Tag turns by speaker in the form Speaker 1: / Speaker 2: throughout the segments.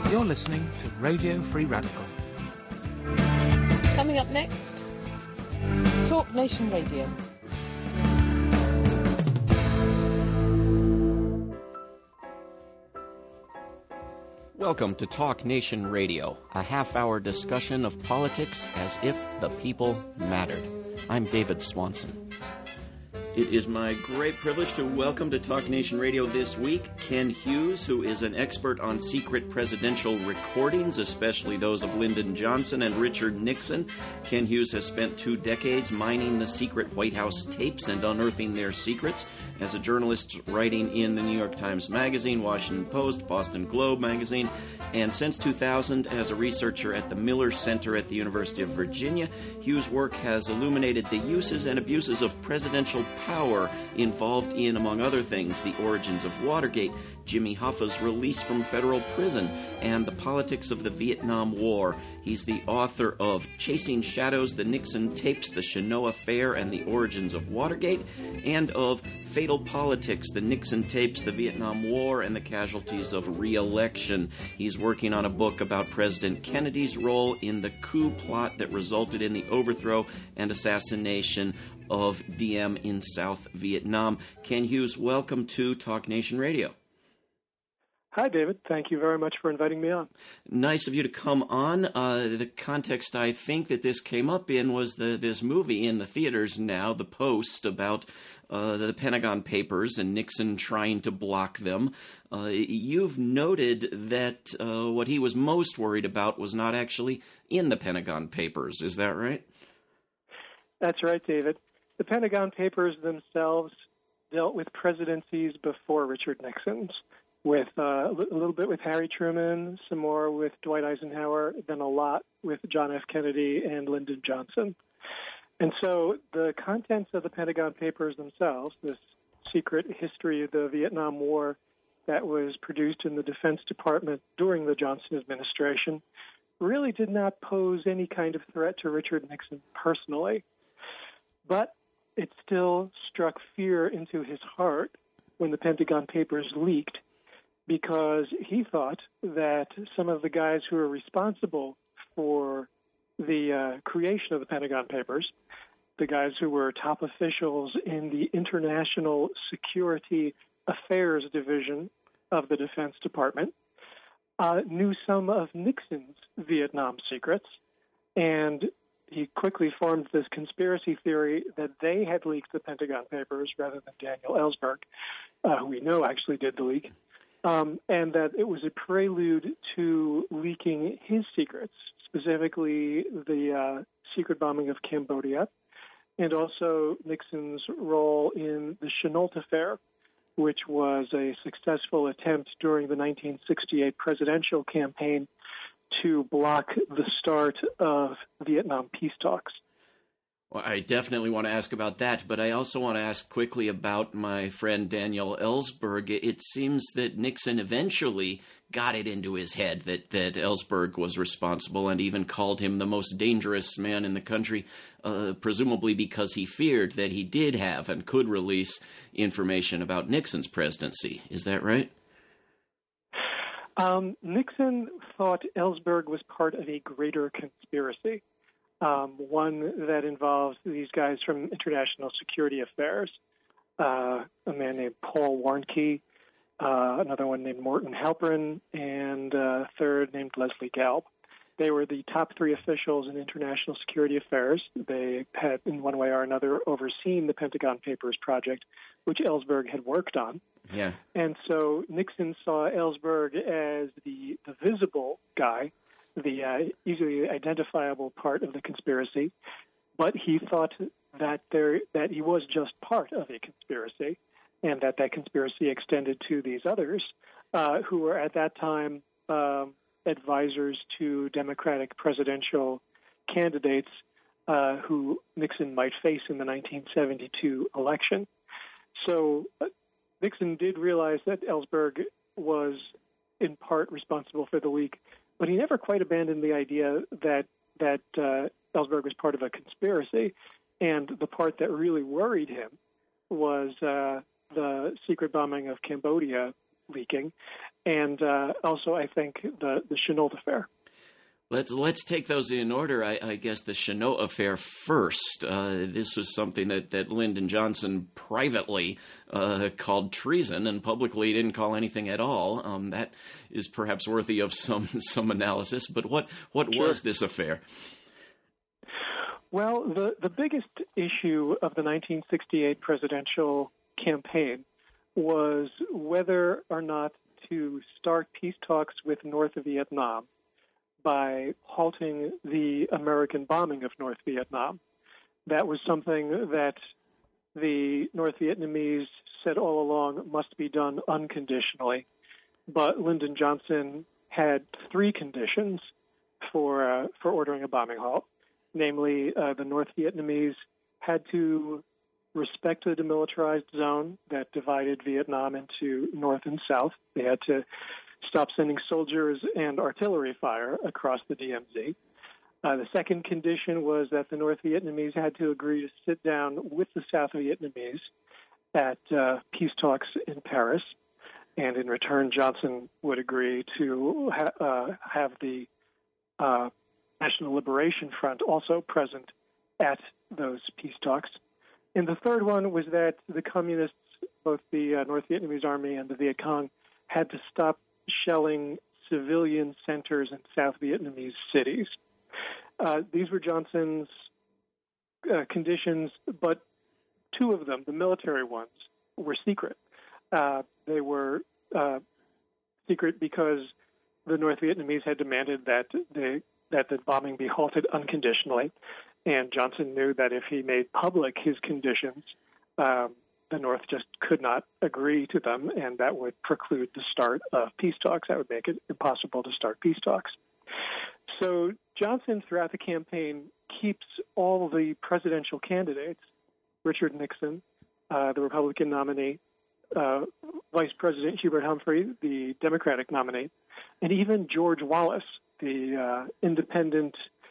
Speaker 1: You're listening to Radio Free Radical.
Speaker 2: Coming up next, Talk Nation Radio.
Speaker 3: Welcome to Talk Nation Radio, a half-hour discussion of politics as if the people mattered. I'm David Swanson. It is my great privilege to welcome to Talk Nation Radio this week Ken Hughes, who is an expert on secret presidential recordings, especially those of Lyndon Johnson and Richard Nixon. Ken Hughes has spent 2 decades mining the secret White House tapes and unearthing their secrets. As a journalist writing in the New York Times Magazine, Washington Post, Boston Globe Magazine, and since 2000 as a researcher at the Miller Center at the University of Virginia, Hughes' work has illuminated the uses and abuses of presidential power involved in, among other things, the origins of Watergate, Jimmy Hoffa's release from federal prison, and the politics of the Vietnam War. He's the author of Chasing Shadows, the Nixon Tapes, the Chenot Affair, and the Origins of Watergate, and of Fatal Politics, the Nixon Tapes, the Vietnam War, and the Casualties of Re-Election. He's working on a book about President Kennedy's role in the coup plot that resulted in the overthrow and assassination of Diem in South Vietnam. Ken Hughes, welcome to Talk Nation Radio.
Speaker 4: Hi, David. Thank you very much for inviting me on.
Speaker 3: Nice of you to come on. The context I think that this came up in was this movie in the theaters now, The Post, about the Pentagon Papers and Nixon trying to block them. You've noted that what he was most worried about was not actually in the Pentagon Papers. Is that right?
Speaker 4: That's right, David. The Pentagon Papers themselves dealt with presidencies before Richard Nixon's. With a little bit with Harry Truman, some more with Dwight Eisenhower, then a lot with John F. Kennedy and Lyndon Johnson. And so the contents of the Pentagon Papers themselves, this secret history of the Vietnam War that was produced in the Defense Department during the Johnson administration, really did not pose any kind of threat to Richard Nixon personally. But it still struck fear into his heart when the Pentagon Papers leaked, because he thought that some of the guys who were responsible for the creation of the Pentagon Papers, the guys who were top officials in the International Security Affairs Division of the Defense Department, knew some of Nixon's Vietnam secrets, and he quickly formed this conspiracy theory that they had leaked the Pentagon Papers rather than Daniel Ellsberg, who we know actually did the leak. And that it was a prelude to leaking his secrets, specifically the secret bombing of Cambodia, and also Nixon's role in the Chenot Affair, which was a successful attempt during the 1968 presidential campaign to block the start of Vietnam peace talks.
Speaker 3: Well, I definitely want to ask about that, but I also want to ask quickly about my friend Daniel Ellsberg. It seems that Nixon eventually got it into his head that Ellsberg was responsible and even called him the most dangerous man in the country, presumably because he feared that he did have and could release information about Nixon's presidency. Is that right?
Speaker 4: Nixon thought Ellsberg was part of a greater conspiracy. One that involves these guys from International Security Affairs, a man named Paul Warnke, another one named Morton Halperin, and a third named Leslie Galb. They were the top 3 officials in International Security Affairs. They had, in one way or another, overseen the Pentagon Papers project, which Ellsberg had worked on.
Speaker 3: Yeah.
Speaker 4: And so Nixon saw Ellsberg as the visible guy, the easily identifiable part of the conspiracy, but he thought that he was just part of a conspiracy, and that conspiracy extended to these others who were at that time advisors to Democratic presidential candidates who Nixon might face in the 1972 election. So Nixon did realize that Ellsberg was in part responsible for the leak, but he never quite abandoned the idea that Ellsberg was part of a conspiracy. And the part that really worried him was the secret bombing of Cambodia leaking. and also, I think, the Chennault affair.
Speaker 3: Let's take those in order. I guess the Chennault affair first. This was something that Lyndon Johnson privately called treason, and publicly didn't call anything at all. That is perhaps worthy of some analysis. But what
Speaker 4: Sure.
Speaker 3: was this affair?
Speaker 4: Well, the biggest issue of the 1968 presidential campaign was whether or not to start peace talks with North Vietnam by halting the American bombing of North Vietnam. That was something that the North Vietnamese said all along must be done unconditionally. But Lyndon Johnson had three conditions for ordering a bombing halt. Namely, the North Vietnamese had to respect the demilitarized zone that divided Vietnam into North and South. They had to stop sending soldiers and artillery fire across the DMZ. The second condition was that the North Vietnamese had to agree to sit down with the South Vietnamese at peace talks in Paris. And in return, Johnson would agree to have the National Liberation Front also present at those peace talks. And the third one was that the communists, both the North Vietnamese Army and the Viet Cong, had to stop shelling civilian centers in South Vietnamese cities. These were Johnson's conditions, but two of them, the military ones, were secret. They were secret because the North Vietnamese had demanded that the bombing be halted unconditionally, and Johnson knew that if he made public his conditions, the North just could not agree to them, and that would preclude the start of peace talks. That would make it impossible to start peace talks. So Johnson, throughout the campaign, keeps all the presidential candidates, Richard Nixon, the Republican nominee, Vice President Hubert Humphrey, the Democratic nominee, and even George Wallace, the independent,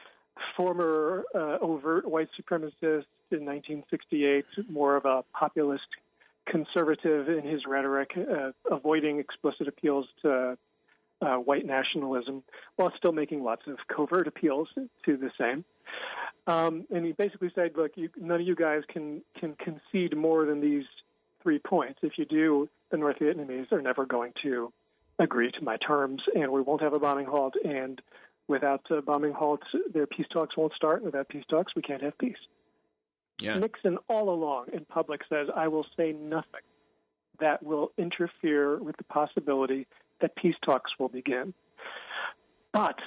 Speaker 4: former overt white supremacist in 1968, more of a populist conservative in his rhetoric, avoiding explicit appeals to white nationalism, while still making lots of covert appeals to the same. And he basically said, look, none of you guys can concede more than these 3 points. If you do, the North Vietnamese are never going to agree to my terms, and we won't have a bombing halt, and without bombing halts, their peace talks won't start, and without peace talks, we can't have peace.
Speaker 3: Yeah.
Speaker 4: Nixon all along in public says, I will say nothing that will interfere with the possibility that peace talks will begin. But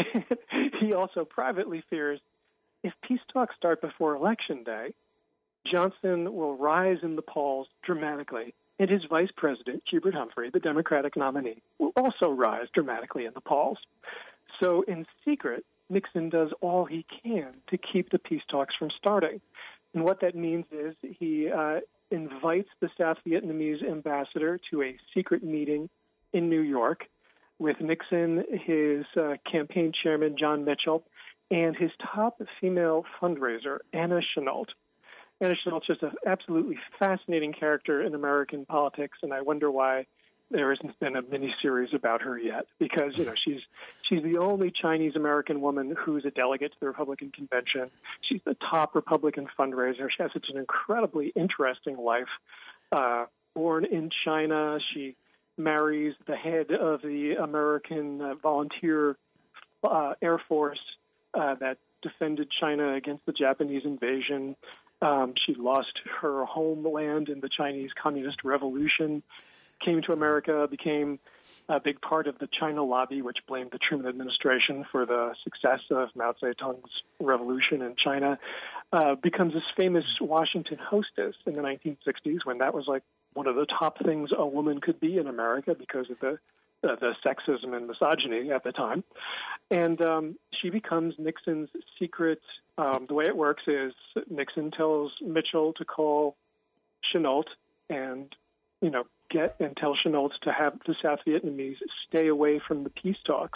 Speaker 4: he also privately fears if peace talks start before Election Day, Johnson will rise in the polls dramatically, and his vice president, Hubert Humphrey, the Democratic nominee, will also rise dramatically in the polls. So in secret, Nixon does all he can to keep the peace talks from starting. And what that means is he invites the South Vietnamese ambassador to a secret meeting in New York with Nixon, his campaign chairman, John Mitchell, and his top female fundraiser, Anna Chennault. Anna Chennault's just an absolutely fascinating character in American politics, and I wonder why there hasn't been a miniseries about her yet, because she's the only Chinese American woman who's a delegate to the Republican convention. She's the top Republican fundraiser. She has such an incredibly interesting life. Born in China, she marries the head of the American volunteer Air Force that defended China against the Japanese invasion. She lost her homeland in the Chinese Communist Revolution, came to America, became a big part of the China lobby, which blamed the Truman administration for the success of Mao Zedong's revolution in China, becomes this famous Washington hostess in the 1960s, when that was like one of the top things a woman could be in America because of the sexism and misogyny at the time. And she becomes Nixon's secret. The way it works is Nixon tells Mitchell to call Chennault and, tell Chennault to have the South Vietnamese stay away from the peace talks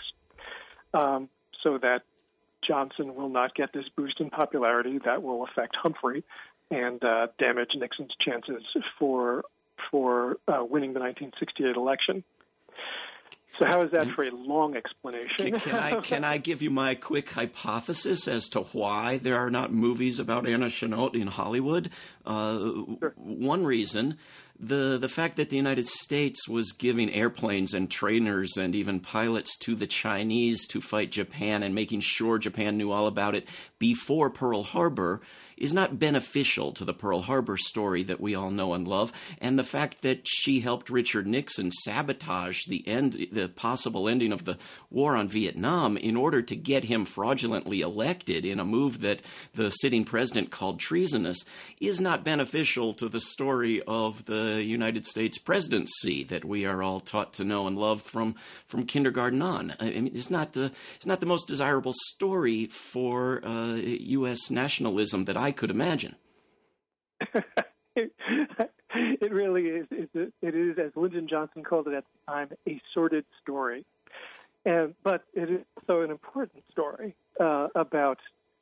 Speaker 4: so that Johnson will not get this boost in popularity that will affect Humphrey and damage Nixon's chances for winning the 1968 election. So how is that for a long explanation?
Speaker 3: Can I give you my quick hypothesis as to why there are not movies about Anna Chennault in Hollywood?
Speaker 4: Sure.
Speaker 3: One reason, the fact that the United States was giving airplanes and trainers and even pilots to the Chinese to fight Japan and making sure Japan knew all about it before Pearl Harbor is not beneficial to the Pearl Harbor story that we all know and love. And the fact that she helped Richard Nixon sabotage the possible ending of the war on Vietnam in order to get him fraudulently elected in a move that the sitting president called treasonous is not beneficial to the story of the United States presidency that we are all taught to know and love from kindergarten on. I mean, it's not the most desirable story for U.S. nationalism that I could imagine.
Speaker 4: It really is. It is, as Lyndon Johnson called it at the time, a sordid story. But it is also an important story about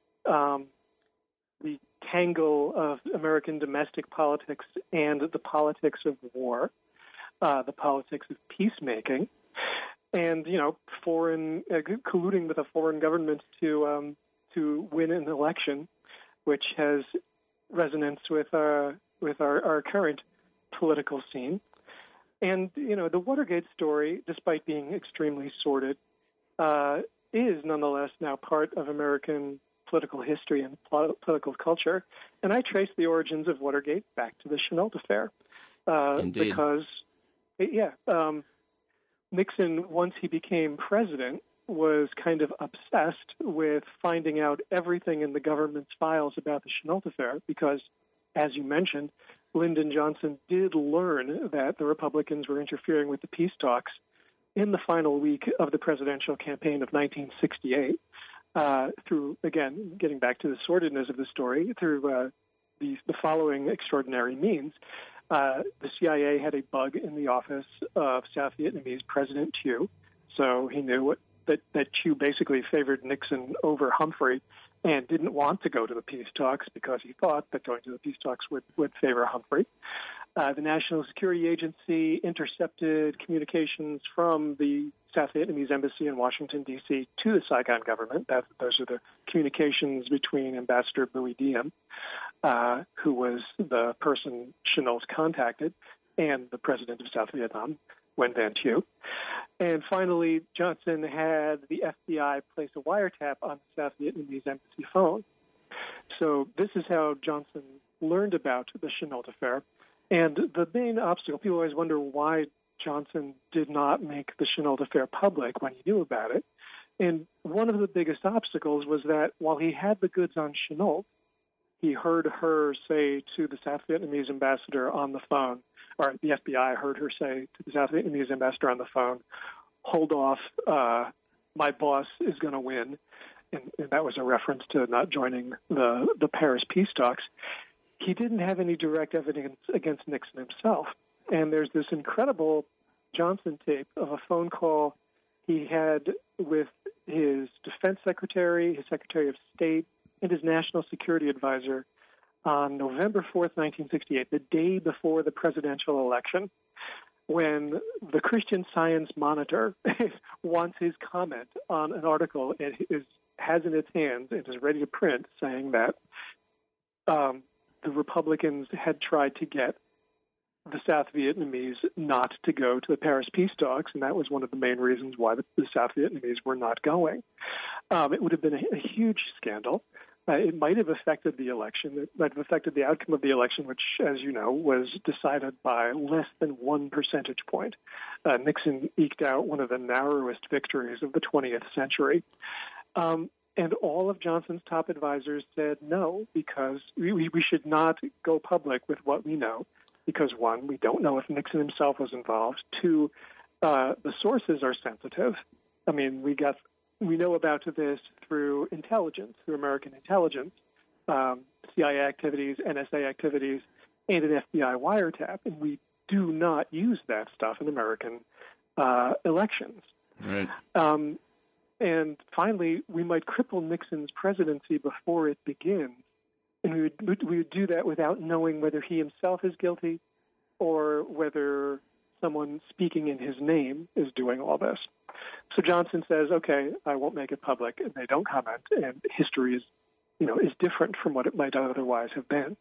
Speaker 4: the tangle of American domestic politics and the politics of war, the politics of peacemaking, and foreign colluding with a foreign government to win an election, which has resonance with our current political scene. And the Watergate story, despite being extremely sordid, is nonetheless now part of American political history and political culture. And I trace the origins of Watergate back to the Chennault affair.
Speaker 3: Indeed.
Speaker 4: Because, Nixon, once he became president, was kind of obsessed with finding out everything in the government's files about the Chennault affair because, as you mentioned, Lyndon Johnson did learn that the Republicans were interfering with the peace talks in the final week of the presidential campaign of 1968 through, again, getting back to the sordidness of the story, through the following extraordinary means. The CIA had a bug in the office of South Vietnamese President Thieu, so he knew that Thieu basically favored Nixon over Humphrey and didn't want to go to the peace talks because he thought that going to the peace talks would favor Humphrey. The National Security Agency intercepted communications from the South Vietnamese embassy in Washington, D.C. to the Saigon government. Those are the communications between Ambassador Bui Diem, who was the person Chennault contacted, and the president of South Vietnam, Nguyen Van Thieu. And finally, Johnson had the FBI place a wiretap on the South Vietnamese embassy phone. So this is how Johnson learned about the Chennault affair. And the main obstacle, people always wonder why Johnson did not make the Chennault affair public when he knew about it. And one of the biggest obstacles was that while he had the goods on Chennault, he heard her say to the South Vietnamese ambassador on the phone, or the FBI heard her say to the South Vietnamese ambassador on the phone, "Hold off, my boss is going to win." And that was a reference to not joining the Paris peace talks. He didn't have any direct evidence against Nixon himself. And there's this incredible Johnson tape of a phone call he had with his defense secretary, his secretary of state, and his national security advisor on November 4th, 1968, the day before the presidential election, when the Christian Science Monitor wants his comment on an article it has in its hands and is ready to print saying that the Republicans had tried to get the South Vietnamese not to go to the Paris peace talks, and that was one of the main reasons why the South Vietnamese were not going. It would have been a huge scandal. It might have affected the election. It might have affected the outcome of the election, which, as you know, was decided by less than 1 percentage point. Nixon eked out one of the narrowest victories of the 20th century. And all of Johnson's top advisors said no, because we should not go public with what we know, because, one, we don't know if Nixon himself was involved. Two, the sources are sensitive. I mean, we know about this through intelligence, through American intelligence, CIA activities, NSA activities, and an FBI wiretap, and we do not use that stuff in American elections.
Speaker 3: Right.
Speaker 4: And finally, we might cripple Nixon's presidency before it begins, and we would do that without knowing whether he himself is guilty or whether someone speaking in his name is doing all this. So Johnson says, okay, I won't make it public, and they don't comment, and history is different from what it might otherwise have been.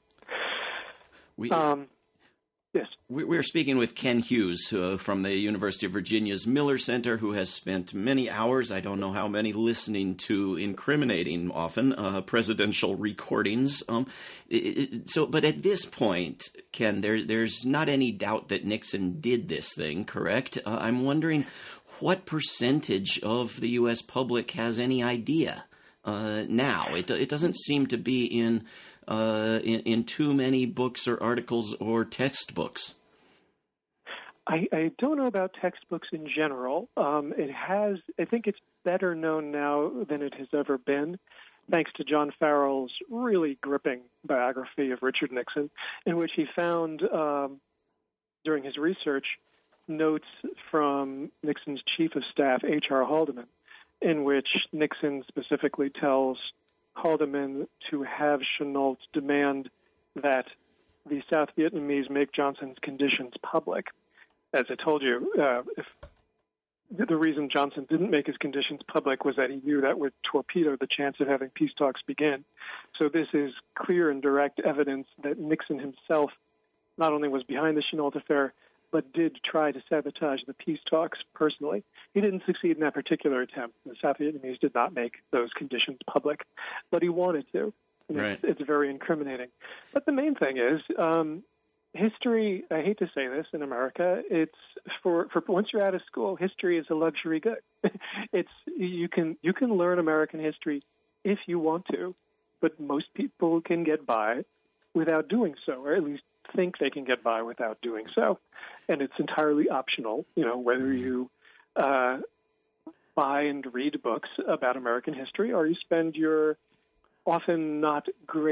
Speaker 4: Yes.
Speaker 3: We're speaking with Ken Hughes from the University of Virginia's Miller Center, who has spent many hours, I don't know how many, listening to incriminating, often, presidential recordings. But at this point, Ken, there's not any doubt that Nixon did this thing, correct? I'm wondering what percentage of the U.S. public has any idea now? It doesn't seem to be in too many books or articles or textbooks.
Speaker 4: I don't know about textbooks in general. I think it's better known now than it has ever been, thanks to John Farrell's really gripping biography of Richard Nixon, in which he found, during his research, notes from Nixon's chief of staff, H.R. Haldeman, in which Nixon specifically tells Haldeman to have Chennault demand that the South Vietnamese make Johnson's conditions public. As I told you, if the reason Johnson didn't make his conditions public was that he knew that would torpedo the chance of having peace talks begin. So this is clear and direct evidence that Nixon himself not only was behind the Chennault affair, but did try to sabotage the peace talks personally. He didn't succeed in that particular attempt. The South Vietnamese did not make those conditions public, but he wanted to. And
Speaker 3: right.
Speaker 4: It's very incriminating. But the main thing is, history, I hate to say this in America, it's for once you're out of school, history is a luxury good. You can learn American history if you want to, but most people can get by without doing so, or at least think they can get by without doing so. And it's entirely optional, whether you buy and read books about American history or you spend your often not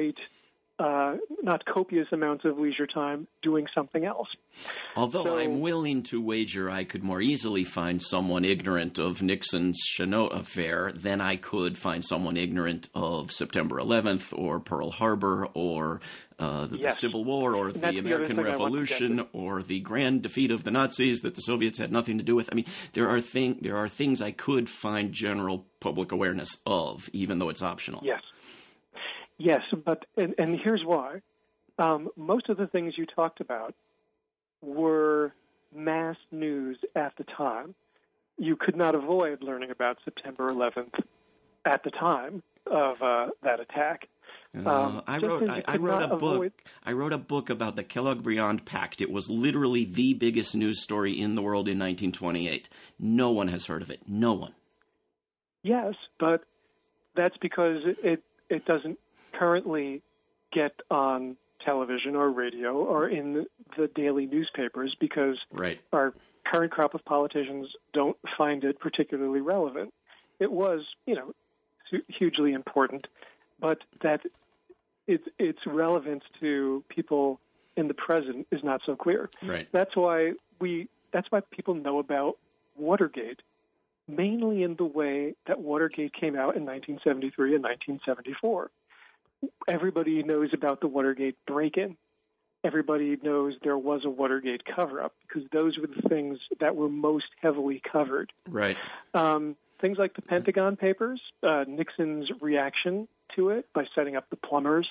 Speaker 4: copious amounts of leisure time doing something else.
Speaker 3: Although I'm willing to wager I could more easily find someone ignorant of Nixon's Chennault affair than I could find someone ignorant of September 11th or Pearl Harbor or the Civil War or the American Revolution or the grand defeat of the Nazis that the Soviets had nothing to do with. I mean, there are things I could find general public awareness of, even though it's optional.
Speaker 4: Yes, but and here's why. Most of the things you talked about were mass news at the time. You could not avoid learning about September 11th at the time of that attack.
Speaker 3: I wrote a book about the Kellogg-Briand Pact. It was literally the biggest news story in the world in 1928. No one has heard of it. No one.
Speaker 4: Yes, but that's because it doesn't currently get on television or radio or in the daily newspapers because our current crop of politicians don't find it particularly relevant. It was, hugely important, but that its relevance to people in the present is not so clear.
Speaker 3: Right.
Speaker 4: That's why people know about Watergate, mainly in the way that Watergate came out in 1973 and 1974. Everybody knows about the Watergate break-in. Everybody knows there was a Watergate cover-up because those were the things that were most heavily covered.
Speaker 3: Right.
Speaker 4: Things like the Pentagon Papers, Nixon's reaction to it by setting up the plumbers,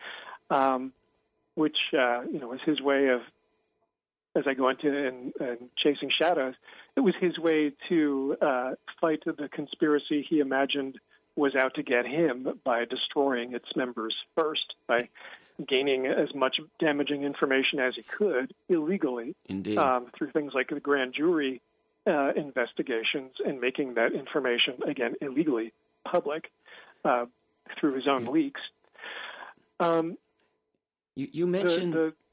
Speaker 4: which was his way of, as I go into in Chasing Shadows, it was his way to fight the conspiracy he imagined was out to get him by destroying its members first, by gaining as much damaging information as he could illegally.
Speaker 3: Indeed.
Speaker 4: Through things like the grand jury investigations and making that information, again, illegally public through his own leaks.
Speaker 3: You mentioned...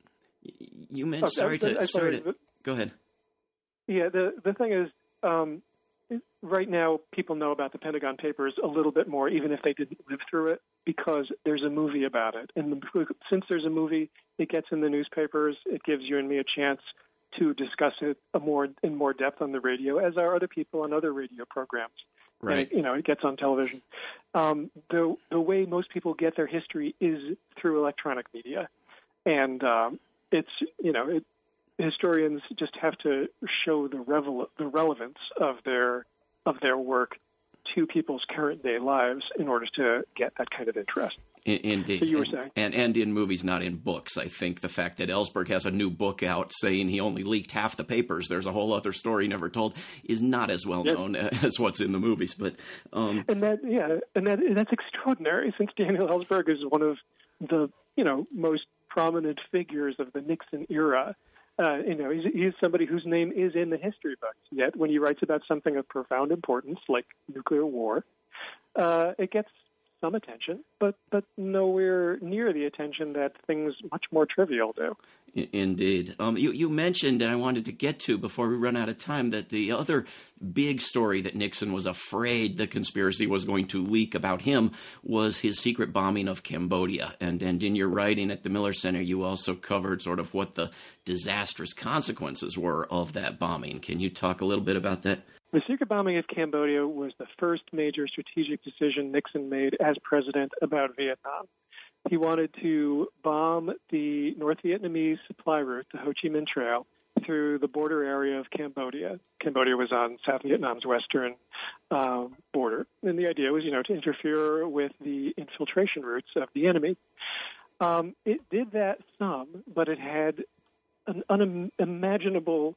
Speaker 3: Go ahead.
Speaker 4: Yeah, the thing is, right now, people know about the Pentagon Papers a little bit more, even if they didn't live through it, because there's a movie about it. And since there's a movie, it gets in the newspapers. It gives you and me a chance to discuss it in more depth on the radio, as are other people on other radio programs.
Speaker 3: Right.
Speaker 4: And it gets on television. The way most people get their history is through electronic media, and historians just have to show the relevance of their work to people's current day lives in order to get that kind of interest.
Speaker 3: Indeed.
Speaker 4: So you were saying.
Speaker 3: And in movies, not in books. I think the fact that Ellsberg has a new book out saying he only leaked half the papers, there's a whole other story never told, is not as well known as what's in the movies. But that's extraordinary, since Daniel Ellsberg is one of the most prominent figures of the Nixon era. He's somebody whose name is in the history books. Yet when he writes about something of profound importance, like nuclear war, it gets some attention, but nowhere near the attention that things much more trivial do. Indeed. You mentioned, and I wanted to get to before we run out of time, that the other big story that Nixon was afraid the conspiracy was going to leak about him was his secret bombing of Cambodia. And in your writing at the Miller Center, you also covered sort of what the disastrous consequences were of that bombing. Can you talk a little bit about that?
Speaker 4: The secret bombing of Cambodia was the first major strategic decision Nixon made as president about Vietnam. He wanted to bomb the North Vietnamese supply route, the Ho Chi Minh Trail, through the border area of Cambodia. Cambodia was on South Vietnam's western border. And the idea was, to interfere with the infiltration routes of the enemy. It did that some, but it had an unimaginable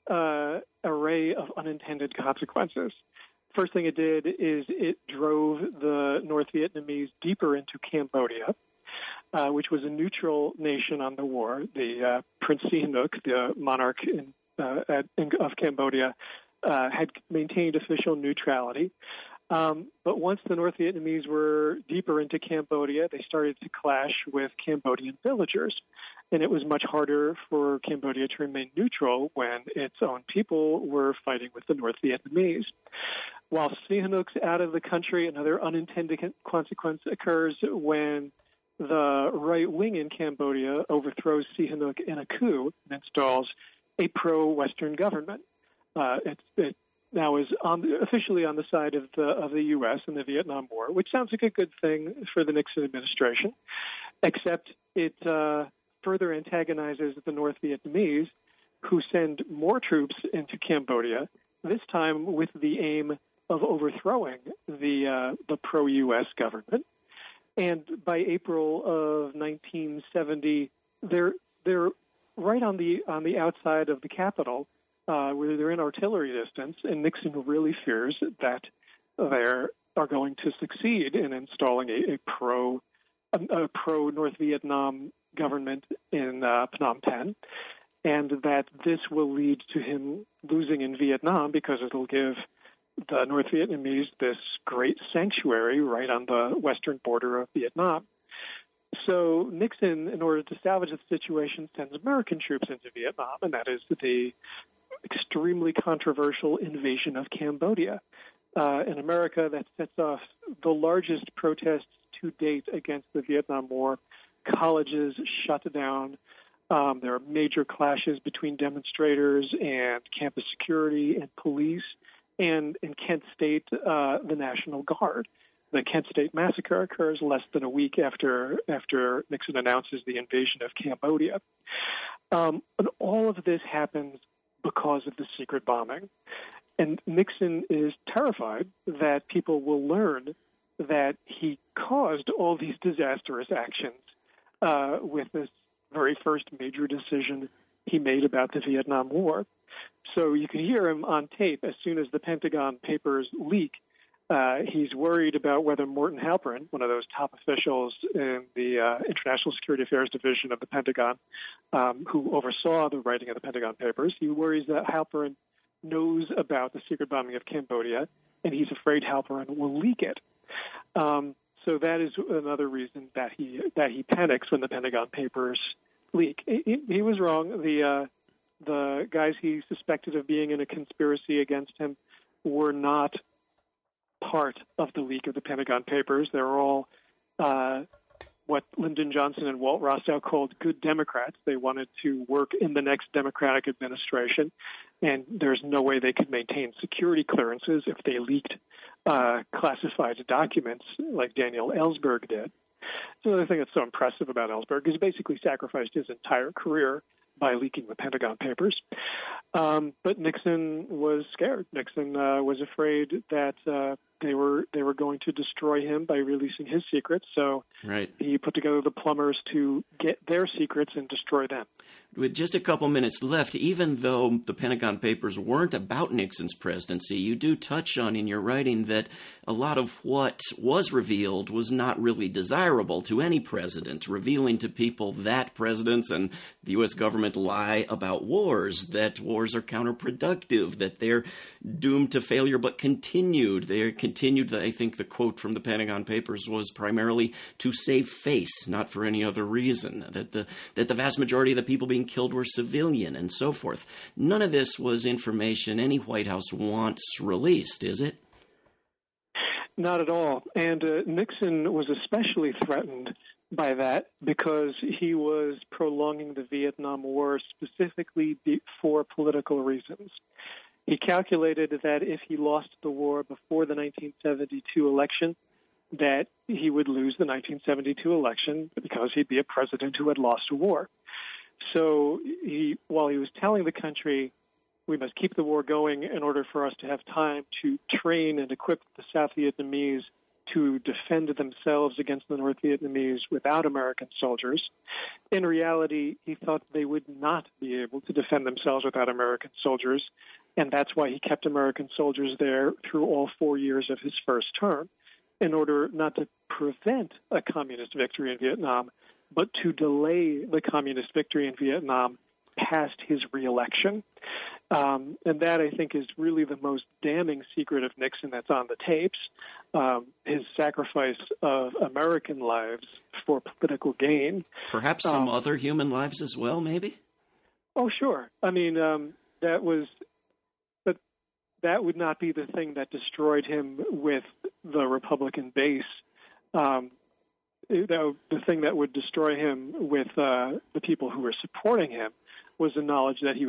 Speaker 4: array of unintended consequences. First thing it did is it drove the North Vietnamese deeper into Cambodia, which was a neutral nation on the war. The Prince Sihanouk, the monarch of Cambodia, had maintained official neutrality. But once the North Vietnamese were deeper into Cambodia, they started to clash with Cambodian villagers. And it was much harder for Cambodia to remain neutral when its own people were fighting with the North Vietnamese. While Sihanouk's out of the country, another unintended consequence occurs when the right wing in Cambodia overthrows Sihanouk in a coup and installs a pro-Western government. It now is officially on the side of the U.S. in the Vietnam War, which sounds like a good thing for the Nixon administration, except it further antagonizes the North Vietnamese, who send more troops into Cambodia, this time with the aim of overthrowing the pro-U.S. government. And by April of 1970, they're right on the outside of the capital, where they're in artillery distance, and Nixon really fears that they are going to succeed in installing a pro North Vietnam government in Phnom Penh, and that this will lead to him losing in Vietnam because it'll give the North Vietnamese this great sanctuary right on the western border of Vietnam. So Nixon, in order to salvage the situation, sends American troops into Vietnam, and that is the extremely controversial invasion of Cambodia. In America, that sets off the largest protests to date against the Vietnam War. Colleges shut down. There are major clashes between demonstrators and campus security and police. And in Kent State, the National Guard. The Kent State massacre occurs less than a week after Nixon announces the invasion of Cambodia. And all of this happens because of the secret bombing. And Nixon is terrified that people will learn that he caused all these disastrous actions with this very first major decision he made about the Vietnam War. So you can hear him on tape as soon as the Pentagon Papers leak. He's worried about whether Morton Halperin, one of those top officials in the International Security Affairs Division of the Pentagon, who oversaw the writing of the Pentagon Papers, he worries that Halperin knows about the secret bombing of Cambodia, and he's afraid Halperin will leak it. So that is another reason that he panics when the Pentagon Papers leak. He was wrong. The guys he suspected of being in a conspiracy against him were not part of the leak of the Pentagon Papers. They're all what Lyndon Johnson and Walt Rostow called good Democrats. They wanted to work in the next Democratic administration, and there's no way they could maintain security clearances if they leaked classified documents like Daniel Ellsberg did. So the other thing that's so impressive about Ellsberg is he basically sacrificed his entire career by leaking the Pentagon Papers. But Nixon was scared. Nixon was afraid that they were going to destroy him by releasing his secrets. So he put together the plumbers to get their secrets and destroy them.
Speaker 3: With just a couple minutes left, even though the Pentagon Papers weren't about Nixon's presidency, you do touch on in your writing that a lot of what was revealed was not really desirable to any president, revealing to people that presidents and the U.S. government lie about wars, that wars are counterproductive, that they're doomed to failure but continued. They continued, I think the quote from the Pentagon Papers was primarily to save face, not for any other reason, that the vast majority of the people being killed were civilian and so forth. None of this was information any White House wants released, is it?
Speaker 4: Not at all. And Nixon was especially threatened by that because he was prolonging the Vietnam War specifically for political reasons. He calculated that if he lost the war before the 1972 election, that he would lose the 1972 election because he'd be a president who had lost a war. So while he was telling the country, we must keep the war going in order for us to have time to train and equip the South Vietnamese to defend themselves against the North Vietnamese without American soldiers. In reality, he thought they would not be able to defend themselves without American soldiers, and that's why he kept American soldiers there through all 4 years of his first term, in order not to prevent a communist victory in Vietnam, but to delay the communist victory in Vietnam past his reelection. And that, I think, is really the most damning secret of Nixon that's on the tapes, his sacrifice of American lives for political gain.
Speaker 3: Perhaps some other human lives as well, maybe?
Speaker 4: Oh, sure. I mean, that would not be the thing that destroyed him with the Republican base. The thing that would destroy him with the people who were supporting him was the knowledge that he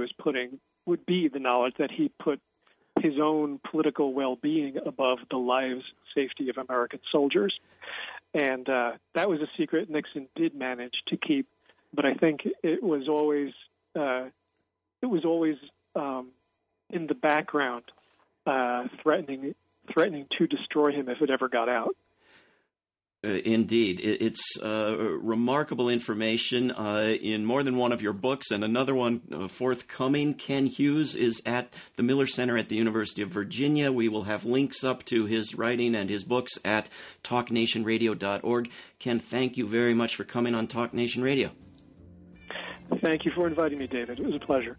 Speaker 4: put his own political well-being above the lives, safety of American soldiers. And that was a secret Nixon did manage to keep, but I think it was always in the background, threatening to destroy him if it ever got out.
Speaker 3: Indeed. It's remarkable information in more than one of your books, and another one forthcoming. Ken Hughes is at the Miller Center at the University of Virginia. We will have links up to his writing and his books at talknationradio.org. Ken, thank you very much for coming on Talk Nation Radio.
Speaker 4: Thank you for inviting me, David. It was a pleasure.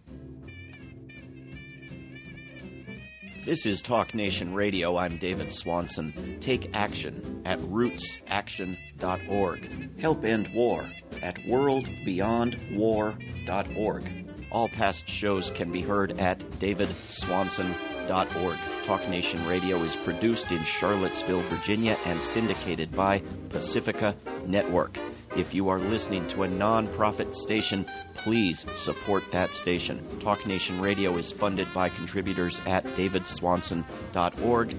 Speaker 3: This is Talk Nation Radio. I'm David Swanson. Take action at rootsaction.org. Help end war at worldbeyondwar.org. All past shows can be heard at davidswanson.org. Talk Nation Radio is produced in Charlottesville, Virginia, and syndicated by Pacifica Network. If you are listening to a non-profit station, please support that station. Talk Nation Radio is funded by contributors at davidswanson.org.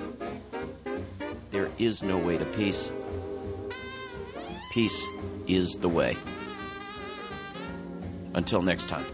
Speaker 3: There is no way to peace. Peace is the way. Until next time.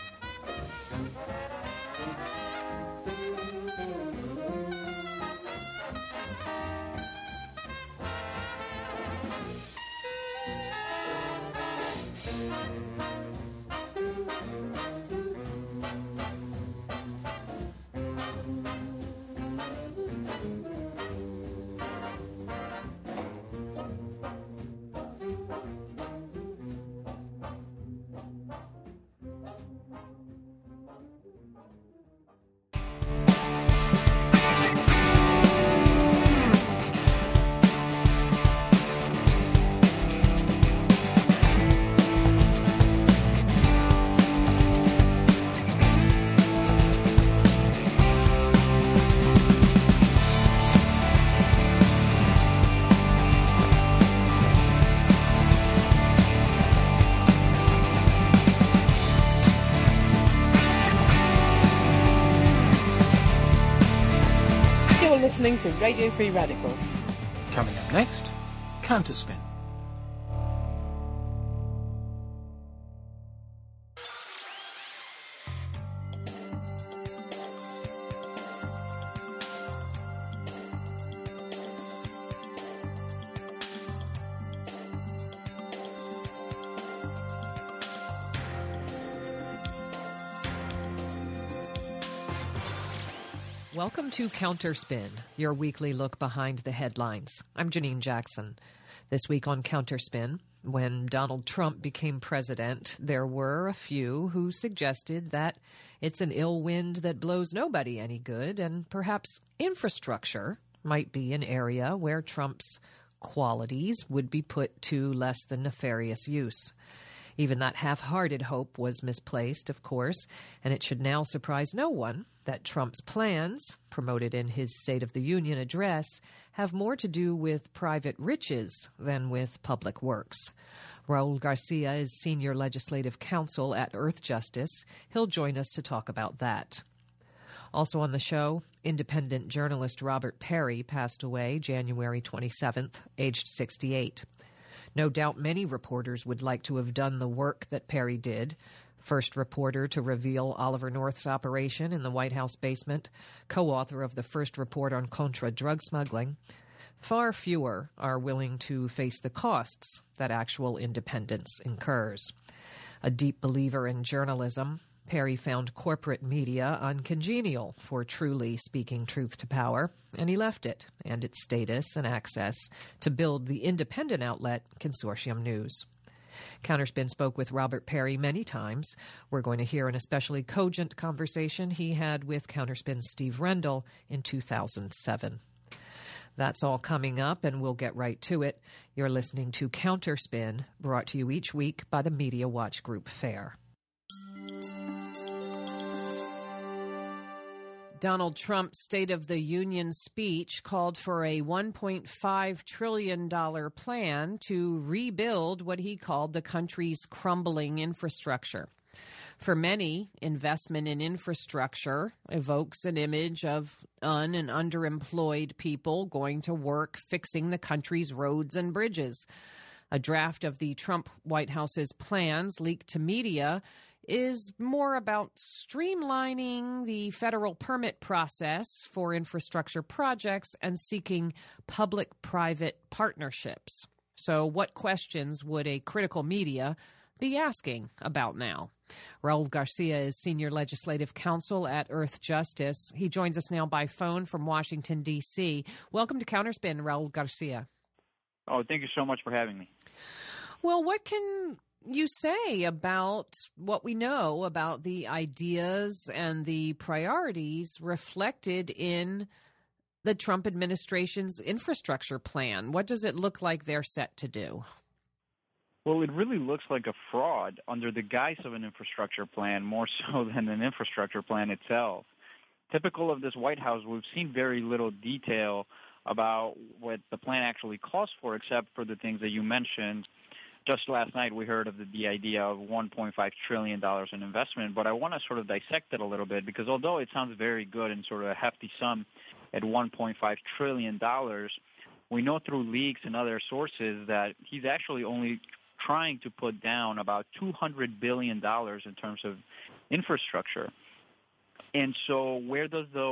Speaker 2: Listening to Radio Free Radical.
Speaker 1: Coming up next, Counterspin.
Speaker 5: Welcome to Counterspin, your weekly look behind the headlines. I'm Janine Jackson. This week on Counterspin, when Donald Trump became president, there were a few who suggested that it's an ill wind that blows nobody any good, and perhaps infrastructure might be an area where Trump's qualities would be put to less than nefarious use. Even that half-hearted hope was misplaced, of course, and it should now surprise no one that Trump's plans, promoted in his State of the Union address, have more to do with private riches than with public works. Raul Garcia is Senior Legislative Counsel at Earthjustice. He'll join us to talk about that. Also on the show, independent journalist Robert Parry passed away January 27th, aged 68. No doubt many reporters would like to have done the work that Parry did. First reporter to reveal Oliver North's operation in the White House basement, co-author of the first report on Contra drug smuggling. Far fewer are willing to face the costs that actual independence incurs. A deep believer in journalism, Parry found corporate media uncongenial for truly speaking truth to power, and he left it and its status and access to build the independent outlet Consortium News. Counterspin spoke with Robert Parry many times. We're going to hear an especially cogent conversation he had with Counterspin's Steve Rendell in 2007. That's all coming up, and we'll get right to it. You're listening to Counterspin, brought to you each week by the Media Watch Group FAIR. Donald Trump's State of the Union speech called for a $1.5 trillion plan to rebuild what he called the country's crumbling infrastructure. For many, investment in infrastructure evokes an image of and underemployed people going to work fixing the country's roads and bridges. A draft of the Trump White House's plans leaked to media is more about streamlining the federal permit process for infrastructure projects and seeking public-private partnerships. So what questions would a critical media be asking about now? Raul Garcia is Senior Legislative Counsel at Earthjustice. He joins us now by phone from Washington, D.C. Welcome to Counterspin, Raul Garcia.
Speaker 6: Oh, thank you so much for having me.
Speaker 5: Well, what can you say about what we know about the ideas and the priorities reflected in the Trump administration's infrastructure plan? What does it look like they're set to do?
Speaker 6: Well, it really looks like a fraud under the guise of an infrastructure plan, more so than an infrastructure plan itself. Typical of this White House, we've seen very little detail about what the plan actually calls for, except for the things that you mentioned. Just last night, we heard of the idea of $1.5 trillion in investment, but I want to sort of dissect it a little bit, because although it sounds very good and sort of a hefty sum at $1.5 trillion, we know through leaks and other sources that he's actually only trying to put down about $200 billion in terms of infrastructure. And so where does the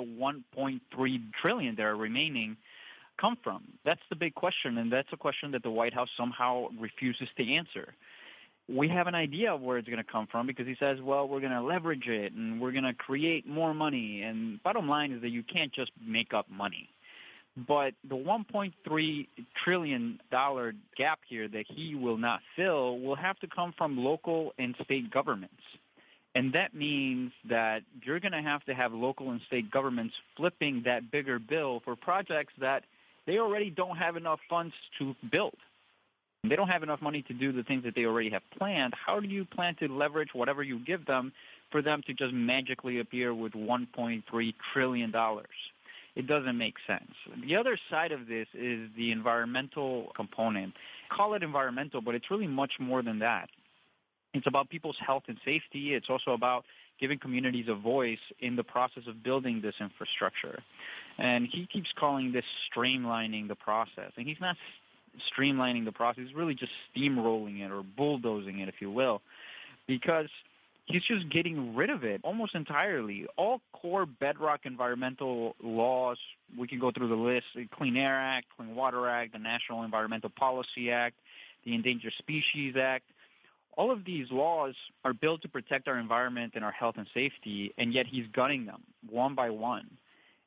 Speaker 6: $1.3 trillion that are remaining come from? That's the big question, and that's a question that the White House somehow refuses to answer. We have an idea of where it's going to come from, because he says, well, we're going to leverage it and we're going to create more money. And bottom line is that you can't just make up money. But the $1.3 trillion gap here that he will not fill will have to come from local and state governments. And that means that you're going to have local and state governments flipping that bigger bill for projects that they already don't have enough funds to build. They don't have enough money to do the things that they already have planned. How do you plan to leverage whatever you give them for them to just magically appear with $1.3 trillion? It doesn't make sense. The other side of this is the environmental component. Call it environmental, but it's really much more than that. It's about people's health and safety. It's also about giving communities a voice in the process of building this infrastructure. And he keeps calling this streamlining the process. And he's not streamlining the process. He's really just steamrolling it or bulldozing it, if you will, because he's just getting rid of it almost entirely. All core bedrock environmental laws, we can go through the list: the Clean Air Act, Clean Water Act, the National Environmental Policy Act, the Endangered Species Act. All of these laws are built to protect our environment and our health and safety, and yet he's gutting them one by one.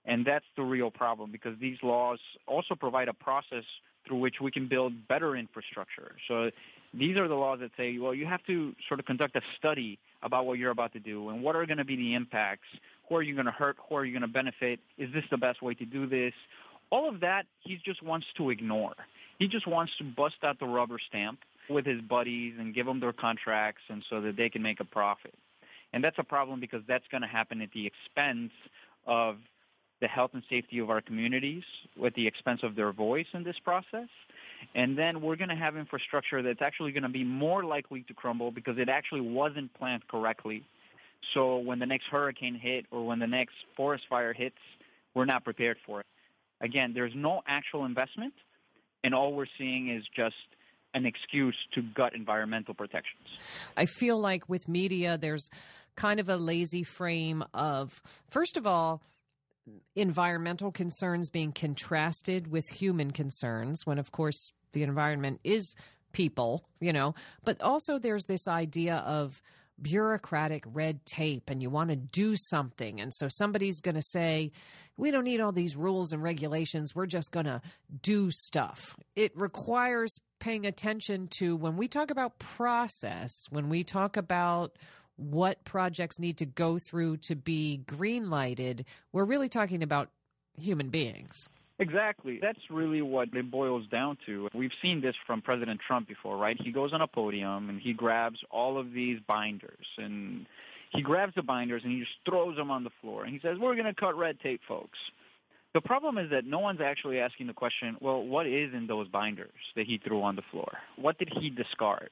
Speaker 6: And that's the real problem, because these laws also provide a process through which we can build better infrastructure. So these are the laws that say, well, you have to sort of conduct a study about what you're about to do and what are going to be the impacts. Who are you going to hurt? Who are you going to benefit? Is this the best way to do this? All of that he just wants to ignore. He just wants to bust out the rubber stamp with his buddies and give them their contracts and so that they can make a profit. And that's a problem because that's going to happen at the expense of the health and safety of our communities, at the expense of their voice in this process. And then we're going to have infrastructure that's actually going to be more likely to crumble because it actually wasn't planned correctly. So when the next hurricane hit or when the next forest fire hits, we're not prepared for it. Again, there's no actual investment, and all we're seeing is just an excuse to gut environmental protections.
Speaker 5: I feel like with media, there's kind of a lazy frame of, first of all, environmental concerns being contrasted with human concerns when, of course, the environment is people, but also there's this idea of bureaucratic red tape and you want to do something. And so somebody's going to say, we don't need all these rules and regulations. We're just going to do stuff. It requires paying attention to when we talk about process, when we talk about what projects need to go through to be green-lighted, we're really talking about human beings.
Speaker 6: Exactly. That's really what it boils down to. We've seen this from President Trump before, right? He goes on a podium and he grabs all of these binders, and he grabs the binders and he just throws them on the floor. And he says, we're going to cut red tape, folks. The problem is that no one's actually asking the question, well, what is in those binders that he threw on the floor? What did he discard?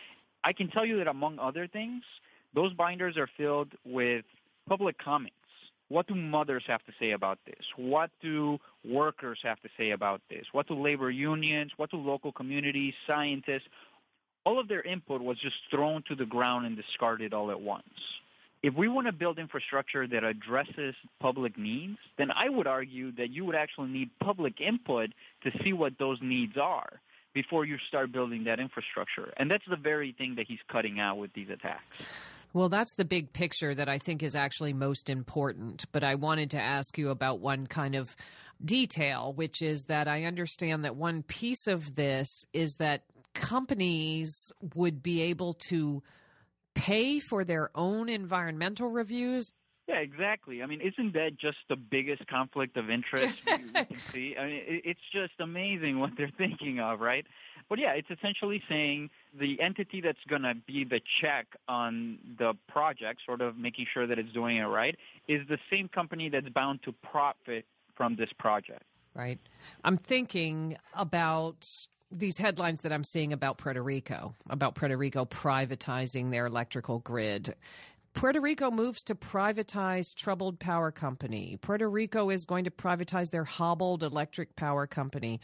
Speaker 6: I can tell you that among other things, those binders are filled with public comments. What do mothers have to say about this? What do workers have to say about this? What do labor unions? What do local communities, scientists? All of their input was just thrown to the ground and discarded all at once. If we want to build infrastructure that addresses public needs, then I would argue that you would actually need public input to see what those needs are before you start building that infrastructure. And that's the very thing that he's cutting out with these attacks.
Speaker 5: Well, that's the big picture that I think is actually most important. But I wanted to ask you about one kind of detail, which is that I understand that one piece of this is that companies would be able to pay for their own environmental reviews.
Speaker 6: Yeah, exactly. I mean, isn't that just the biggest conflict of interest we can see? I mean, it's just amazing what they're thinking of, right? But yeah, it's essentially saying the entity that's going to be the check on the project, sort of making sure that it's doing it right, is the same company that's bound to profit from this project.
Speaker 5: Right. I'm thinking about these headlines that I'm seeing about Puerto Rico privatizing their electrical grid. Puerto Rico moves to privatize troubled power company. Puerto Rico is going to privatize their hobbled electric power company.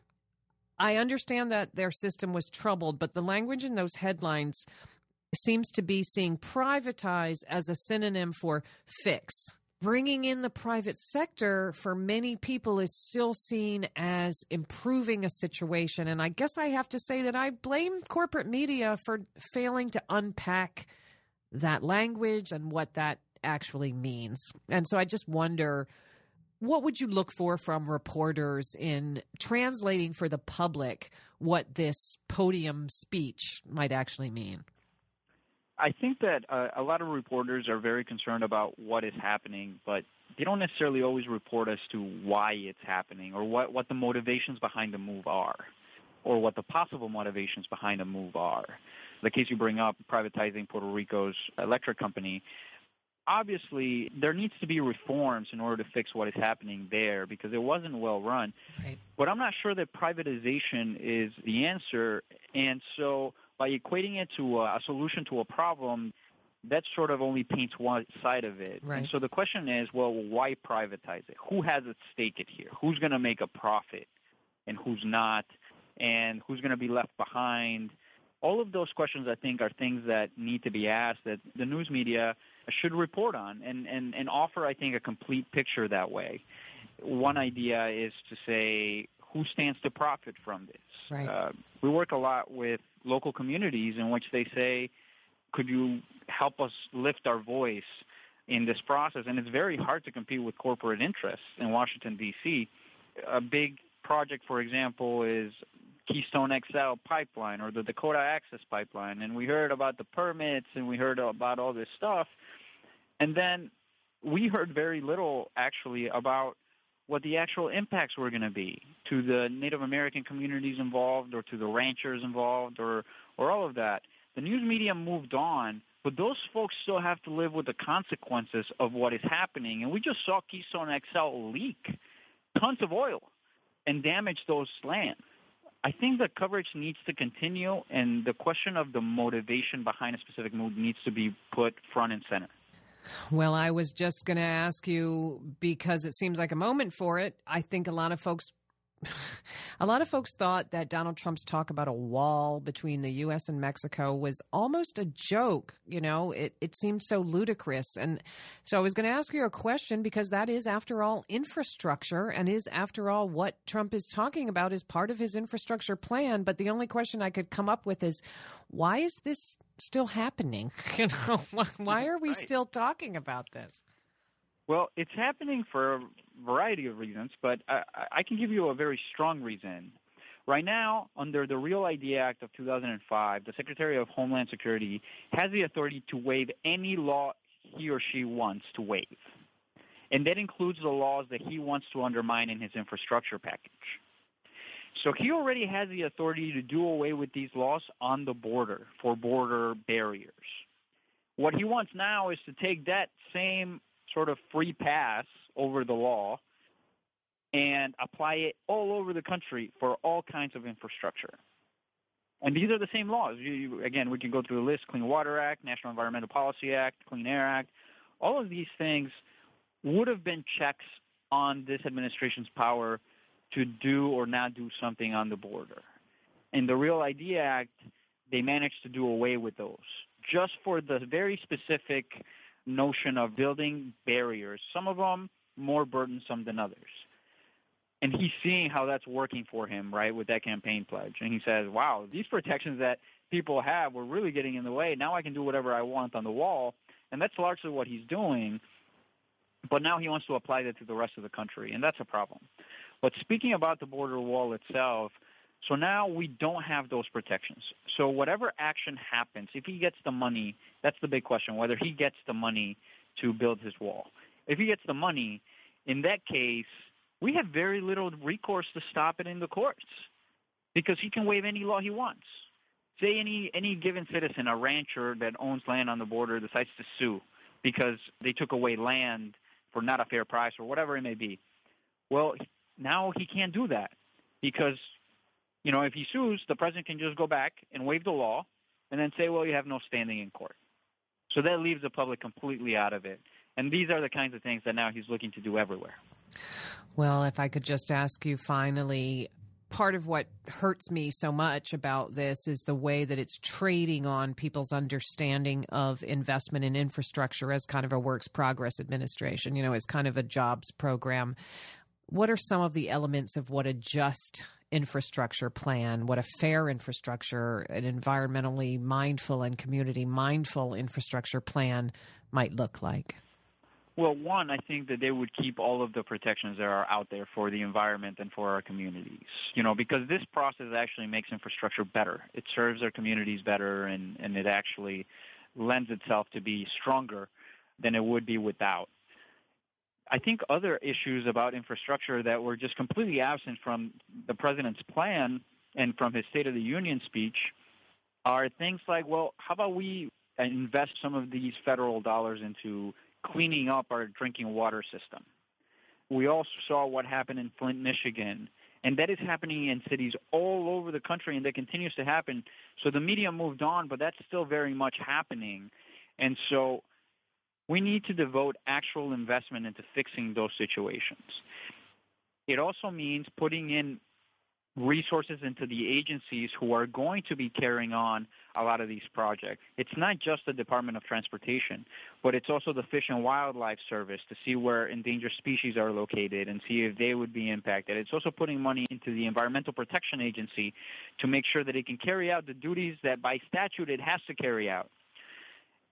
Speaker 5: I understand that their system was troubled, but the language in those headlines seems to be seeing privatize as a synonym for fix. Bringing in the private sector for many people is still seen as improving a situation. And I guess I have to say that I blame corporate media for failing to unpack that language and what that actually means. And so I just wonder, what would you look for from reporters in translating for the public what this podium speech might actually mean?
Speaker 6: I think that a lot of reporters are very concerned about what is happening, but they don't necessarily always report as to why it's happening or what the motivations behind the move are or what the possible motivations behind a move are. The case you bring up, privatizing Puerto Rico's electric company, obviously there needs to be reforms in order to fix what is happening there because it wasn't well run.
Speaker 5: Right.
Speaker 6: But I'm not sure that privatization is the answer. And so by equating it to a solution to a problem, that sort of only paints one side of it.
Speaker 5: Right.
Speaker 6: And so the question is, well, why privatize it? Who has at stake it here? Who's going to make a profit and who's not? And who's going to be left behind? All of those questions, I think, are things that need to be asked that the news media should report on and offer, I think, a complete picture that way. One idea is to say, who stands to profit from this?
Speaker 5: Right.
Speaker 6: We work a lot with local communities in which they say, could you help us lift our voice in this process, and it's very hard to compete with corporate interests in Washington, D.C. A big project, for example, is Keystone XL pipeline or the Dakota Access pipeline, and we heard about the permits and we heard about all this stuff, and then we heard very little, actually, about what the actual impacts were going to be to the Native American communities involved or to the ranchers involved or all of that. The news media moved on, but those folks still have to live with the consequences of what is happening. And we just saw Keystone XL leak tons of oil and damage those lands. I think the coverage needs to continue, and the question of the motivation behind a specific move needs to be put front and center.
Speaker 5: Well, I was just going to ask you, because it seems like a moment for it. I think a lot of folks thought that Donald Trump's talk about a wall between the U.S. and Mexico was almost a joke. You know, it seemed so ludicrous. And so I was going to ask you a question, because that is, after all, infrastructure, and is, after all, what Trump is talking about is part of his infrastructure plan. But the only question I could come up with is, why is this still happening? You know, why are we still talking about this?
Speaker 6: Well, it's happening for a variety of reasons, but I can give you a very strong reason. Right now, under the Real ID Act of 2005, the Secretary of Homeland Security has the authority to waive any law he or she wants to waive. And that includes the laws that he wants to undermine in his infrastructure package. So he already has the authority to do away with these laws on the border for border barriers. What he wants now is to take that same sort of free pass over the law and apply it all over the country for all kinds of infrastructure. And these are the same laws. Again, we can go through the list: Clean Water Act, National Environmental Policy Act, Clean Air Act. All of these things would have been checks on this administration's power to do or not do something on the border. In the Real ID Act, they managed to do away with those, just for the very specific notion of building barriers, some of them more burdensome than others. And he's seeing how that's working for him, right, with that campaign pledge. And he says, wow, these protections that people have were really getting in the way. Now I can do whatever I want on the wall. And that's largely what he's doing. But now he wants to apply that to the rest of the country, and that's a problem. But speaking about the border wall itself, so now we don't have those protections. So whatever action happens, if he gets the money, that's the big question, whether he gets the money to build his wall. If he gets the money, in that case, we have very little recourse to stop it in the courts, because he can waive any law he wants. Say any given citizen, a rancher that owns land on the border, decides to sue because they took away land for not a fair price or whatever it may be. Well, now he can't do that, because you know, if he sues, the president can just go back and waive the law and then say, well, you have no standing in court. So that leaves the public completely out of it. And these are the kinds of things that now he's looking to do everywhere.
Speaker 5: Well, if I could just ask you finally, part of what hurts me so much about this is the way that it's trading on people's understanding of investment in infrastructure as kind of a works progress administration, you know, as kind of a jobs program. What are some of the elements of what a just infrastructure plan, what a fair infrastructure, an environmentally mindful and community mindful infrastructure plan might look like?
Speaker 6: Well, one, I think that they would keep all of the protections that are out there for the environment and for our communities, you know, because this process actually makes infrastructure better. It serves our communities better, and it actually lends itself to be stronger than it would be without. I think other issues about infrastructure that were just completely absent from the president's plan and from his State of the Union speech are things like, well, how about we invest some of these federal dollars into cleaning up our drinking water system? We also saw what happened in Flint, Michigan, and that is happening in cities all over the country, and that continues to happen. So the media moved on, but that's still very much happening. And so we need to devote actual investment into fixing those situations. It also means putting in resources into the agencies who are going to be carrying on a lot of these projects. It's not just the Department of Transportation, but it's also the Fish and Wildlife Service to see where endangered species are located and see if they would be impacted. It's also putting money into the Environmental Protection Agency to make sure that it can carry out the duties that by statute it has to carry out.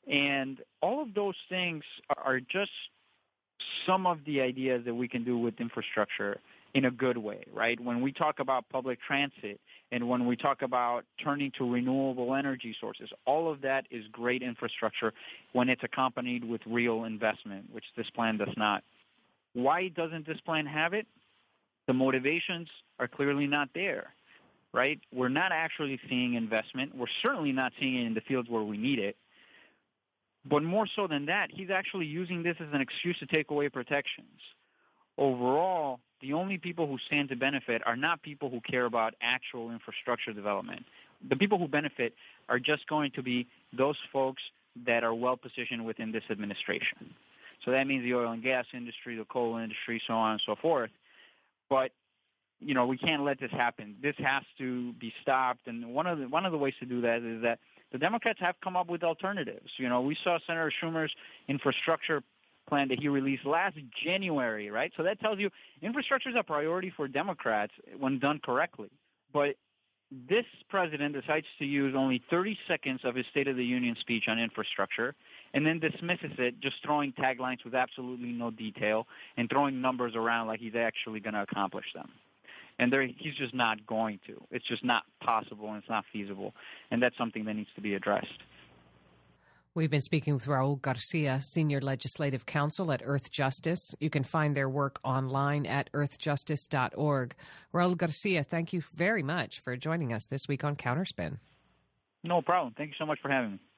Speaker 6: And all of those things are just some of the ideas that we can do with infrastructure in a good way, right? When we talk about public transit and when we talk about turning to renewable energy sources, all of that is great infrastructure when it's accompanied with real investment, which this plan does not. Why doesn't this plan have it? The motivations are clearly not there, right? We're not actually seeing investment. We're certainly not seeing it in the fields where we need it. But more so than that, he's actually using this as an excuse to take away protections. Overall, the only people who stand to benefit are not people who care about actual infrastructure development. The people who benefit are just going to be those folks that are well positioned within this administration. So that means the oil and gas industry, the coal industry, so on and so forth. But, you know, we can't let this happen. This has to be stopped. And one of the ways to do that is that the Democrats have come up with alternatives. You know, we saw Senator Schumer's infrastructure plan that he released last January, right? So that tells you infrastructure is a priority for Democrats when done correctly. But this president decides to use only 30 seconds of his State of the Union speech on infrastructure and then dismisses it, just throwing taglines with absolutely no detail and throwing numbers around like he's actually going to accomplish them. And he's just not going to. It's just not possible and it's not feasible. And that's something that needs to be addressed.
Speaker 5: We've been speaking with Raul Garcia, Senior Legislative Counsel at Earth Justice. You can find their work online at earthjustice.org. Raul Garcia, thank you very much for joining us this week on Counterspin.
Speaker 6: No problem. Thank you so much for having me.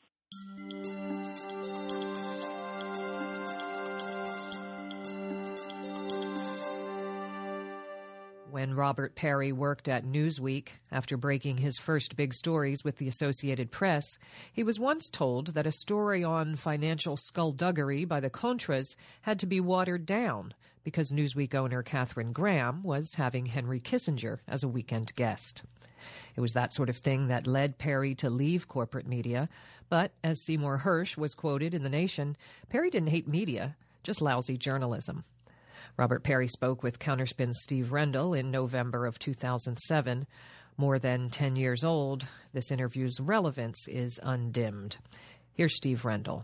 Speaker 5: When Robert Parry worked at Newsweek, after breaking his first big stories with the Associated Press, he was once told that a story on financial skullduggery by the Contras had to be watered down because Newsweek owner Katharine Graham was having Henry Kissinger as a weekend guest. It was that sort of thing that led Parry to leave corporate media, but as Seymour Hersh was quoted in The Nation, Parry didn't hate media, just lousy journalism. Robert Parry spoke with Counterspin's Steve Rendell in November of 2007. More than 10 years old, this interview's relevance is undimmed. Here's Steve Rendell.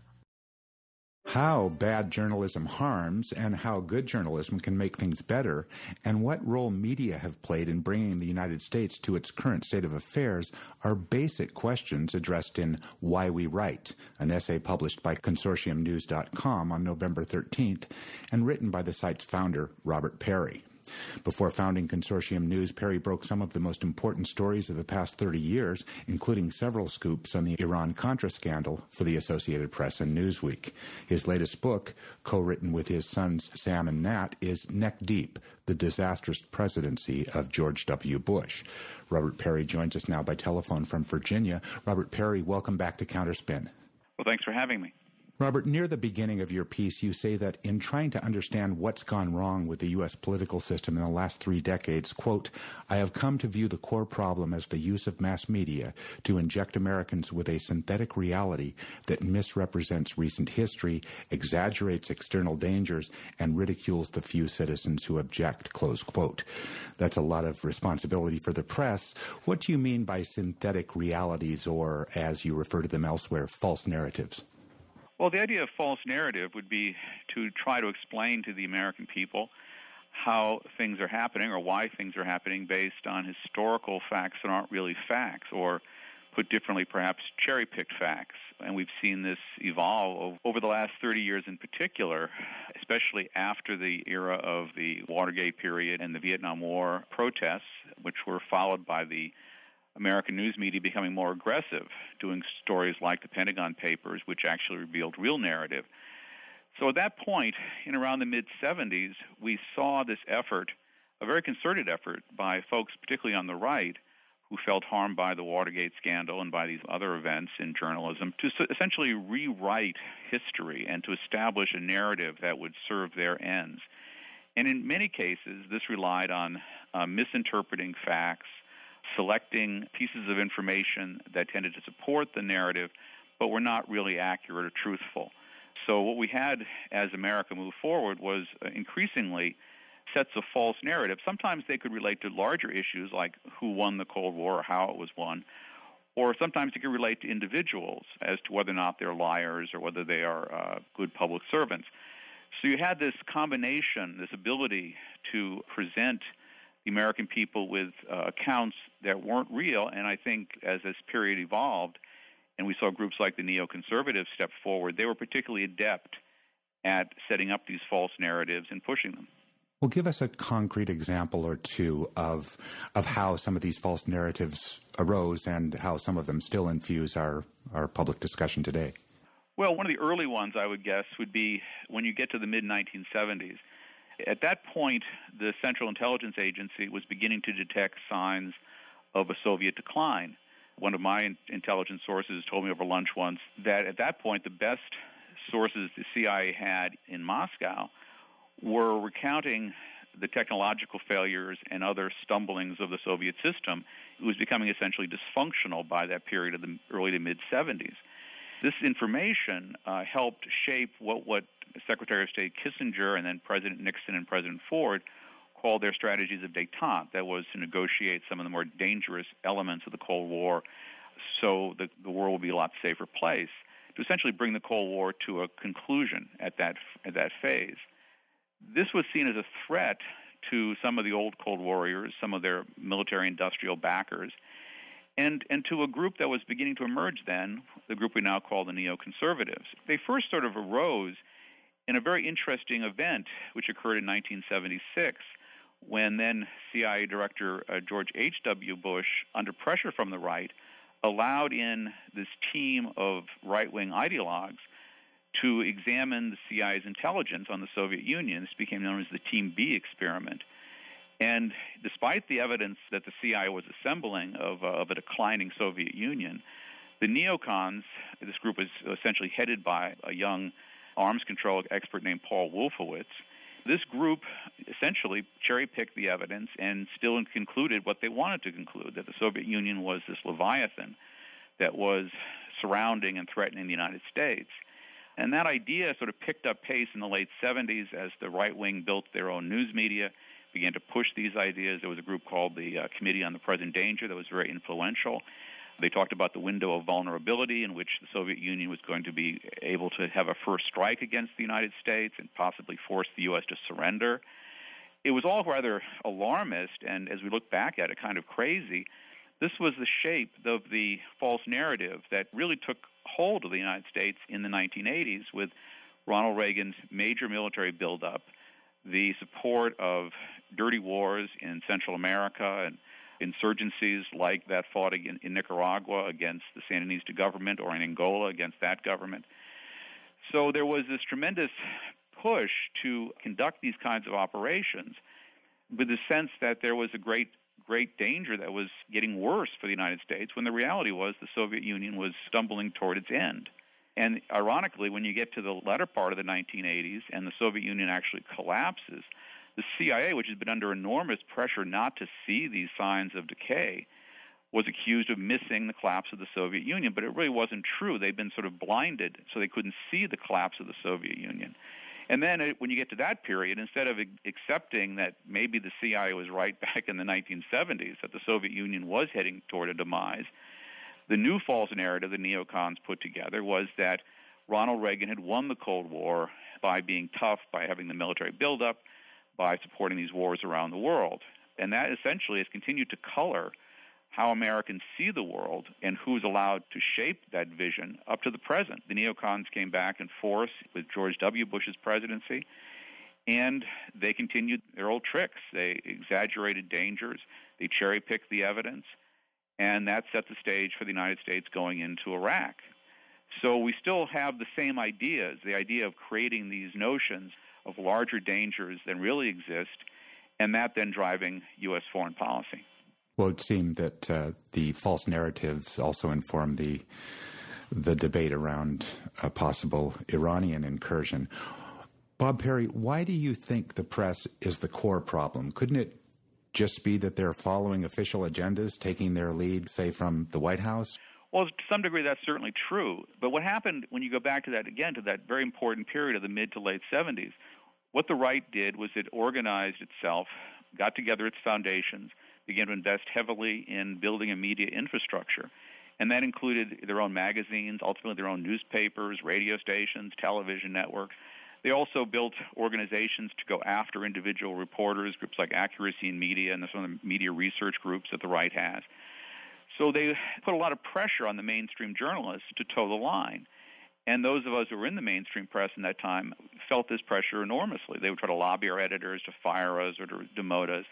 Speaker 7: How bad journalism harms and how good journalism can make things better, and what role media have played in bringing the United States to its current state of affairs are basic questions addressed in Why We Write, an essay published by ConsortiumNews.com on November 13th and written by the site's founder, Robert Parry. Before founding Consortium News, Parry broke some of the most important stories of the past 30 years, including several scoops on the Iran-Contra scandal for the Associated Press and Newsweek. His latest book, co-written with his sons Sam and Nat, is Neck Deep, The Disastrous Presidency of George W. Bush. Robert Parry joins us now by telephone from Virginia. Robert Parry, welcome back to Counterspin.
Speaker 8: Well, thanks for having me.
Speaker 7: Robert, near the beginning of your piece, you say that in trying to understand what's gone wrong with the U.S. political system in the last 3 decades, quote, I have come to view the core problem as the use of mass media to inject Americans with a synthetic reality that misrepresents recent history, exaggerates external dangers, and ridicules the few citizens who object, close quote. That's a lot of responsibility for the press. What do you mean by synthetic realities or, as you refer to them elsewhere, false narratives?
Speaker 8: Well, the idea of false narrative would be to try to explain to the American people how things are happening or why things are happening based on historical facts that aren't really facts, or put differently, perhaps cherry-picked facts. And we've seen this evolve over the last 30 years in particular, especially after the era of the Watergate period and the Vietnam War protests, which were followed by the American news media becoming more aggressive, doing stories like the Pentagon Papers, which actually revealed real narrative. So at that point, in around the mid-'70s, we saw this effort, a very concerted effort by folks, particularly on the right, who felt harmed by the Watergate scandal and by these other events in journalism, to essentially rewrite history and to establish a narrative that would serve their ends. And in many cases, this relied on misinterpreting facts, selecting pieces of information that tended to support the narrative, but were not really accurate or truthful. So what we had as America moved forward was increasingly sets of false narratives. Sometimes they could relate to larger issues like who won the Cold War or how it was won, or sometimes it can relate to individuals as to whether or not they're liars or whether they are good public servants. So you had this combination, this ability to present the American people with accounts that weren't real, and I think as this period evolved, and we saw groups like the neoconservatives step forward, they were particularly adept at setting up these false narratives and pushing them.
Speaker 7: Well, give us a concrete example or two of how some of these false narratives arose and how some of them still infuse our public discussion today.
Speaker 8: Well, one of the early ones, I would guess, would be when you get to the mid-1970s. At that point, the Central Intelligence Agency was beginning to detect signs of a Soviet decline. One of my intelligence sources told me over lunch once that at that point, the best sources the CIA had in Moscow were recounting the technological failures and other stumblings of the Soviet system. It was becoming essentially dysfunctional by that period of the early to mid-70s. This information helped shape what Secretary of State Kissinger and then President Nixon and President Ford called their strategies of détente. That was to negotiate some of the more dangerous elements of the Cold War so the world will be a lot safer place, to essentially bring the Cold War to a conclusion at that phase. This was seen as a threat to some of the old Cold Warriors, some of their military-industrial backers, and to a group that was beginning to emerge then, the group we now call the neoconservatives. They first sort of arose in a very interesting event which occurred in 1976 when then CIA Director George H.W. Bush, under pressure from the right, allowed in this team of right-wing ideologues to examine the CIA's intelligence on the Soviet Union. This became known as the Team B experiment. And despite the evidence that the CIA was assembling of a declining Soviet Union, the neocons, this group was essentially headed by a young arms control expert named Paul Wolfowitz. This group essentially cherry-picked the evidence and still concluded what they wanted to conclude, that the Soviet Union was this leviathan that was surrounding and threatening the United States. And that idea sort of picked up pace in the late 70s as the right wing built their own news media, began to push these ideas. There was a group called the Committee on the Present Danger that was very influential. They talked about the window of vulnerability in which the Soviet Union was going to be able to have a first strike against the United States and possibly force the U.S. to surrender. It was all rather alarmist, and as we look back at it, kind of crazy. This was the shape of the false narrative that really took hold of the United States in the 1980s with Ronald Reagan's major military buildup, the support of dirty wars in Central America and insurgencies like that fought in Nicaragua against the Sandinista government or in Angola against that government. So there was this tremendous push to conduct these kinds of operations with the sense that there was a great danger that was getting worse for the United States when the reality was the Soviet Union was stumbling toward its end. And ironically, when you get to the latter part of the 1980s and the Soviet Union actually collapses, the CIA, which has been under enormous pressure not to see these signs of decay, was accused of missing the collapse of the Soviet Union. But it really wasn't true. They'd been sort of blinded, so they couldn't see the collapse of the Soviet Union. And then when you get to that period, instead of accepting that maybe the CIA was right back in the 1970s, that the Soviet Union was heading toward a demise, the new false narrative the neocons put together was that Ronald Reagan had won the Cold War by being tough, by having the military buildup, by supporting these wars around the world. And that essentially has continued to color how Americans see the world and who's allowed to shape that vision up to the present. The neocons came back in force with George W. Bush's presidency, and they continued their old tricks. They exaggerated dangers, they cherry-picked the evidence, and that set the stage for the United States going into Iraq. So we still have the same ideas, the idea of creating these notions of larger dangers than really exist, and that then driving U.S. foreign policy.
Speaker 7: Well, it seemed that the false narratives also informed the debate around a possible Iranian incursion. Bob Perry, why do you think the press is the core problem? Couldn't it just be that they're following official agendas, taking their lead, say, from the White House?
Speaker 8: Well, to some degree, that's certainly true. But what happened when you go back to that, again, to that very important period of the mid to late 70s, what the right did was it organized itself, got together its foundations, began to invest heavily in building a media infrastructure. And that included their own magazines, ultimately their own newspapers, radio stations, television networks. They also built organizations to go after individual reporters, groups like Accuracy in Media and some of the media research groups that the right has. So they put a lot of pressure on the mainstream journalists to toe the line. And those of us who were in the mainstream press in that time felt this pressure enormously. They would try to lobby our editors to fire us or to demote us.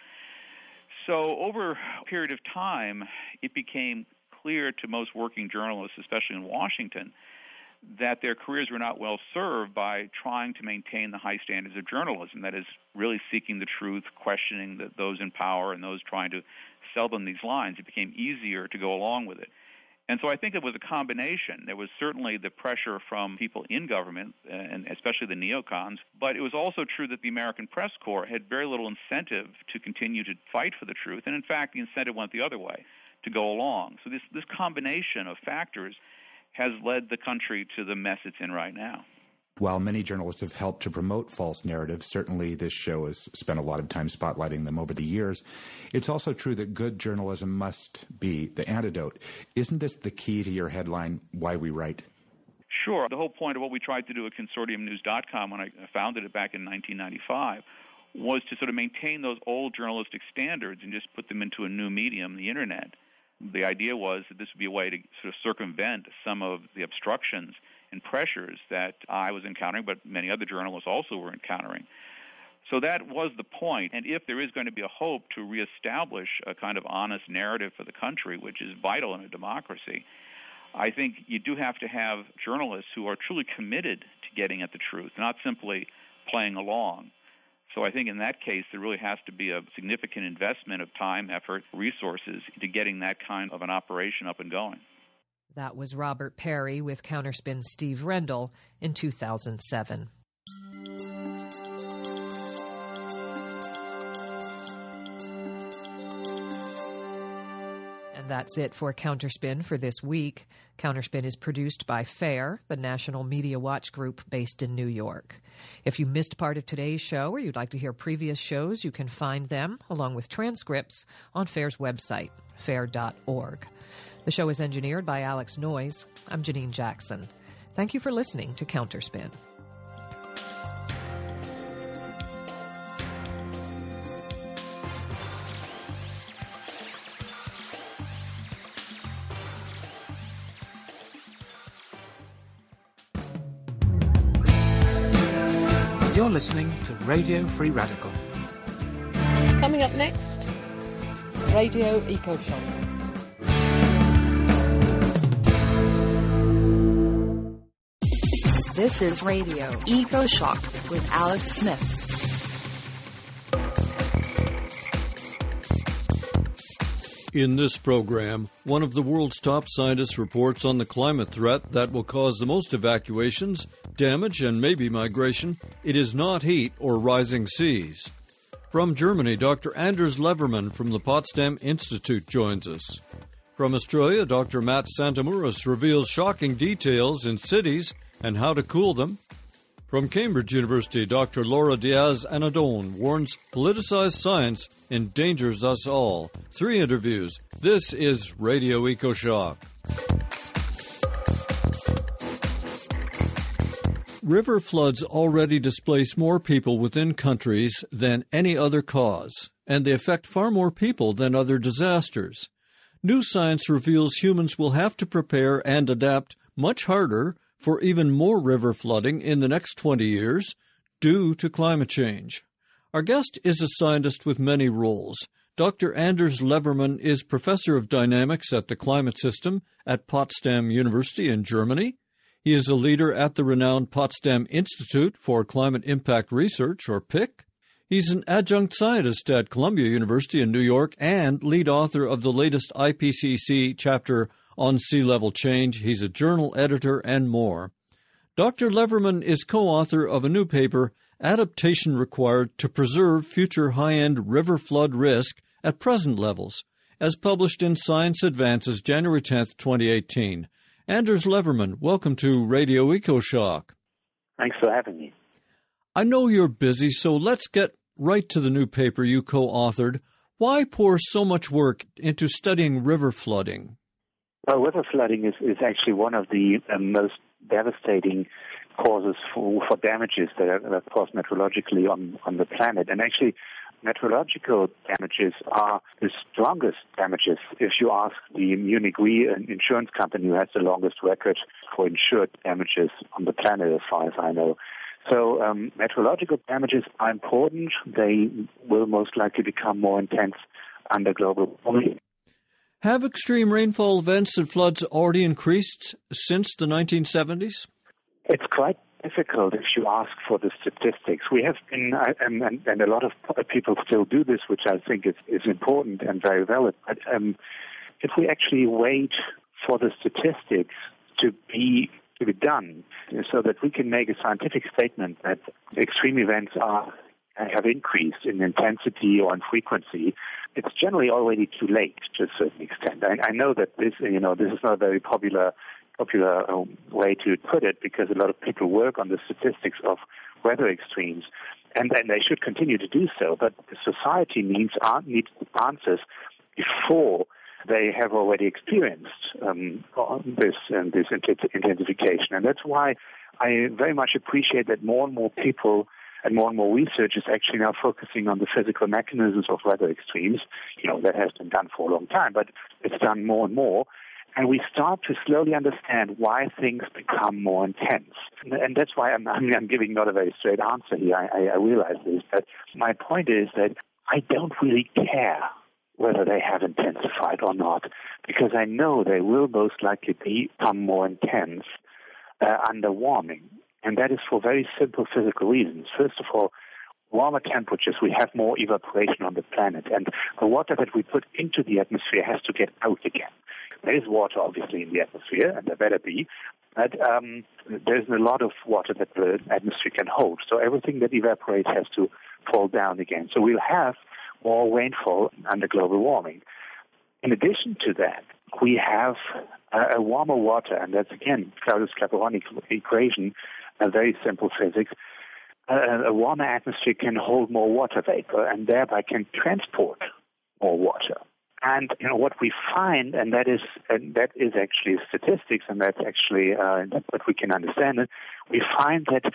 Speaker 8: So over a period of time, it became clear to most working journalists, especially in Washington, that their careers were not well served by trying to maintain the high standards of journalism, that is, really seeking the truth, questioning those in power and those trying to sell them these lines. It became easier to go along with it. And so I think it was a combination. There was certainly the pressure from people in government, and especially the neocons, but it was also true that the American Press Corps had very little incentive to continue to fight for the truth, and in fact the incentive went the other way, to go along. So this combination of factors has led the country to the mess it's in right now.
Speaker 7: While many journalists have helped to promote false narratives, certainly this show has spent a lot of time spotlighting them over the years, it's also true that good journalism must be the antidote. Isn't this the key to your headline, Why We Write?
Speaker 8: Sure. The whole point of what we tried to do at consortiumnews.com when I founded it back in 1995 was to sort of maintain those old journalistic standards and just put them into a new medium, the Internet. The idea was that this would be a way to sort of circumvent some of the obstructions and pressures that I was encountering, but many other journalists also were encountering. So that was the point. And if there is going to be a hope to reestablish a kind of honest narrative for the country, which is vital in a democracy, I think you do have to have journalists who are truly committed to getting at the truth, not simply playing along. So I think in that case, there really has to be a significant investment of time, effort, resources into getting that kind of an operation up and going.
Speaker 5: That was Robert Perry with Counterspin's Steve Rendell in 2007. And that's it for Counterspin for this week. Counterspin is produced by FAIR, the National Media Watch Group based in New York. If you missed part of today's show or you'd like to hear previous shows, you can find them, along with transcripts, on FAIR's website, fair.org. The show is engineered by Alex Noyes. I'm Janine Jackson. Thank you for listening to Counterspin.
Speaker 1: You're listening to Radio Free Radical.
Speaker 2: Coming up next, Radio EcoShock.
Speaker 9: This is Radio EcoShock with Alex Smith.
Speaker 10: In this program, one of the world's top scientists reports on the climate threat that will cause the most evacuations, damage, and maybe migration. It is not heat or rising seas. From Germany, Dr. Anders Leverman from the Potsdam Institute joins us. From Australia, Dr. Matt Santamuras reveals shocking details in cities and how to cool them. From Cambridge University, Dr. Laura Diaz-Anadon warns politicized science endangers us all. 3 interviews. This is Radio EcoShock. River floods already displace more people within countries than any other cause, and they affect far more people than other disasters. New science reveals humans will have to prepare and adapt much harder for even more river flooding in the next 20 years due to climate change. Our guest is a scientist with many roles. Dr. Anders Leverman is professor of dynamics at the climate system at Potsdam University in Germany. He is a leader at the renowned Potsdam Institute for Climate Impact Research, or PIC. He's an adjunct scientist at Columbia University in New York and lead author of the latest IPCC chapter on sea level change. He's a journal editor and more. Dr. Leverman is co-author of a new paper, Adaptation Required to Preserve Future High-End River Flood Risk at Present Levels, as published in Science Advances, January 10, 2018. Anders Leverman, welcome to Radio EcoShock.
Speaker 11: Thanks for having me.
Speaker 10: I know you're busy, so let's get right to the new paper you co-authored. Why pour so much work into studying river flooding?
Speaker 11: Well, river flooding is actually one of the most devastating causes for damages that are caused meteorologically on the planet. And actually, meteorological damages are the strongest damages. If you ask the Munich Re, an insurance company who has the longest record for insured damages on the planet, as far as I know. So meteorological damages are important. They will most likely become more intense under global warming.
Speaker 10: Have extreme rainfall events and floods already increased since the 1970s?
Speaker 11: It's quite difficult if you ask for the statistics. We have been, and a lot of people still do this, which I think is important and very valid. But if we actually wait for the statistics to be done, so that we can make a scientific statement that extreme events have increased in intensity or in frequency, it's generally already too late to a certain extent. I know that this is not a very popular way to put it, because a lot of people work on the statistics of weather extremes, and they should continue to do so. But the society needs answers before they have already experienced this intensification. And that's why I very much appreciate that more and more people and more research is actually now focusing on the physical mechanisms of weather extremes. That has been done for a long time, but it's done more and more. And we start to slowly understand why things become more intense. And that's why I'm giving not a very straight answer here. I realize this, but my point is that I don't really care whether they have intensified or not, because I know they will most likely become more intense under warming. And that is for very simple physical reasons. First of all, warmer temperatures, we have more evaporation on the planet, and the water that we put into the atmosphere has to get out again. There is water, obviously, in the atmosphere, and there better be, but there's a lot of water that the atmosphere can hold. So everything that evaporates has to fall down again. So we'll have more rainfall under global warming. In addition to that, we have a warmer water, and that's, again, Clausius-Clapeyron equation, a very simple physics. A warmer atmosphere can hold more water vapor and thereby can transport more water. And what we find, and that is actually statistics, and that's actually what we can understand. We find that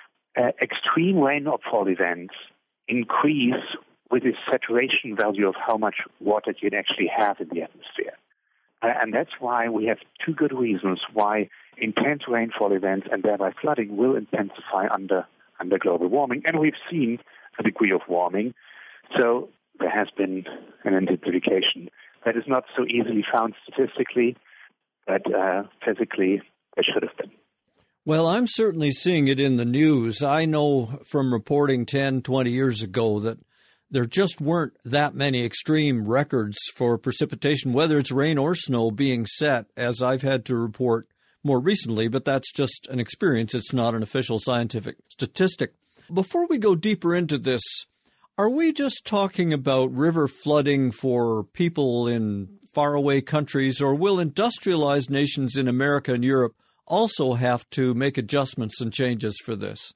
Speaker 11: extreme rainfall events increase with the saturation value of how much water you actually have in the atmosphere. And that's why we have two good reasons why intense rainfall events and thereby flooding will intensify under global warming. And we've seen a degree of warming. So there has been an intensification that is not so easily found statistically, but physically it should have been.
Speaker 10: Well, I'm certainly seeing it in the news. I know from reporting 10, 20 years ago that there just weren't that many extreme records for precipitation, whether it's rain or snow, being set, as I've had to report more recently, but that's just an experience. It's not an official scientific statistic. Before we go deeper into this, are we just talking about river flooding for people in faraway countries, or will industrialized nations in America and Europe also have to make adjustments and changes for this?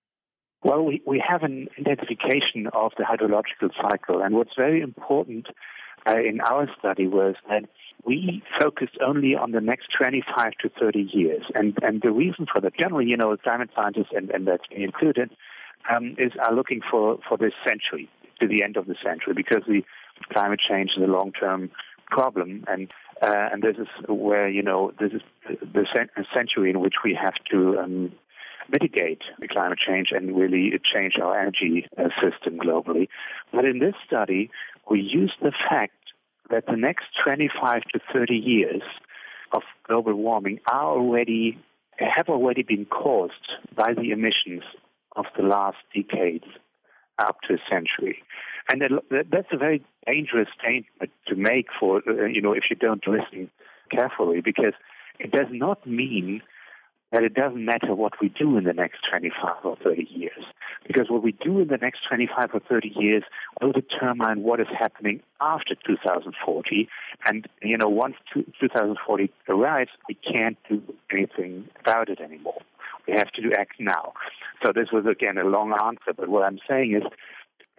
Speaker 11: Well, we have an identification of the hydrological cycle, and what's very important in our study was that we focused only on the next 25 to 30 years. And the reason for that, generally, climate scientists, and that's me included, are looking for this century, to the end of the century, because the climate change is a long-term problem, and this is where, this is the century in which we have to mitigate the climate change and really change our energy system globally. But in this study, we used the fact that the next 25 to 30 years of global warming have already been caused by the emissions of the last decades up to a century. And that's a very dangerous statement to make for, if you don't listen carefully, because it does not mean that it doesn't matter what we do in the next 25 or 30 years. Because what we do in the next 25 or 30 years will determine what is happening after 2040. And, once 2040 arrives, we can't do anything about it anymore. We have to act now. So this was, again, a long answer, but what I'm saying is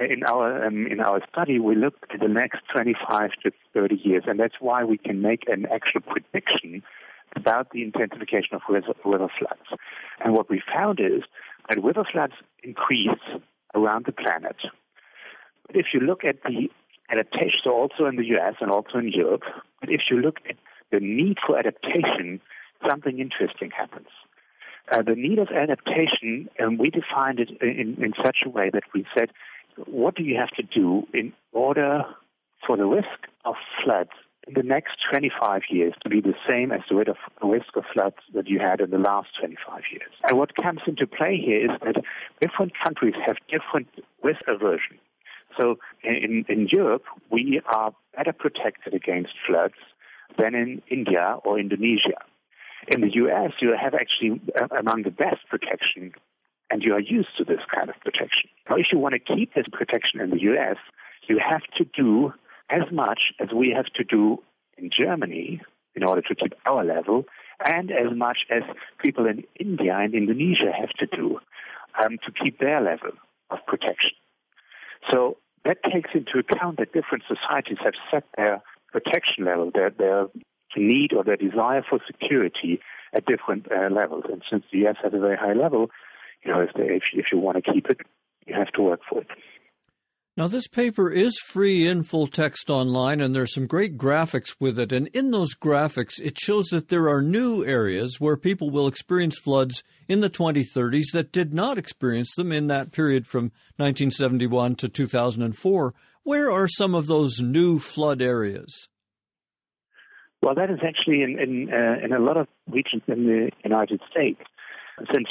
Speaker 11: in our study, we looked at the next 25 to 30 years, and that's why we can make an actual prediction about the intensification of river floods. And what we found is that river floods increase around the planet. But if you look at the adaptations, also in the U.S. and also in Europe, but if you look at the need for adaptation, something interesting happens. The need of adaptation, we defined it in such a way that we said, what do you have to do in order for the risk of floods in the next 25 years to be the same as the risk of floods that you had in the last 25 years? And what comes into play here is that different countries have different risk aversion. So in Europe, we are better protected against floods than in India or Indonesia. In the U.S., you have actually among the best protection, and you are used to this kind of protection. Now, if you want to keep this protection in the U.S., you have to do as much as we have to do in Germany in order to keep our level, and as much as people in India and Indonesia have to do to keep their level of protection. So that takes into account that different societies have set their protection level, their need or their desire for security at different levels. And since the U.S. has a very high level, if you want to keep it, you have to work for it.
Speaker 10: Now, this paper is free in full text online, and there's some great graphics with it. And in those graphics, it shows that there are new areas where people will experience floods in the 2030s that did not experience them in that period from 1971 to 2004. Where are some of those new flood areas?
Speaker 11: Well, that is actually in a lot of regions in the United States. Since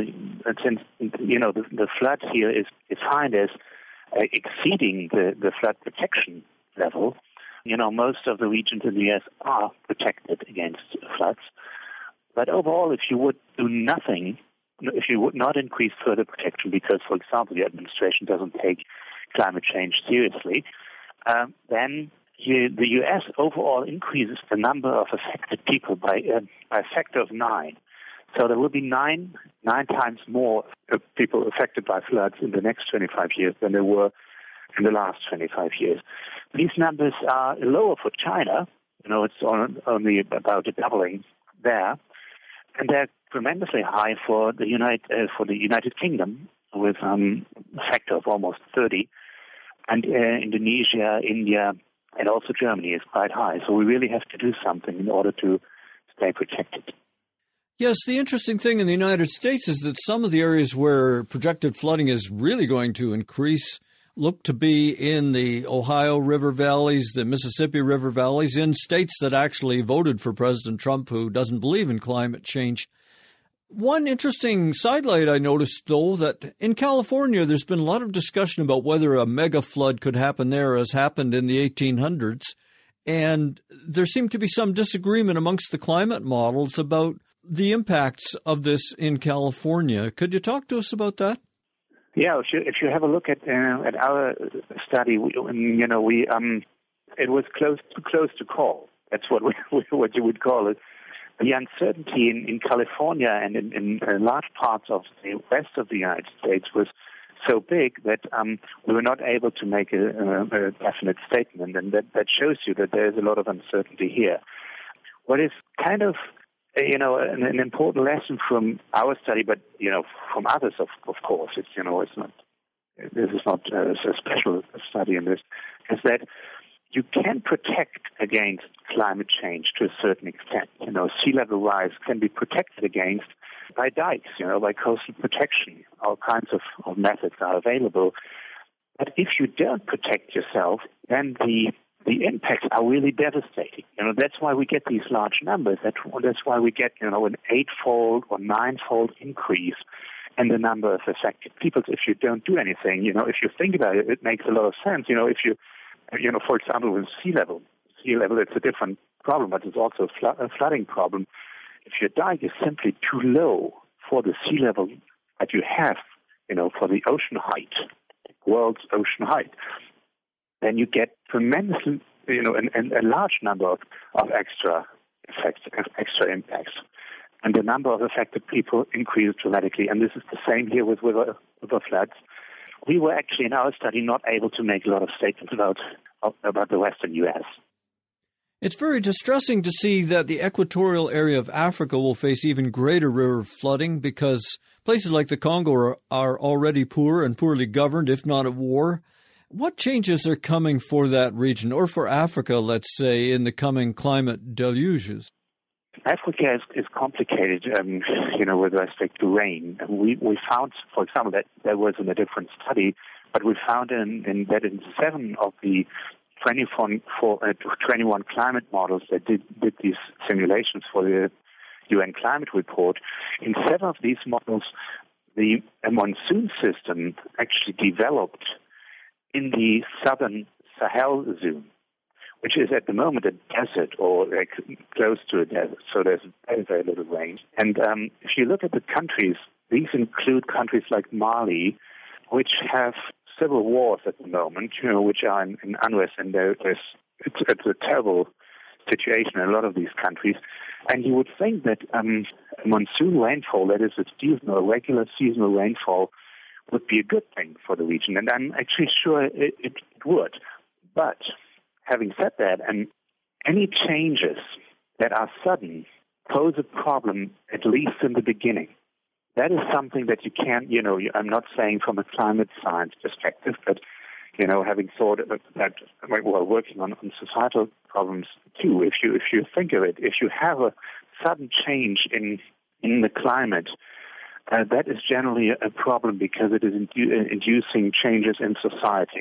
Speaker 11: the flood here is defined as exceeding the flood protection level, most of the regions in the U.S. are protected against floods. But overall, if you would do nothing, if you would not increase further protection because, for example, the administration doesn't take climate change seriously, then the U.S. overall increases the number of affected people by a factor of 9. So there will be nine times more people affected by floods in the next 25 years than there were in the last 25 years. These numbers are lower for China. It's only about a doubling there, and they're tremendously high for the United Kingdom with a factor of almost 30, and Indonesia, India, and also Germany is quite high. So we really have to do something in order to stay protected.
Speaker 10: Yes, the interesting thing in the United States is that some of the areas where projected flooding is really going to increase look to be in the Ohio River valleys, the Mississippi River valleys, in states that actually voted for President Trump, who doesn't believe in climate change. One interesting sidelight I noticed, though, that in California there's been a lot of discussion about whether a mega flood could happen there as happened in the 1800s, and there seemed to be some disagreement amongst the climate models about the impacts of this in California. Could you talk to us about that?
Speaker 11: Yeah, if you have a look at our study, it was too close to call. That's what you would call it. The uncertainty in California and in large parts of the west of the United States was so big that we were not able to make a definite statement, and that shows you that there is a lot of uncertainty here. What is kind of an important lesson from our study, but from others, of course, it's not. This is not a special study in this. Is that you can protect against climate change to a certain extent. Sea level rise can be protected against by dikes, by coastal protection. All kinds of methods are available. But if you don't protect yourself, then the impacts are really devastating. That's why we get these large numbers. That's why we get, an 8-fold or 9-fold increase in the number of affected people if you don't do anything. If you think about it, it makes a lot of sense. If you, for example, with sea level, it's a different problem, but it's also a flooding problem. If your dike is simply too low for the sea level that you have, for the ocean height, world's ocean height, then you get tremendously, a large number of extra effects, extra impacts. And the number of affected people increases dramatically. And this is the same here with river floods. we were actually in our study not able to make a lot of statements about the Western U.S.
Speaker 10: It's very distressing to see that the equatorial area of Africa will face even greater river flooding because places like the Congo are already poor and poorly governed, if not at war. What changes are coming for that region, or for Africa, let's say, in the coming climate deluges?
Speaker 11: Africa is complicated, with respect to rain. We found, for example, that there was in a different study, but we found that in 7 of the 21 climate models that did these simulations for the UN climate report, in 7 of these models, the monsoon system actually developed in the southern Sahel zone, which is at the moment a desert or like close to a desert, so there's very, very little rain. And if you look at the countries, these include countries like Mali, which have civil wars at the moment, which are in unrest, and it's a terrible situation in a lot of these countries. And you would think that monsoon rainfall, that is a regular seasonal rainfall, would be a good thing for the region. And I'm actually sure it would. But having said that, and any changes that are sudden pose a problem, at least in the beginning. That is something that you can't, I'm not saying from a climate science perspective, but, having thought that we're working on societal problems too, if you think of it, if you have a sudden change in the climate, that is generally a problem because it is inducing changes in society.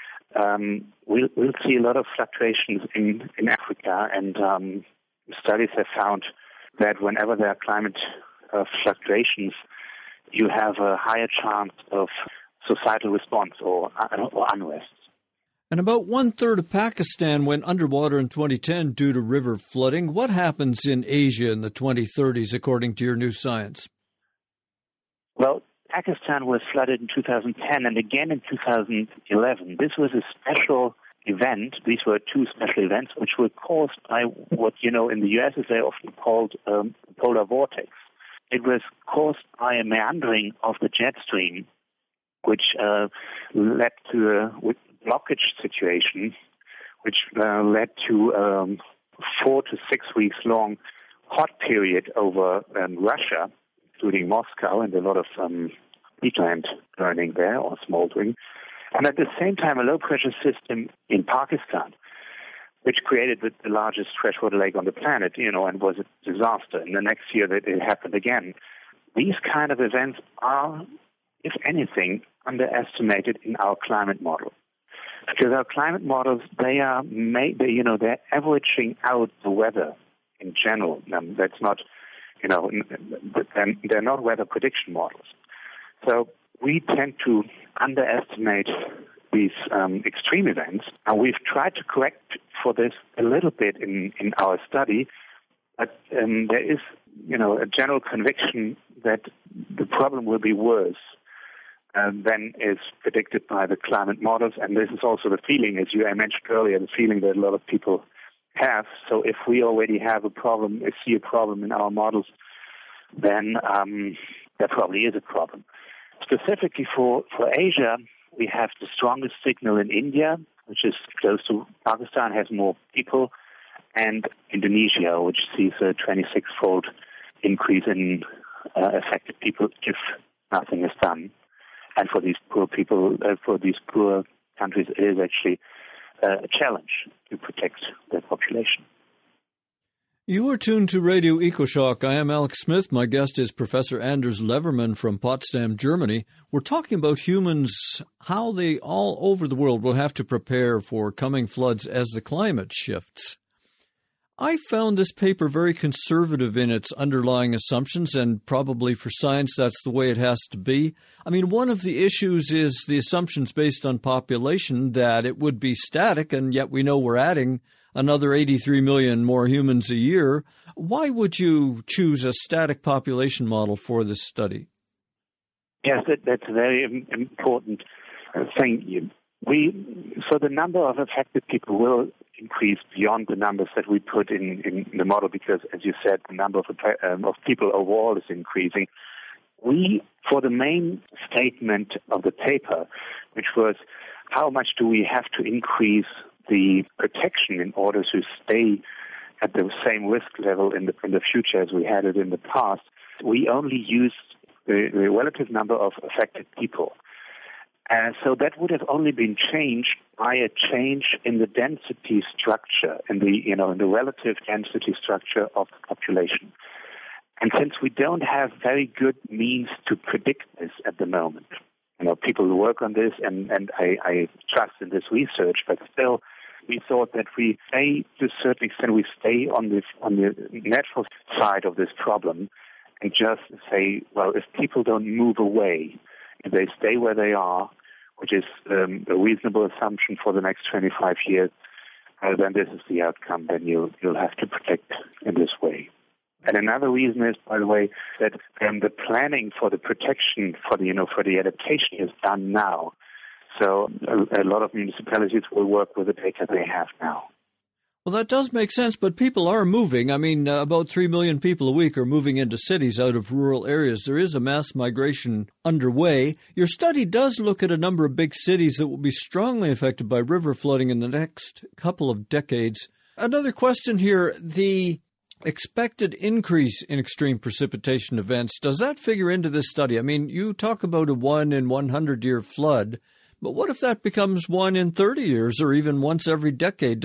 Speaker 11: We'll see a lot of fluctuations in Africa, and studies have found that whenever there are climate fluctuations, you have a higher chance of societal response or unrest.
Speaker 10: And about 1/3 of Pakistan went underwater in 2010 due to river flooding. What happens in Asia in the 2030s, according to your new science?
Speaker 11: Well, Pakistan was flooded in 2010 and again in 2011. This was a special event. These were 2 special events which were caused by what, in the U.S. is very often called polar vortex. It was caused by a meandering of the jet stream, which led to a blockage situation, which led to 4 to 6 weeks long hot period over Russia, including Moscow, and a lot of peatland burning there or smoldering. And at the same time, a low-pressure system in Pakistan, which created the largest freshwater lake on the planet, and was a disaster. And the next year that it happened again. These kind of events are, if anything, underestimated in our climate model. Because our climate models, they're averaging out the weather in general. That's not, they're not weather prediction models. So we tend to underestimate these extreme events, and we've tried to correct for this a little bit in our study, but there is, a general conviction that the problem will be worse than is predicted by the climate models, and this is also the feeling, as I mentioned earlier, the feeling that a lot of people have. So if we already have a problem, see a problem in our models, then there probably is a problem. Specifically for Asia, we have the strongest signal in India, which is close to Pakistan, has more people, and Indonesia, which sees a 26-fold increase in affected people if nothing is done. And for these poor people, for these poor countries, it is actually a challenge to protect their population.
Speaker 10: You are tuned to Radio EcoShock. I am Alex Smith. My guest is Professor Anders Leverman from Potsdam, Germany. We're talking about humans, how they all over the world will have to prepare for coming floods as the climate shifts. I found this paper very conservative in its underlying assumptions, and probably for science that's the way it has to be. I mean, one of the issues is the assumptions based on population, that it would be static, and yet we know we're adding another 83 million more humans a year. Why would you choose a static population model for this study?
Speaker 11: Yes, that's a very important thing. So the number of affected people will increase beyond the numbers that we put in the model because, as you said, the number of people overall is increasing. for the main statement of the paper, which was how much do we have to increase the protection in order to stay at the same risk level in the future as we had it in the past, we only used the relative number of affected people. So that would have only been changed by a change in the density structure, in the relative density structure of the population. And since we don't have very good means to predict this at the moment, people who work on this, and I trust in this research, but still, we thought that we stay, to a certain extent, we stay on the natural side of this problem and just say, well, if people don't move away, if they stay where they are, which is a reasonable assumption for the next 25 years, then this is the outcome. Then you'll have to protect in this way. And another reason is, by the way, that the planning for the protection, for the adaptation is done now. So a lot of municipalities will work with the data they have now.
Speaker 10: Well, that does make sense, but people are moving. I mean, about 3 million people a week are moving into cities out of rural areas. There is a mass migration underway. Your study does look at a number of big cities that will be strongly affected by river flooding in the next couple of decades. Another question here, the expected increase in extreme precipitation events, does that figure into this study? I mean, you talk about a 1 in 100-year flood, but what if that becomes 1 in 30 years or even once every decade?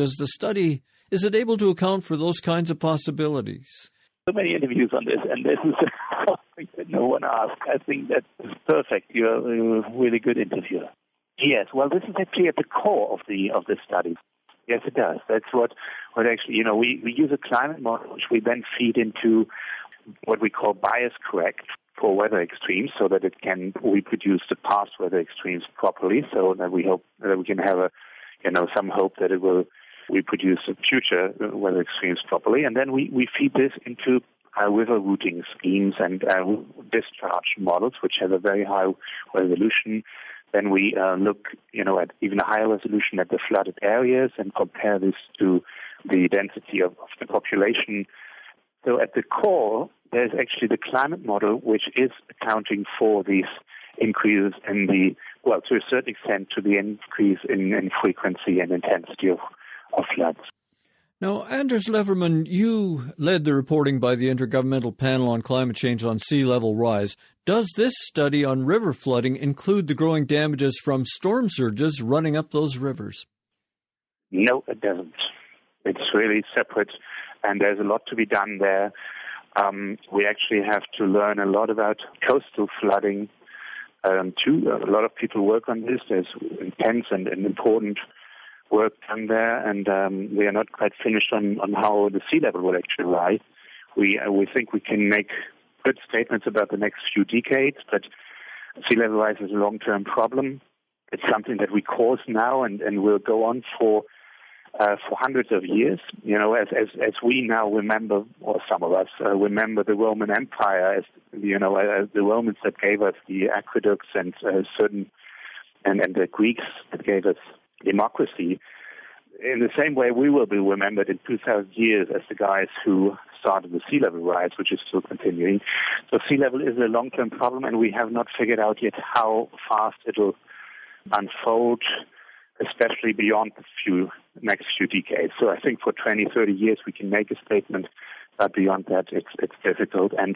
Speaker 10: Is it able to account for those kinds of possibilities?
Speaker 11: So many interviews on this, and this is something that no one asked. I think that is perfect. You're a really good interviewer. Yes, well, this is actually at the core of the study. Yes, it does. That's what actually, we use a climate model which we then feed into what we call bias correct for weather extremes, so that it can reproduce the past weather extremes properly, so that we hope that we can have some hope that it will reproduce the future weather extremes properly. And then we feed this into river routing schemes and discharge models, which have a very high resolution. Then we look, at even a higher resolution at the flooded areas and compare this to the density of the population. So at the core, there's actually the climate model, which is accounting for these increases to a certain extent, to the increase in frequency and intensity of floods.
Speaker 10: Now, Anders Leverman, you led the reporting by the Intergovernmental Panel on Climate Change on Sea Level Rise. Does this study on river flooding include the growing damages from storm surges running up those rivers?
Speaker 11: No, it doesn't. It's really separate, and there's a lot to be done there. We actually have to learn a lot about coastal flooding, too. A lot of people work on this. There's intense and important work done there, and we are not quite finished on how the sea level will actually rise. We think we can make good statements about the next few decades, but sea level rise is a long-term problem. It's something that we cause now and will go on for hundreds of years. As we now remember, or some of us remember the Roman Empire as the Romans that gave us the aqueducts and the Greeks that gave us democracy. In the same way, we will be remembered in 2,000 years as the guys who started the sea level rise, which is still continuing. So sea level is a long-term problem, and we have not figured out yet how fast it'll unfold, especially beyond the next few decades. So I think for 20, 30 years we can make a statement, but beyond that it's difficult. And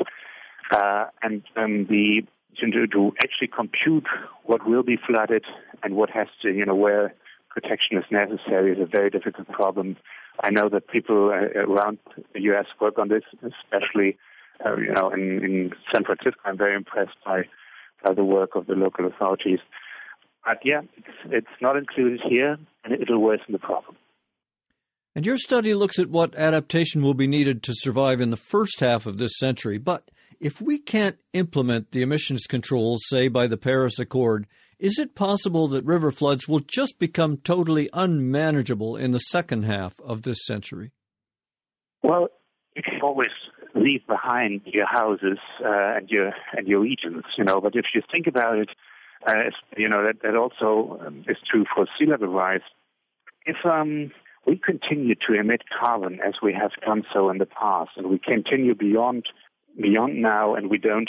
Speaker 11: to actually compute what will be flooded and what has to, where protection is necessary is a very difficult problem. I know that people around the U.S. work on this, especially, in San Francisco. I'm very impressed by the work of the local authorities. But yeah, it's not included here, and it'll worsen the problem.
Speaker 10: And your study looks at what adaptation will be needed to survive in the first half of this century. But if we can't implement the emissions controls, say, by the Paris Accord, is it possible that river floods will just become totally unmanageable in the second half of this century?
Speaker 11: Well, you can always leave behind your houses and your regions, But if you think about it, that also is true for sea level rise. If we continue to emit carbon as we have done so in the past, and we continue beyond now, and we don't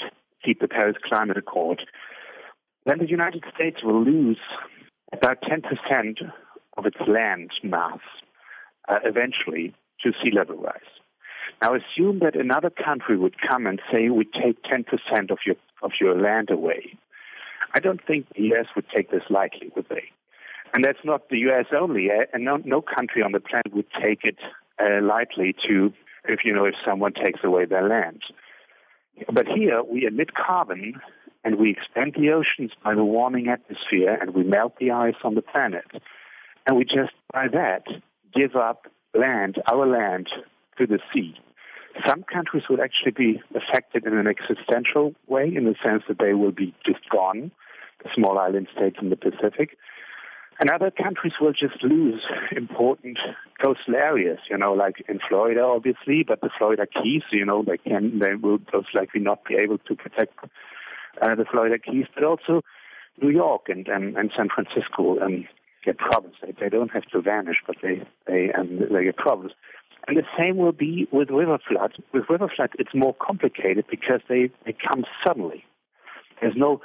Speaker 11: keep the Paris Climate Accord, then the United States will lose about 10% of its land mass eventually to sea level rise. Now, assume that another country would come and say, we take 10% of your land away. I don't think the U.S. would take this lightly, would they? And that's not the U.S. only. And no country on the planet would take it lightly if someone takes away their land. But here we emit carbon and we expand the oceans by the warming atmosphere and we melt the ice on the planet. And we just, by that, give up land, our land, to the sea. Some countries will actually be affected in an existential way in the sense that they will be just gone, the small island states in the Pacific. And other countries will just lose important coastal areas, like in Florida, obviously, but the Florida Keys, they will most likely not be able to protect the Florida Keys, but also New York and San Francisco get problems. They don't have to vanish, but they get problems. And the same will be with river floods. With river floods, it's more complicated because they come suddenly. There's no,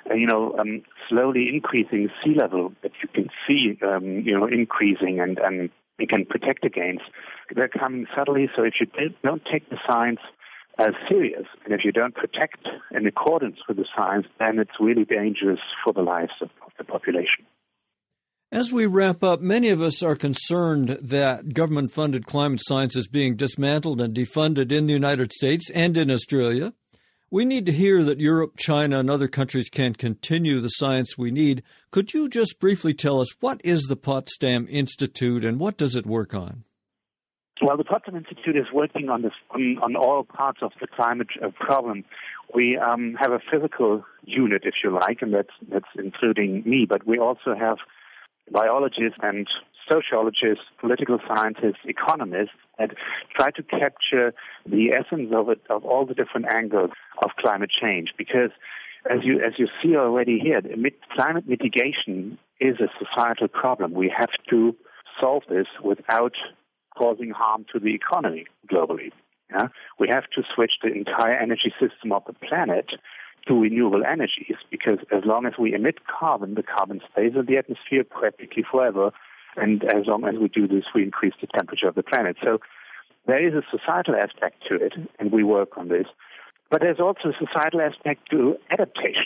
Speaker 11: slowly increasing sea level that you can see, increasing and you can protect against. They're coming suddenly, so if you don't take the science as serious, and if you don't protect in accordance with the science, then it's really dangerous for the lives of the population.
Speaker 10: As we wrap up, many of us are concerned that government-funded climate science is being dismantled and defunded in the United States and in Australia. We need to hear that Europe, China, and other countries can continue the science we need. Could you just briefly tell us what is the Potsdam Institute and what does it work on?
Speaker 11: Well, the Potsdam Institute is working on all parts of the climate problem. We have a physical unit, if you like, and that's including me, but we also have biologists and sociologists, political scientists, economists that try to capture the essence of all the different angles of climate change. Because as you see already here, climate mitigation is a societal problem. We have to solve this without causing harm to the economy globally. Yeah? We have to switch the entire energy system of the planet to renewable energies, because as long as we emit carbon, the carbon stays in the atmosphere practically forever, and as long as we do this, we increase the temperature of the planet. So there is a societal aspect to it, and we work on this. But there's also a societal aspect to adaptation.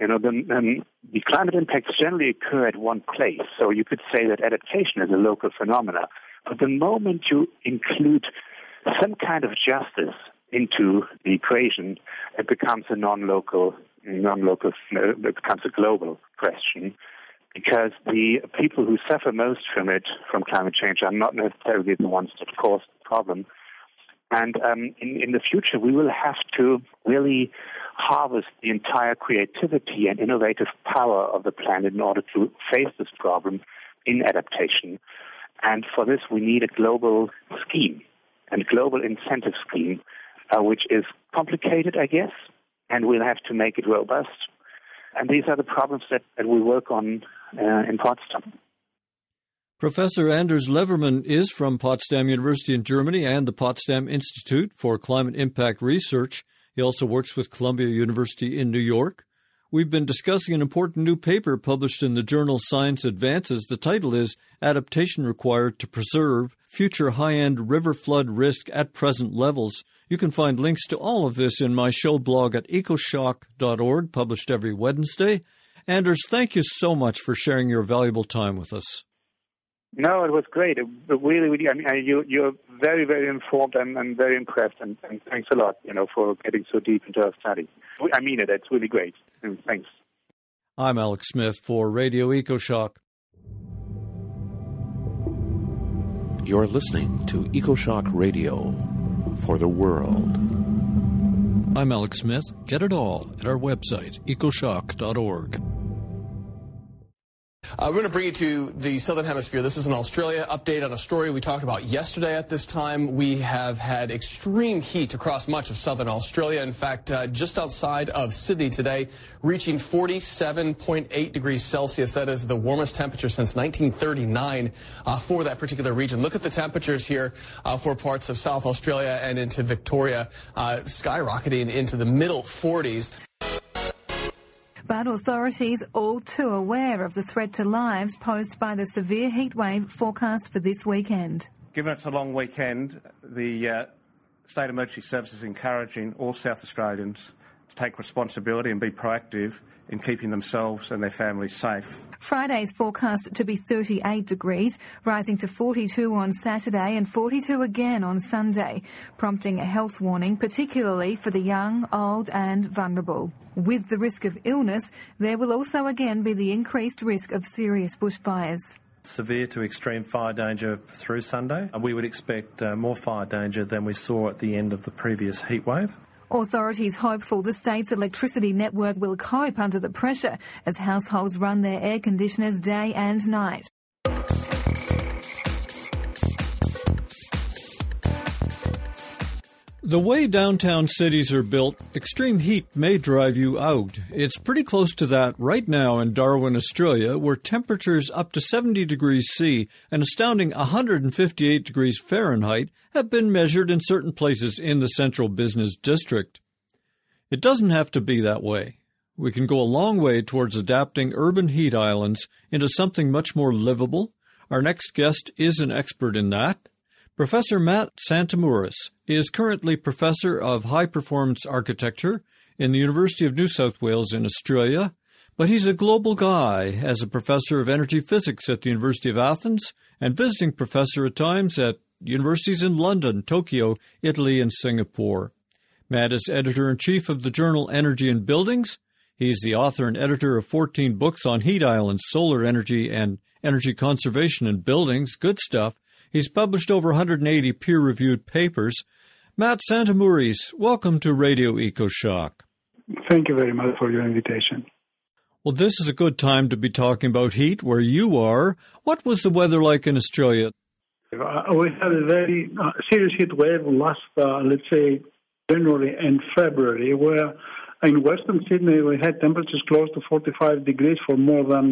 Speaker 11: The climate impacts generally occur at one place, so you could say that adaptation is a local phenomena. But the moment you include some kind of justice into the equation, it becomes it becomes a global question, because the people who suffer most from climate change are not necessarily the ones that cause the problem. And in the future, we will have to really harvest the entire creativity and innovative power of the planet in order to face this problem in adaptation. And for this, we need a global scheme and global incentive scheme, which is complicated, I guess, and we'll have to make it robust. And these are the problems that we work on in Potsdam.
Speaker 10: Professor Anders Levermann is from Potsdam University in Germany and the Potsdam Institute for Climate Impact Research. He also works with Columbia University in New York. We've been discussing an important new paper published in the journal Science Advances. The title is Adaptation Required to Preserve Future High-End River Flood Risk at Present Levels. You can find links to all of this in my show blog at ecoshock.org, published every Wednesday. Anders, thank you so much for sharing your valuable time with us.
Speaker 11: No, it was great. Really, you're very, very informed. I'm very impressed, and thanks a lot, for getting so deep into our study. I mean it. It's really great. And thanks.
Speaker 10: I'm Alex Smith for Radio EcoShock.
Speaker 12: You're listening to EcoShock Radio for the world.
Speaker 10: I'm Alex Smith. Get it all at our website, ecoshock.org.
Speaker 13: We're going to bring you to the Southern Hemisphere. This is an Australia update on a story we talked about yesterday at this time. We have had extreme heat across much of southern Australia. In fact, just outside of Sydney today, reaching 47.8 degrees Celsius. That is the warmest temperature since 1939 for that particular region. Look at the temperatures here for parts of South Australia and into Victoria, skyrocketing into the middle 40s.
Speaker 14: But authorities all too aware of the threat to lives posed by the severe heatwave forecast for this weekend.
Speaker 15: Given it's a long weekend, the State Emergency Service is encouraging all South Australians to take responsibility and be proactive in keeping themselves and their families safe.
Speaker 14: Friday's forecast to be 38 degrees, rising to 42 on Saturday and 42 again on Sunday, prompting a health warning, particularly for the young, old and vulnerable. With the risk of illness, there will also again be the increased risk of serious bushfires.
Speaker 16: Severe to extreme fire danger through Sunday. We would expect more fire danger than we saw at the end of the previous heatwave.
Speaker 14: Authorities hopeful the state's electricity network will cope under the pressure as households run their air conditioners day and night.
Speaker 10: The way downtown cities are built, extreme heat may drive you out. It's pretty close to that right now in Darwin, Australia, where temperatures up to 70 degrees C, an astounding 158 degrees Fahrenheit, have been measured in certain places in the central business district. It doesn't have to be that way. We can go a long way towards adapting urban heat islands into something much more livable. Our next guest is an expert in that. Professor Matt Santamouris is currently Professor of High-Performance Architecture in the University of New South Wales in Australia, but he's a global guy as a Professor of Energy Physics at the University of Athens and visiting professor at times at universities in London, Tokyo, Italy, and Singapore. Matt is Editor-in-Chief of the journal Energy and Buildings. He's the author and editor of 14 books on heat islands, solar energy, and energy conservation in buildings. Good stuff. He's published over 180 peer-reviewed papers. Matt Santamouris, welcome to Radio EcoShock.
Speaker 17: Thank you very much for your invitation.
Speaker 10: Well, this is a good time to be talking about heat where you are. What was the weather like in Australia?
Speaker 17: We had a very serious heat wave last, let's say, January and February, where in Western Sydney we had temperatures close to 45 degrees for more than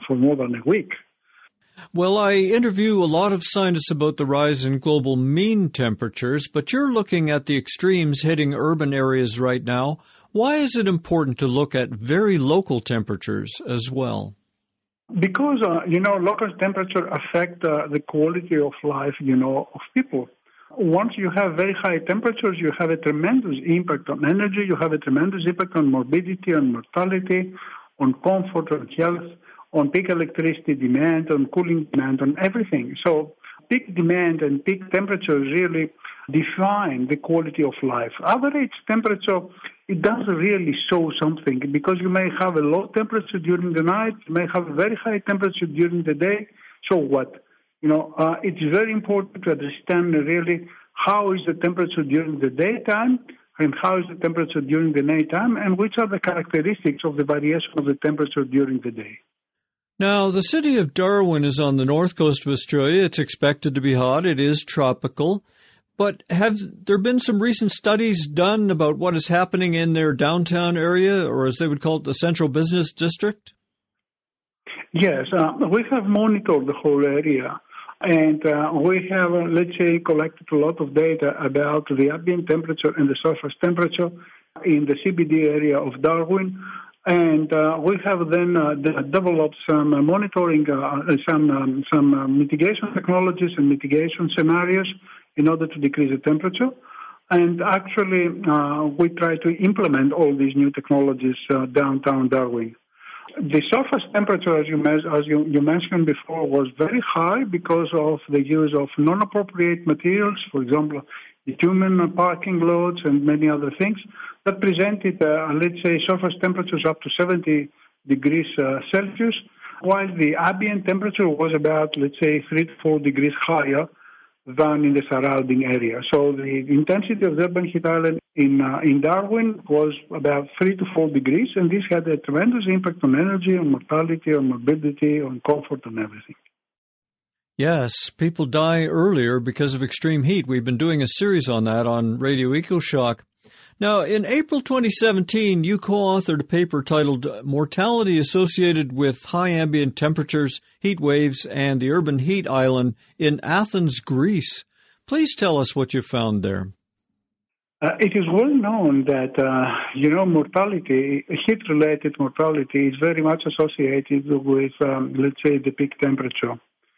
Speaker 17: a week.
Speaker 10: Well, I interview a lot of scientists about the rise in global mean temperatures, but you're looking at the extremes hitting urban areas right now. Why is it important to look at very local temperatures as well?
Speaker 17: Because, local temperature affect the quality of life, of people. Once you have very high temperatures, you have a tremendous impact on energy, you have a tremendous impact on morbidity, on mortality, on comfort, on health, on peak electricity demand, on cooling demand, on everything. So peak demand and peak temperatures really define the quality of life. Average temperature, it doesn't really show something because you may have a low temperature during the night, you may have a very high temperature during the day. So what? It's very important to understand really how is the temperature during the daytime and how is the temperature during the nighttime and which are the characteristics of the variation of the temperature during the day.
Speaker 10: Now, the city of Darwin is on the north coast of Australia. It's expected to be hot. It is tropical. But have there been some recent studies done about what is happening in their downtown area, or as they would call it, the central business district?
Speaker 17: Yes, we have monitored the whole area. And we have, let's say, collected a lot of data about the ambient temperature and the surface temperature in the CBD area of Darwin. And we have then developed some monitoring, some mitigation technologies and mitigation scenarios in order to decrease the temperature. And actually, we try to implement all these new technologies downtown Darwin. The surface temperature, as you mentioned before, was very high because of the use of non-appropriate materials, for example, bitumen parking loads and many other things that presented, let's say, surface temperatures up to 70 degrees Celsius, while the ambient temperature was about, let's say, 3 to 4 degrees higher than in the surrounding area. So the intensity of the urban heat island in Darwin was about 3 to 4 degrees, and this had a tremendous impact on energy, on mortality, on morbidity, on comfort, and everything.
Speaker 10: Yes, people die earlier because of extreme heat. We've been doing a series on that on Radio EcoShock. Now, in April 2017, you co-authored a paper titled Mortality Associated with High Ambient Temperatures, Heat Waves, and the Urban Heat Island in Athens, Greece. Please tell us what you found there.
Speaker 17: It is well known that, mortality, heat-related mortality, is very much associated with, let's say, the peak temperature.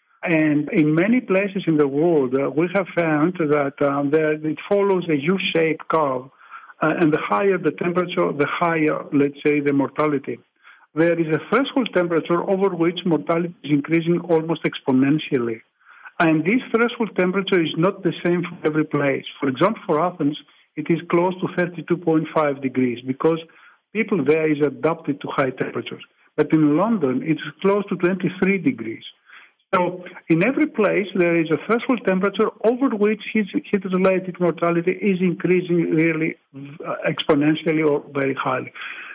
Speaker 17: And in many places in the world, we have found that it follows a U-shaped curve. And the higher the temperature, the higher, let's say, the mortality. There is a threshold temperature over which mortality is increasing almost exponentially. And this threshold temperature is not the same for every place. For example, for Athens, it is close to 32.5 degrees because people there is adapted to high temperatures. But in London, it's close to 23 degrees. So in every place, there is a threshold temperature over which heat-related mortality is increasing really exponentially or very highly.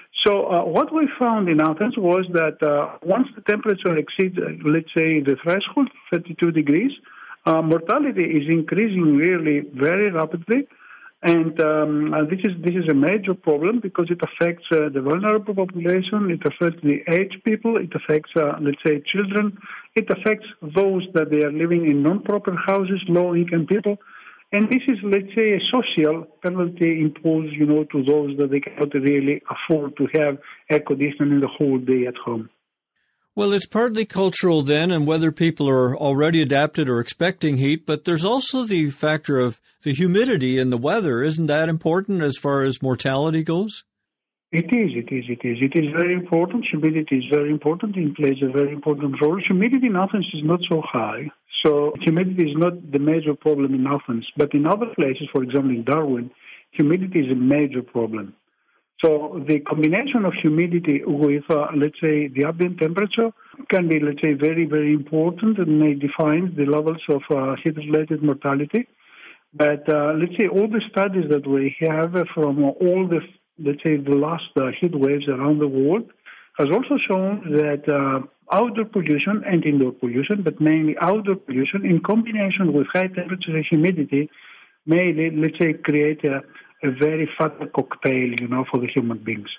Speaker 17: So what we found in Athens was that once the temperature exceeds, let's say, the threshold, 32 degrees, mortality is increasing really very rapidly. And this is a major problem because it affects the vulnerable population, it affects the aged people, it affects, let's say, children, it affects those that they are living in non-proper houses, low-income people. And this is, let's say, a social penalty imposed, to those that they cannot really afford to have air conditioning the whole day at home.
Speaker 10: Well, it's partly cultural then, and whether people are already adapted or expecting heat, but there's also the factor of the humidity in the weather. Isn't that important as far as mortality goes?
Speaker 17: It is. It is very important. Humidity is very important. It plays a very important role. Humidity in Athens is not so high, so humidity is not the major problem in Athens. But in other places, for example in Darwin, humidity is a major problem. So the combination of humidity with, let's say, the ambient temperature can be, let's say, very, very important and may define the levels of heat-related mortality. But let's say all the studies that we have from all the, let's say, the last heat waves around the world has also shown that outdoor pollution and indoor pollution, but mainly outdoor pollution in combination with high temperature and humidity may, let's say, create a very fatal cocktail, for the human beings.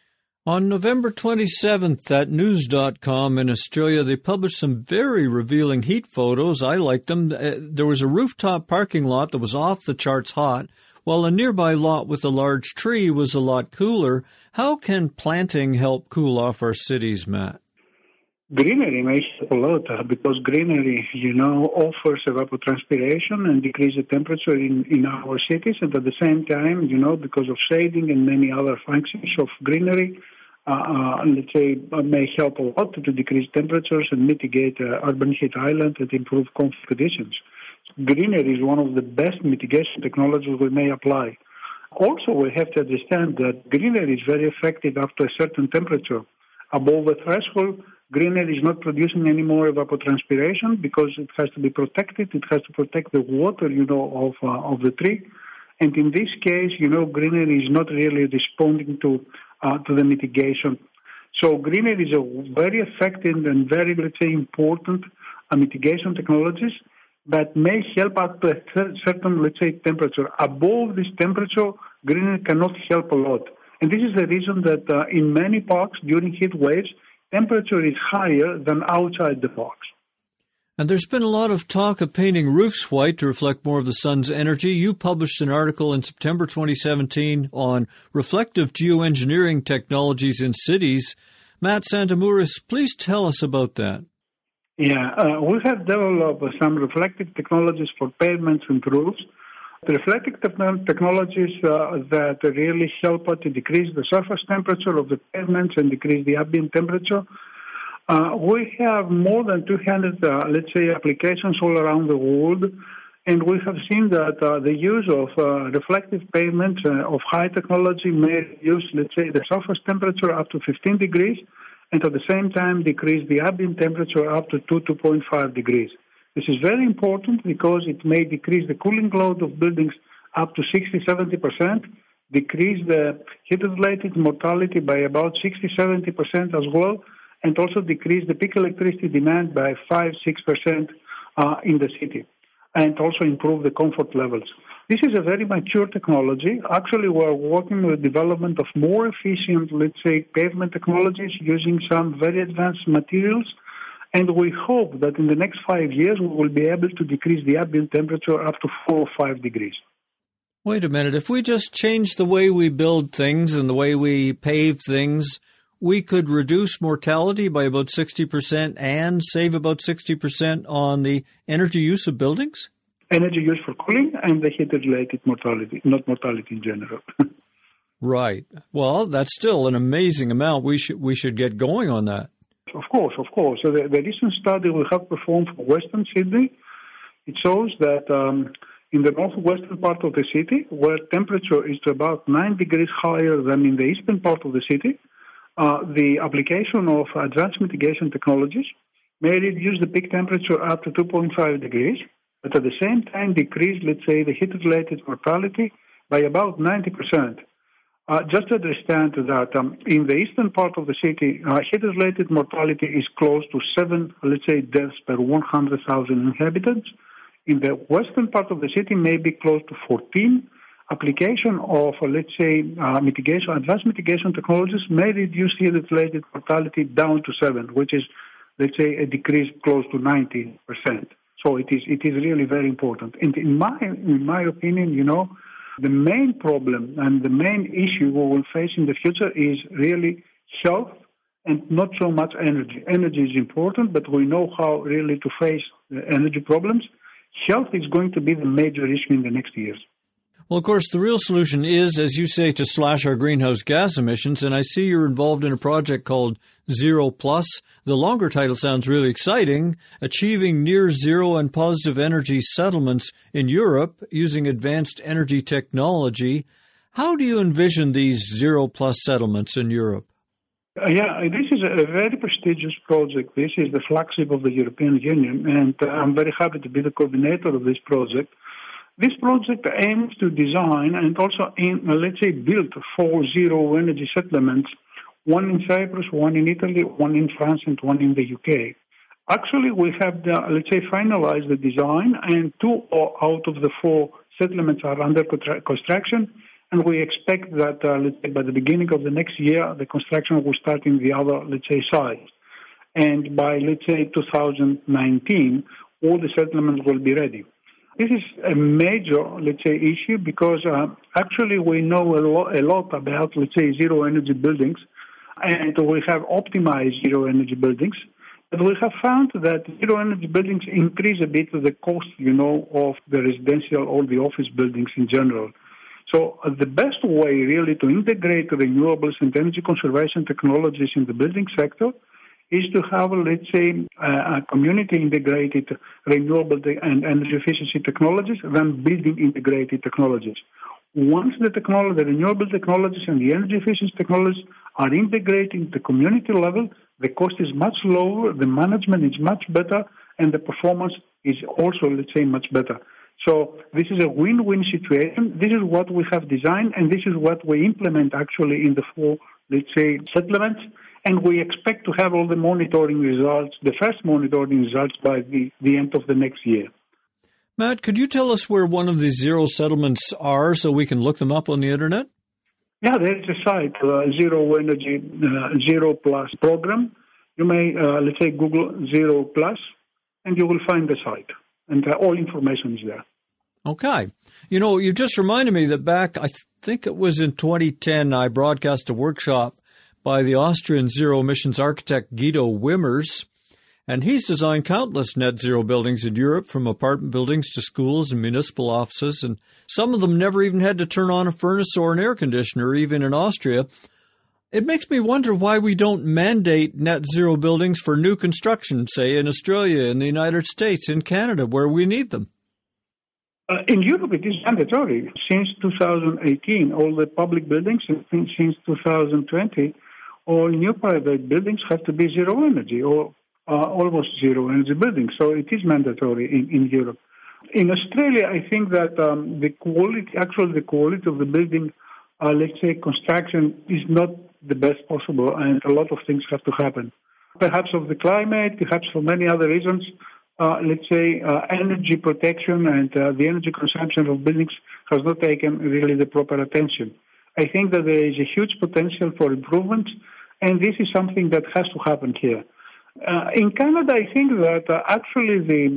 Speaker 10: On November 27th at news.com in Australia, they published some very revealing heat photos. I liked them. There was a rooftop parking lot that was off the charts hot, while a nearby lot with a large tree was a lot cooler. How can planting help cool off our cities, Matt?
Speaker 17: Greenery may help a lot because greenery, offers evapotranspiration and decrease the temperature in our cities. And at the same time, because of shading and many other functions of greenery, let's say, may help a lot to decrease temperatures and mitigate urban heat island and improve comfort conditions. Greenery is one of the best mitigation technologies we may apply. Also, we have to understand that greenery is very effective after a certain temperature. Above the threshold, greenery is not producing any more evapotranspiration because it has to be protected. It has to protect the water, of the tree. And in this case, greenery is not really responding to the mitigation. So greenery is a very effective and very, let's say, important mitigation technologies that may help up to a certain, let's say, temperature. Above this temperature, greenery cannot help a lot. And this is the reason that in many parks during heat waves, temperature is higher than outside the parks.
Speaker 10: And there's been a lot of talk of painting roofs white to reflect more of the sun's energy. You published an article in September 2017 on reflective geoengineering technologies in cities. Matt Santamouris, please tell us about that.
Speaker 17: Yeah, we have developed some reflective technologies for pavements and roofs. The reflective technologies that really help to decrease the surface temperature of the pavements and decrease the ambient temperature. We have more than 200, let's say, applications all around the world, and we have seen that the use of reflective pavements of high technology may reduce, let's say, the surface temperature up to 15 degrees, and at the same time decrease the ambient temperature up to 2.5 degrees. This is very important because it may decrease the cooling load of buildings up to 60-70%, decrease the heat-related mortality by about 60-70% as well, and also decrease the peak electricity demand by 5-6% in the city, and also improve the comfort levels. This is a very mature technology. Actually, we're working with the development of more efficient, let's say, pavement technologies using some very advanced materials. And we hope that in the next 5 years, we will be able to decrease the ambient temperature up to 4 or 5 degrees.
Speaker 10: Wait a minute. If we just change the way we build things and the way we pave things, we could reduce mortality by about 60% and save about 60% on the energy use of buildings?
Speaker 17: Energy use for cooling and the heat-related mortality, not mortality in general.
Speaker 10: Right. Well, that's still an amazing amount. We should get going on that.
Speaker 17: Of course. So the recent study we have performed for Western Sydney, it shows that in the northwestern part of the city, where temperature is about 9 degrees higher than in the eastern part of the city, the application of advanced mitigation technologies may reduce the peak temperature up to 2.5 degrees, but at the same time decrease, let's say, the heat-related mortality by about 90%. Just to understand that in the eastern part of the city, heat-related mortality is close to 7, let's say, deaths per 100,000 inhabitants. In the western part of the city, maybe close to 14. Application of, let's say, advanced mitigation technologies may reduce heat-related mortality down to 7, which is, let's say, a decrease close to 90%. So it is really very important. And in my opinion, the main problem and the main issue we will face in the future is really health and not so much energy. Energy is important, but we know how really to face the energy problems. Health is going to be the major issue in the next years.
Speaker 10: Well, of course, the real solution is, as you say, to slash our greenhouse gas emissions. And I see you're involved in a project called Zero Plus. The longer title sounds really exciting, achieving near zero and positive energy settlements in Europe using advanced energy technology. How do you envision these Zero Plus settlements in Europe?
Speaker 17: This is a very prestigious project. This is the flagship of the European Union, and I'm very happy to be the coordinator of this project. This project aims to design and also, build 4 zero-energy settlements, one in Cyprus, one in Italy, one in France, and one in the UK. Actually, we have, finalized the design, and 2 out of the 4 settlements are under construction, and we expect that, by the beginning of the next year, the construction will start in the other, sites. And by, 2019, all the settlements will be ready. This is a major, issue because actually we know a lot about, zero-energy buildings, and we have optimized zero-energy buildings. But we have found that zero-energy buildings increase a bit the cost, of the residential or the office buildings in general. So the best way really to integrate renewables and energy conservation technologies in the building sector is to have, a community-integrated renewable and energy efficiency technologies than building-integrated technologies. Once the renewable technologies and the energy efficiency technologies are integrated at the community level, the cost is much lower, the management is much better, and the performance is also, much better. So this is a win-win situation. This is what we have designed, and this is what we implement actually in the 4, settlements. And we expect to have all the monitoring results, the first monitoring results by the end of the next year.
Speaker 10: Matt, could you tell us where one of these zero settlements are so we can look them up on the Internet?
Speaker 17: Yeah, there is a site, Zero Energy Zero Plus program. You may, Google Zero Plus, and you will find the site. And all information is there.
Speaker 10: Okay. You just reminded me that back, I think it was in 2010, I broadcast a workshop by the Austrian zero-emissions architect Guido Wimmers, and he's designed countless net-zero buildings in Europe, from apartment buildings to schools and municipal offices, and some of them never even had to turn on a furnace or an air conditioner, even in Austria. It makes me wonder why we don't mandate net-zero buildings for new construction, say in Australia, in the United States, in Canada, where we need them.
Speaker 17: In Europe, it is mandatory. Since 2018, all the public buildings, and since 2020, all new private buildings have to be zero energy or almost zero energy buildings. So it is mandatory in Europe. In Australia, I think that the quality of the building, construction is not the best possible, and a lot of things have to happen. Perhaps of the climate, perhaps for many other reasons, energy protection and the energy consumption of buildings has not taken really the proper attention. I think that there is a huge potential for improvements, and this is something that has to happen here. In Canada, I think that actually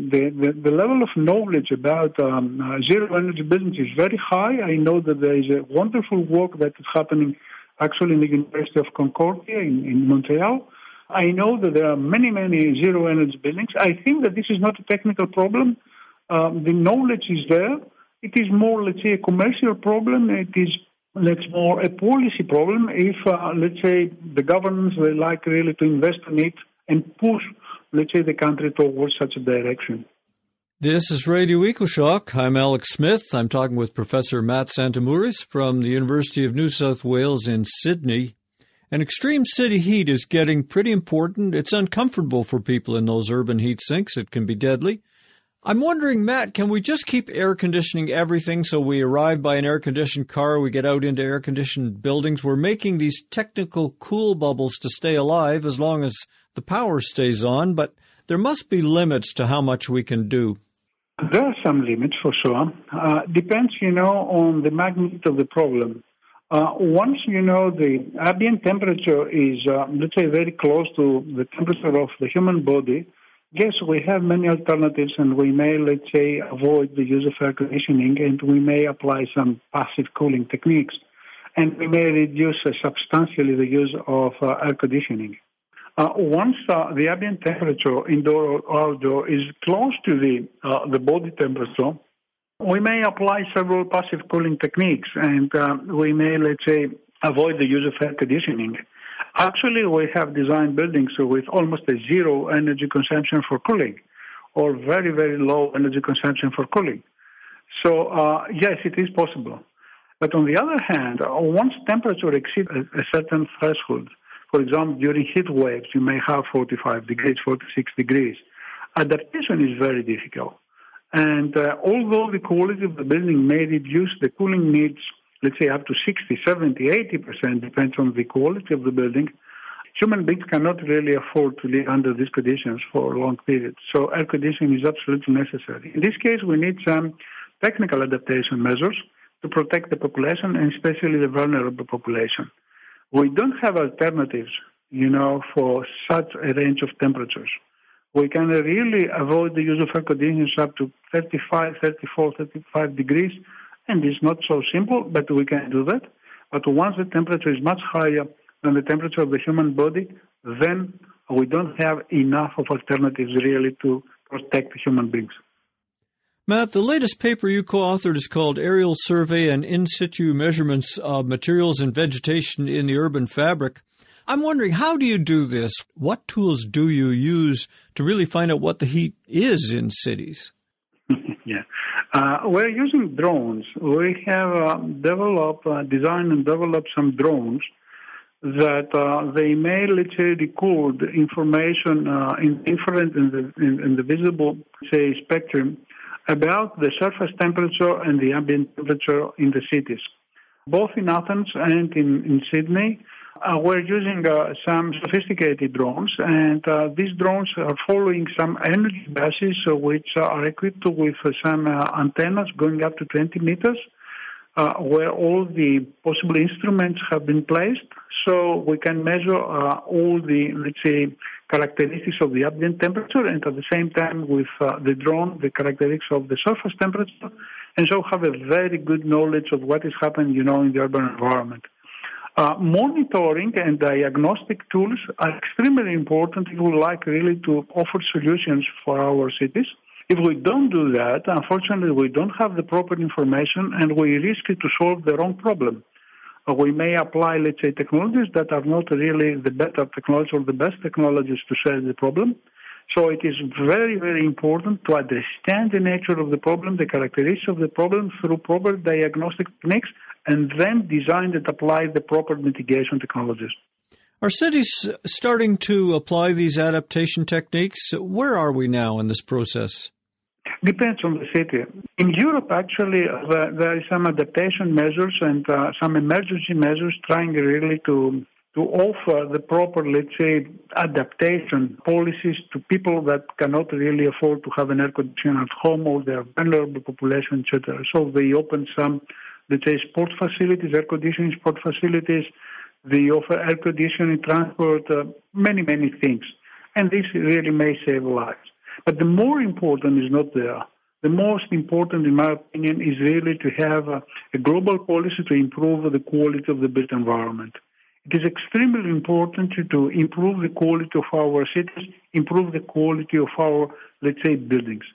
Speaker 17: the level of knowledge about zero-energy buildings is very high. I know that there is a wonderful work that is happening actually in the University of Concordia in Montreal. I know that there are many, many zero-energy buildings. I think that this is not a technical problem. The knowledge is there. It is more, let's say, a commercial problem. It is, more a policy problem if, let's say, the governments, they like really to invest in it and push, let's say, the country towards such a direction.
Speaker 10: This is Radio EcoShock. I'm Alex Smith. I'm talking with Professor Matt Santamouris from the University of New South Wales in Sydney. And extreme city heat is getting pretty important. It's uncomfortable for people in those urban heat sinks. It can be deadly. I'm wondering, Matt, can we just keep air conditioning everything so we arrive by an air-conditioned car, we get out into air-conditioned buildings? We're making these technical cool bubbles to stay alive as long as the power stays on, but there must be limits to how much we can do.
Speaker 17: There are some limits for sure. Depends, on the magnitude of the problem. Once, the ambient temperature is, let's say, very close to the temperature of the human body, yes, we have many alternatives, and we may, let's say, avoid the use of air conditioning, and we may apply some passive cooling techniques, and we may reduce substantially the use of air conditioning. Once the ambient temperature, indoor or outdoor, is close to the body temperature, we may apply several passive cooling techniques, and we may, let's say, avoid the use of air conditioning. Actually, we have designed buildings with almost a zero energy consumption for cooling, or very, very low energy consumption for cooling. So, yes, it is possible. But on the other hand, once temperature exceeds a certain threshold, for example, during heat waves, you may have 45 degrees, 46 degrees. Adaptation is very difficult. And although the quality of the building may reduce the cooling needs, let's say up to 60, 70, 80%, depends on the quality of the building, human beings cannot really afford to live under these conditions for a long period. So air conditioning is absolutely necessary. In this case, we need some technical adaptation measures to protect the population, and especially the vulnerable population. We don't have alternatives, for such a range of temperatures. We can really avoid the use of air conditioners up to 35, 34, 35 degrees, and it's not so simple, but we can do that. But once the temperature is much higher than the temperature of the human body, then we don't have enough of alternatives really to protect human beings.
Speaker 10: Matt, the latest paper you co-authored is called Aerial Survey and In Situ Measurements of Materials and Vegetation in the Urban Fabric. I'm wondering, how do you do this? What tools do you use to really find out what the heat is in cities?
Speaker 17: Yeah. We're using drones. We have designed and developed some drones that they may, let's say, record information in infrared in the visible, say, spectrum about the surface temperature and the ambient temperature in the cities. Both in Athens and in Sydney, we're using some sophisticated drones, and these drones are following some energy bases which are equipped with some antennas going up to 20 meters, where all the possible instruments have been placed, so we can measure all the, let's say, characteristics of the ambient temperature, and at the same time with the drone, the characteristics of the surface temperature, and so have a very good knowledge of what is happening, in the urban environment. Monitoring and diagnostic tools are extremely important if we like really to offer solutions for our cities. If we don't do that, unfortunately, we don't have the proper information and we risk to solve the wrong problem. We may apply, let's say, technologies that are not really the better technology or the best technologies to solve the problem. So it is very, very important to understand the nature of the problem, the characteristics of the problem through proper diagnostic techniques, and then design and apply the proper mitigation technologies.
Speaker 10: Are cities starting to apply these adaptation techniques? Where are we now in this process?
Speaker 17: Depends on the city. In Europe, actually, there is some adaptation measures and some emergency measures trying really to offer the proper, let's say, adaptation policies to people that cannot really afford to have an air conditioner at home, or their vulnerable population, etc. So they open some, let's say, sport facilities, air conditioning sport facilities. They offer air conditioning, transport, many, many things. and this really may save lives. But the more important is not there. The most important, in my opinion, is really to have a global policy to improve the quality of the built environment. It is extremely important to improve the quality of our cities, improve the quality of our, let's say, buildings.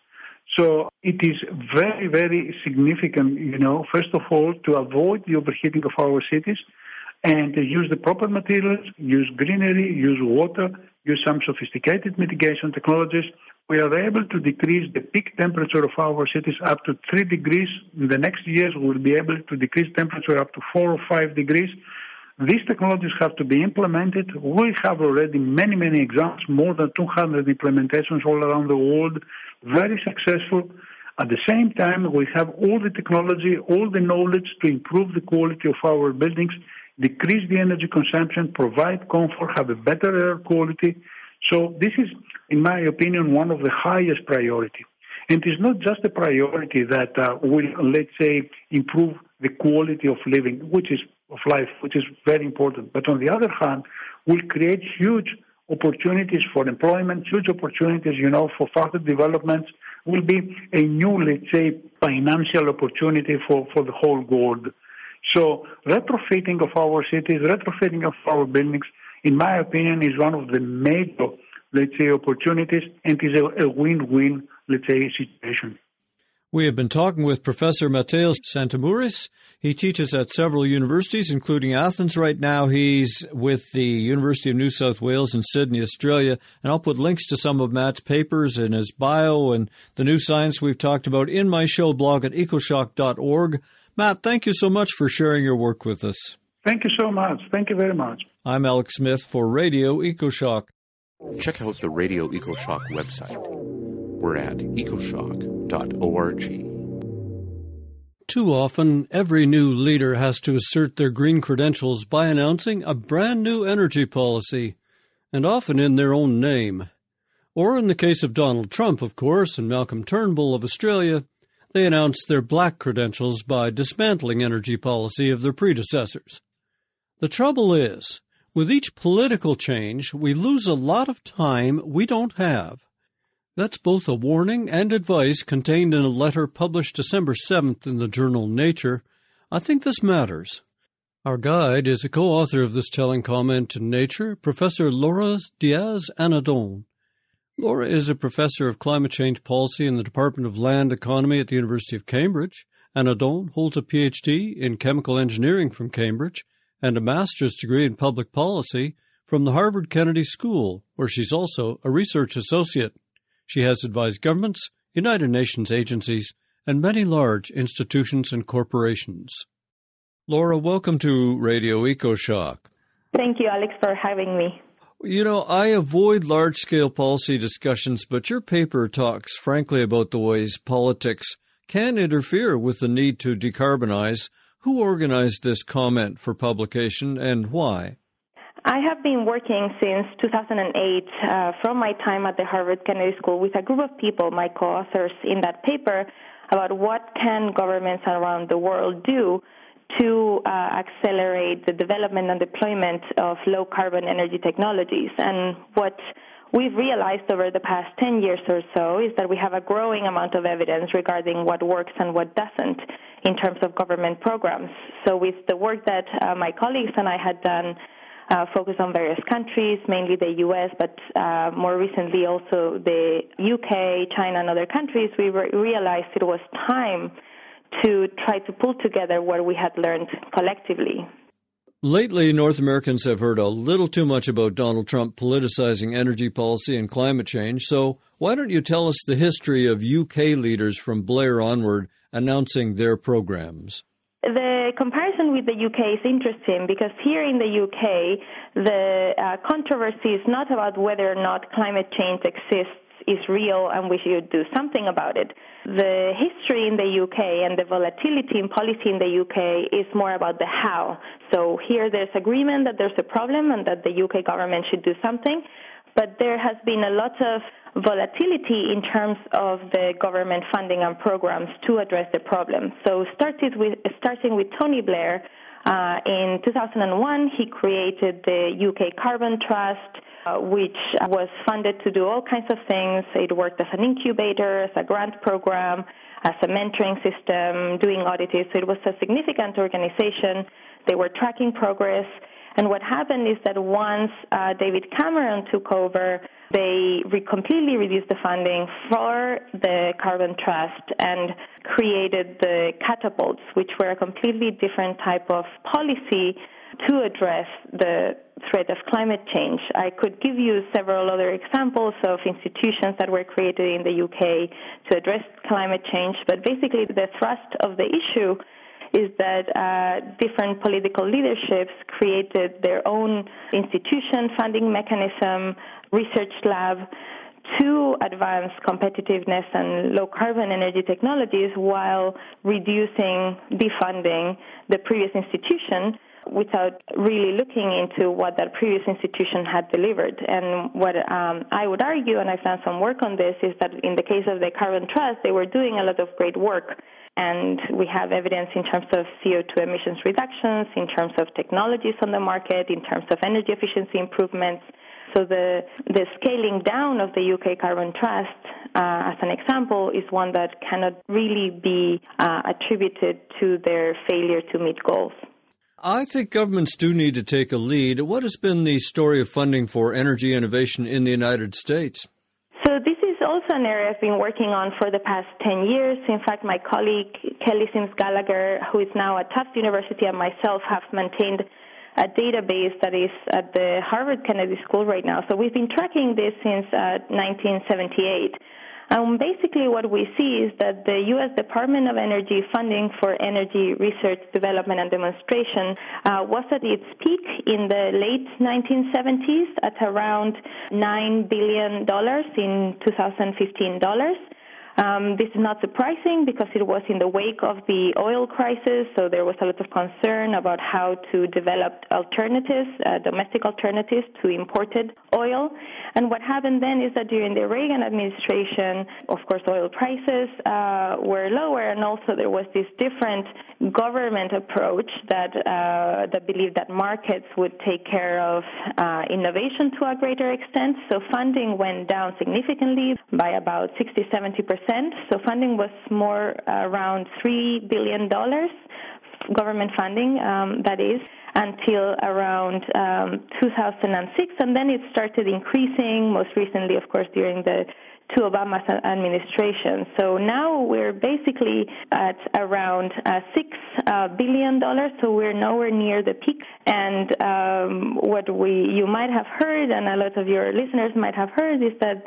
Speaker 17: So it is very, very significant, first of all, to avoid the overheating of our cities and to use the proper materials, use greenery, use water, use some sophisticated mitigation technologies. We are able to decrease the peak temperature of our cities up to 3 degrees. In the next years, we will be able to decrease temperature up to 4 or 5 degrees. These technologies have to be implemented. We have already many, many examples, more than 200 implementations all around the world, very successful. At the same time, we have all the technology, all the knowledge to improve the quality of our buildings, decrease the energy consumption, provide comfort, have a better air quality. So this is, in my opinion, one of the highest priority. And it is not just a priority that will, let's say, improve the quality of living, which is very important. But on the other hand, will create huge opportunities for employment, huge opportunities, for further developments, will be a new, let's say, financial opportunity for the whole world. So retrofitting of our cities, retrofitting of our buildings, in my opinion, is one of the major, let's say, opportunities, and is a win-win, let's say, situation.
Speaker 10: We have been talking with Professor Mateusz Santamouris. He teaches at several universities, including Athens right now. He's with the University of New South Wales in Sydney, Australia. And I'll put links to some of Matt's papers and his bio and the new science we've talked about in my show blog at ecoshock.org. Matt, thank you so much for sharing your work with us.
Speaker 17: Thank you so much. Thank you very much.
Speaker 10: I'm Alex Smith for Radio EcoShock.
Speaker 12: Check out the Radio EcoShock website. We're at ecoshock.org.
Speaker 10: Too often, every new leader has to assert their green credentials by announcing a brand new energy policy, and often in their own name. Or in the case of Donald Trump, of course, and Malcolm Turnbull of Australia, they announced their black credentials by dismantling energy policy of their predecessors. The trouble is, with each political change, we lose a lot of time we don't have. That's both a warning and advice contained in a letter published December 7th in the journal Nature. I think this matters. Our guide is a co-author of this telling comment in Nature, Professor Laura Diaz-Anadon. Laura is a professor of climate change policy in the Department of Land Economy at the University of Cambridge. Anadon holds a PhD in chemical engineering from Cambridge and a master's degree in public policy from the Harvard Kennedy School, where she's also a research associate. She has advised governments, United Nations agencies, and many large institutions and corporations. Laura, welcome to Radio EcoShock.
Speaker 18: Thank you, Alex, for having me.
Speaker 10: I avoid large-scale policy discussions, but your paper talks frankly about the ways politics can interfere with the need to decarbonize. Who organized this comment for publication and why?
Speaker 18: I have been working since 2008 from my time at the Harvard Kennedy School with a group of people, my co-authors in that paper, about what can governments around the world do to accelerate the development and deployment of low-carbon energy technologies. And what we've realized over the past 10 years or so is that we have a growing amount of evidence regarding what works and what doesn't in terms of government programs. So with the work that my colleagues and I had done, focused on various countries, mainly the U.S., but more recently also the U.K., China, and other countries, we realized it was time to try to pull together what we had learned collectively.
Speaker 10: Lately, North Americans have heard a little too much about Donald Trump politicizing energy policy and climate change, so why don't you tell us the history of UK leaders from Blair onward announcing their programs?
Speaker 18: The comparison with the UK is interesting because here in the UK, the controversy is not about whether or not climate change exists, is real, and we should do something about it. The history in the UK and the volatility in policy in the UK is more about the how. So here there's agreement that there's a problem and that the UK government should do something, but there has been a lot of volatility in terms of the government funding and programs to address the problem. So starting with Tony Blair, In 2001, he created the UK Carbon Trust, which was funded to do all kinds of things. It worked as an incubator, as a grant program, as a mentoring system, doing audits. So it was a significant organization. They were tracking progress. And what happened is that once David Cameron took over, they completely reduced the funding for the Carbon Trust and created the catapults, which were a completely different type of policy to address the threat of climate change. I could give you several other examples of institutions that were created in the UK to address climate change, but basically the thrust of the issue is that different political leaderships created their own institution, funding mechanism, research lab to advance competitiveness and low-carbon energy technologies while defunding the previous institution without really looking into what that previous institution had delivered. And what I would argue, and I've done some work on this, is that in the case of the Carbon Trust, they were doing a lot of great work. And we have evidence in terms of CO2 emissions reductions, in terms of technologies on the market, in terms of energy efficiency improvements. So the scaling down of the UK Carbon Trust, as an example, is one that cannot really be attributed to their failure to meet goals.
Speaker 10: I think governments do need to take a lead. What has been the story of funding for energy innovation in the United States?
Speaker 18: So this is also an area I've been working on for the past 10 years. In fact, my colleague Kelly Sims Gallagher, who is now at Tufts University, and myself have maintained a database that is at the Harvard Kennedy School right now. So we've been tracking this since 1978. Basically what we see is that the U.S. Department of Energy funding for energy research, development, and demonstration was at its peak in the late 1970s at around $9 billion in 2015 dollars. This is not surprising because it was in the wake of the oil crisis, so there was a lot of concern about how to develop alternatives, domestic alternatives to imported oil. And what happened then is that during the Reagan administration, of course, oil prices were lower, and also there was this different government approach that believed that markets would take care of innovation to a greater extent. So funding went down significantly by about 60-70%. So funding was more around $3 billion, government funding, that is, until around 2006. And then it started increasing, most recently, of course, during the two Obama administrations. So now we're basically at around $6 billion, so we're nowhere near the peak. And what you might have heard, and a lot of your listeners might have heard, is that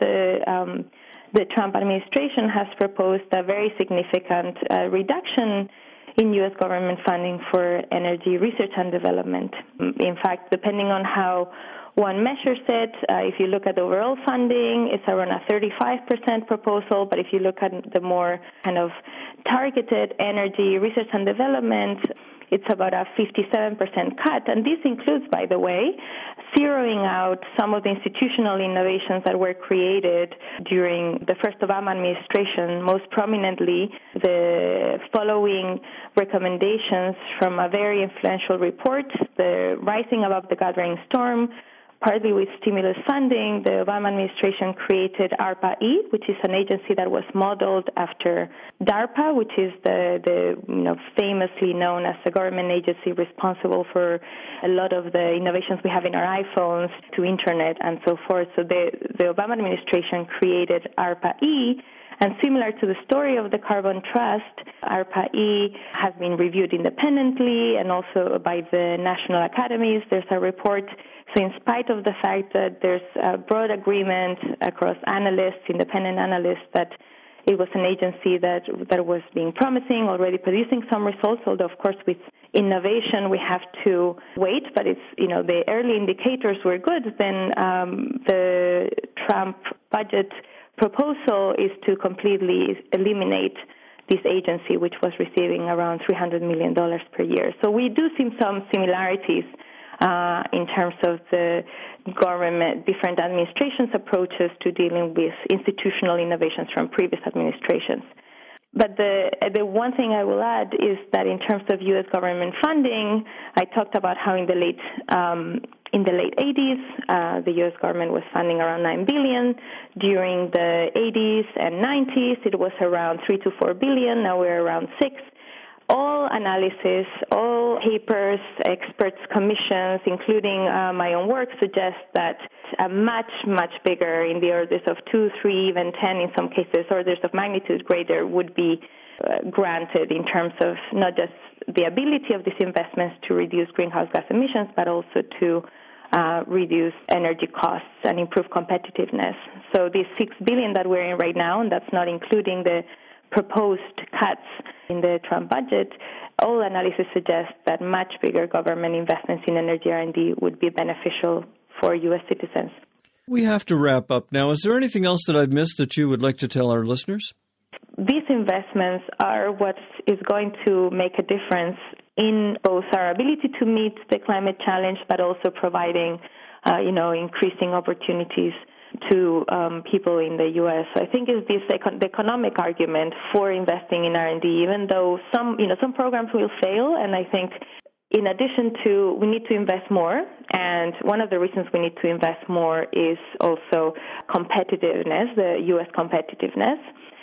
Speaker 18: the Trump administration has proposed a very significant reduction in U.S. government funding for energy research and development. In fact, depending on how one measures it, if you look at overall funding, it's around a 35% proposal, but if you look at the more kind of targeted energy research and development, it's about a 57% cut. And this includes, by the way, zeroing out some of the institutional innovations that were created during the first Obama administration, most prominently the following recommendations from a very influential report, the Rising Above the Gathering Storm. Partly with stimulus funding, the Obama administration created ARPA-E, which is an agency that was modeled after DARPA, which is the famously known as the government agency responsible for a lot of the innovations we have in our iPhones to internet and so forth. So the Obama administration created ARPA-E. And similar to the story of the Carbon Trust, ARPA-E has been reviewed independently and also by the national academies. There's a report. So in spite of the fact that there's a broad agreement across analysts, independent analysts, that it was an agency that was being promising, already producing some results, although, of course, with innovation we have to wait, but it's, the early indicators were good, then the Trump budget proposal is to completely eliminate this agency, which was receiving around $300 million per year. So we do see some similarities in terms of the government, different administrations' approaches to dealing with institutional innovations from previous administrations. But the one thing I will add is that in terms of U.S. government funding, I talked about how in the late 80s, the U.S. government was funding around $9 billion. During the 80s and 90s, it was around $3 to $4 billion. Now we're around $6 billion. All analysis, all papers, experts, commissions, including my own work, suggest that a much, much bigger, in the orders of 2, 3, even 10 in some cases, orders of magnitude greater would be granted in terms of not just the ability of these investments to reduce greenhouse gas emissions, but also to reduce energy costs and improve competitiveness. So this $6 billion that we're in right now, and that's not including the proposed cuts in the Trump budget, all analysis suggests that much bigger government investments in energy R&D would be beneficial for U.S. citizens.
Speaker 10: We have to wrap up now. Is there anything else that I've missed that you would like to tell our listeners?
Speaker 18: These investments are what is going to make a difference in both our ability to meet the climate challenge, but also providing, increasing opportunities to people in the U.S. I think is the economic argument for investing in R&D, even though some programs will fail. And I think in addition to, we need to invest more. And one of the reasons we need to invest more is also competitiveness, the U.S. competitiveness.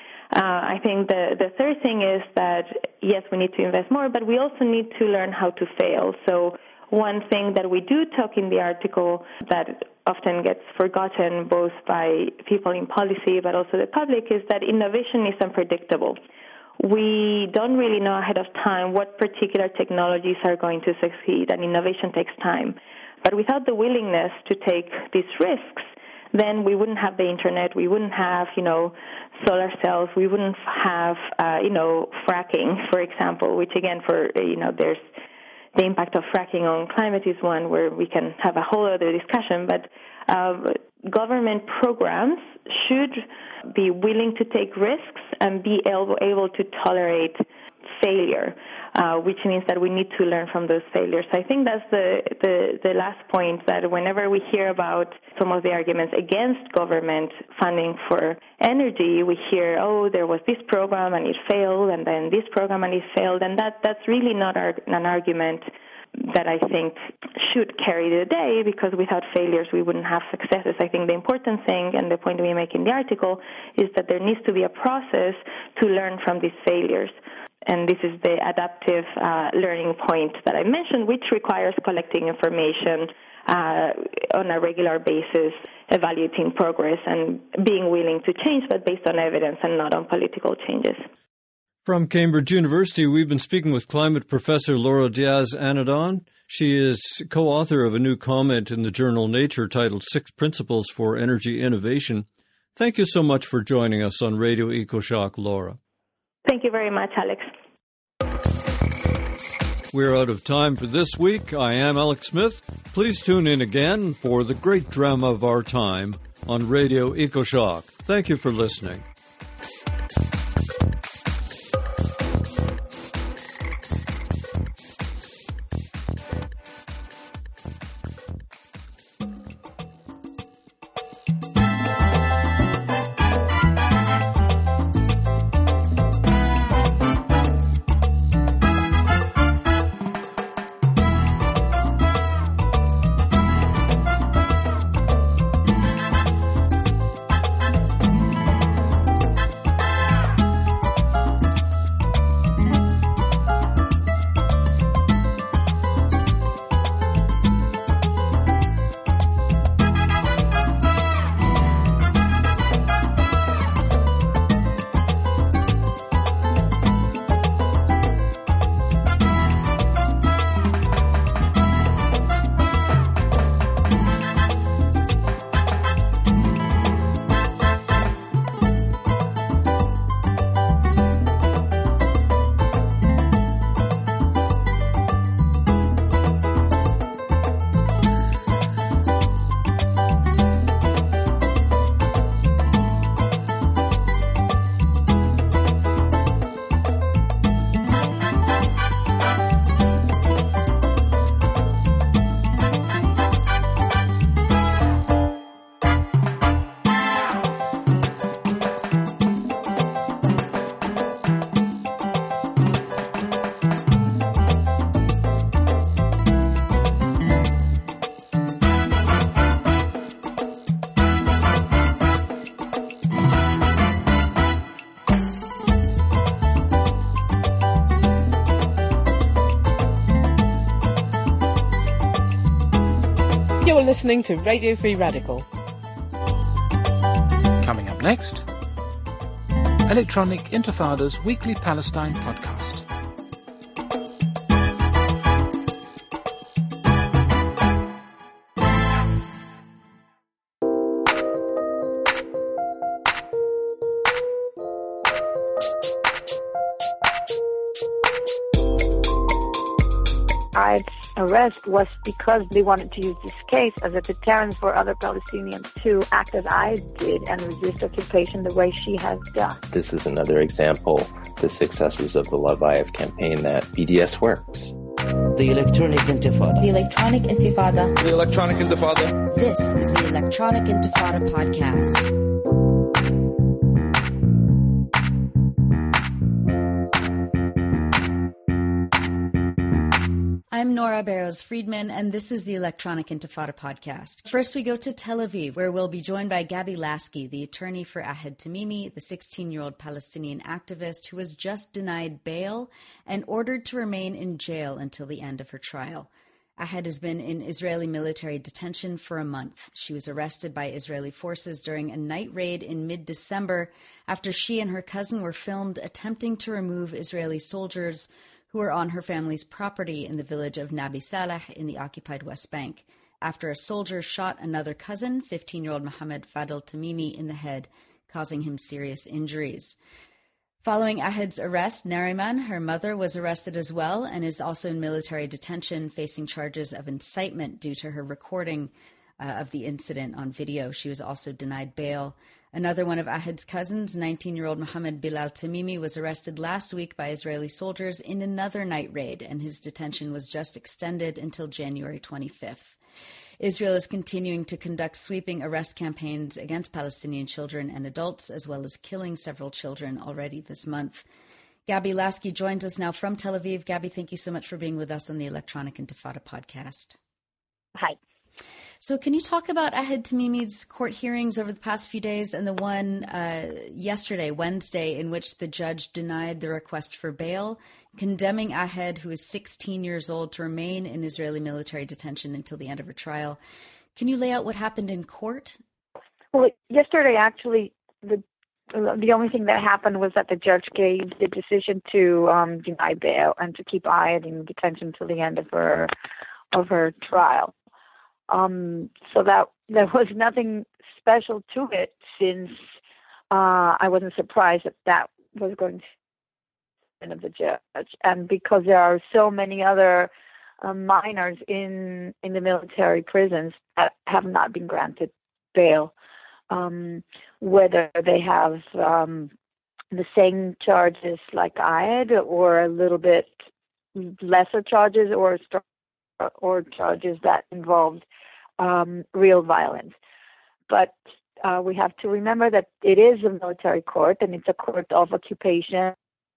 Speaker 18: I think the third thing is that, yes, we need to invest more, but we also need to learn how to fail. So one thing that we do talk in the article that often gets forgotten both by people in policy but also the public is that innovation is unpredictable. We don't really know ahead of time what particular technologies are going to succeed, and innovation takes time. But without the willingness to take these risks, then we wouldn't have the internet, we wouldn't have, solar cells, we wouldn't have, fracking, for example, which again, there's the impact of fracking on climate is one where we can have a whole other discussion, but government programs should be willing to take risks and be able to tolerate failure, which means that we need to learn from those failures. I think that's the last point, that whenever we hear about some of the arguments against government funding for energy, we hear, there was this program and it failed, and then this program and it failed, and that's really not an argument that I think should carry the day, because without failures we wouldn't have successes. I think the important thing, and the point we make in the article, is that there needs to be a process to learn from these failures. And this is the adaptive learning point that I mentioned, which requires collecting information on a regular basis, evaluating progress, and being willing to change, but based on evidence and not on political changes.
Speaker 10: From Cambridge University, we've been speaking with climate professor Laura Diaz-Anadon. She is co-author of a new comment in the journal Nature titled 6 Principles for Energy Innovation. Thank you so much for joining us on Radio EcoShock, Laura.
Speaker 18: Thank you very much, Alex.
Speaker 10: We're out of time for this week. I am Alex Smith. Please tune in again for the great drama of our time on Radio EcoShock. Thank you for listening.
Speaker 2: listening to Radio Free Radical.
Speaker 1: Coming up next, Electronic Intifada's weekly Palestine podcast.
Speaker 19: Arrest was because they wanted to use this case as a deterrent for other Palestinians to act as I did and resist occupation the way she has done.
Speaker 20: This is another example, the successes of the Lavaev campaign, that BDS works.
Speaker 21: The Electronic Intifada.
Speaker 22: The Electronic Intifada.
Speaker 21: The Electronic Intifada.
Speaker 22: This is the Electronic Intifada podcast. I'm Nora Barrows-Friedman, and this is the Electronic Intifada podcast. First, we go to Tel Aviv, where we'll be joined by Gabi Lasky, the attorney for Ahed Tamimi, the 16-year-old Palestinian activist who was just denied bail and ordered to remain in jail until the end of her trial. Ahed has been in Israeli military detention for a month. She was arrested by Israeli forces during a night raid in mid-December after she and her cousin were filmed attempting to remove Israeli soldiers who were on her family's property in the village of Nabi Salah in the occupied West Bank, after a soldier shot another cousin, 15-year-old Mohammed Fadel Tamimi, in the head, causing him serious injuries. Following Ahed's arrest, Nariman, her mother, was arrested as well and is also in military detention, facing charges of incitement due to her recording of the incident on video. She was also denied bail. Another one of Ahed's cousins, 19-year-old Mohammed Bilal Tamimi, was arrested last week by Israeli soldiers in another night raid, and his detention was just extended until January 25th. Israel is continuing to conduct sweeping arrest campaigns against Palestinian children and adults, as well as killing several children already this month. Gabi Lasky joins us now from Tel Aviv. Gabi, thank you so much for being with us on the Electronic Intifada podcast.
Speaker 19: Hi.
Speaker 22: So can you talk about Ahed Tamimi's court hearings over the past few days and the one yesterday, Wednesday, in which the judge denied the request for bail, condemning Ahed, who is 16 years old, to remain in Israeli military detention until the end of her trial. Can you lay out what happened in court?
Speaker 19: Well, yesterday, actually, the only thing that happened was that the judge gave the decision to deny bail and to keep Ahed in detention until the end of her trial. So that there was nothing special to it, since I wasn't surprised that was going to be the end of the judge, and because there are so many other minors in the military prisons that have not been granted bail, whether they have the same charges like Ahed or a little bit lesser charges or charges that involved real violence. But we have to remember that it is a military court, and it's a court of occupation.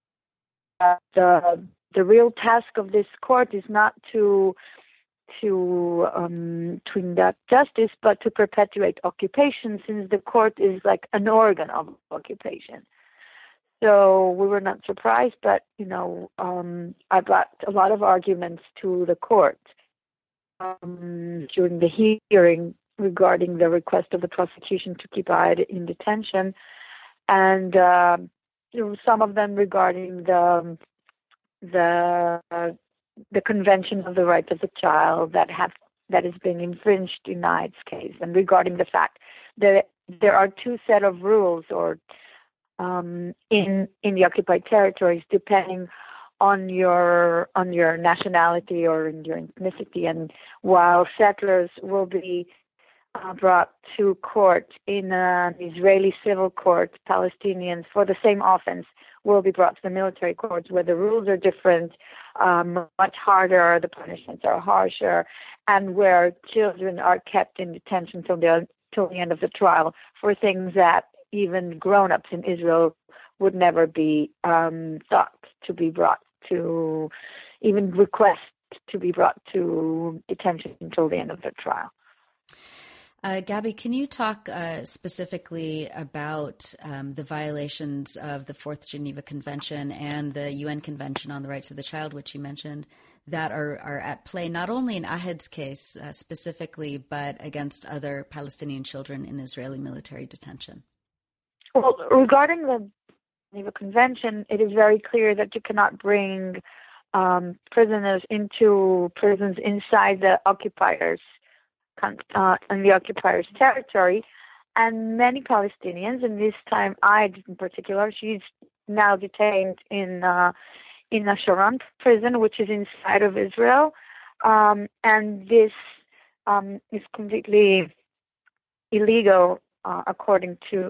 Speaker 19: The real task of this court is not to conduct justice, but to perpetuate occupation, since the court is like an organ of occupation. So we were not surprised, but I brought a lot of arguments to the court during the hearing regarding the request of the prosecution to keep Ahed in detention, and some of them regarding the Convention of the Rights of the Child that is being infringed in Ahed's case, and regarding the fact that there are two set of rules or in the occupied territories, depending on your nationality or in your ethnicity, and while settlers will be brought to court in an Israeli civil court, Palestinians for the same offense will be brought to the military courts, where the rules are different, much harder, the punishments are harsher, and where children are kept in detention till the end of the trial for things that even grown-ups in Israel would never be thought to be brought to, even request to be brought to detention until the end of the trial.
Speaker 22: Gabi, can you talk specifically about the violations of the Fourth Geneva Convention and the UN Convention on the Rights of the Child, which you mentioned, that are at play, not only in Ahed's case specifically, but against other Palestinian children in Israeli military detention?
Speaker 19: Well, regarding the Geneva Convention, it is very clear that you cannot bring prisoners into prisons inside the occupiers' in the occupiers' territory. And many Palestinians, and this time Ahad in particular, she's now detained in a Sharon prison, which is inside of Israel, and this is completely illegal according to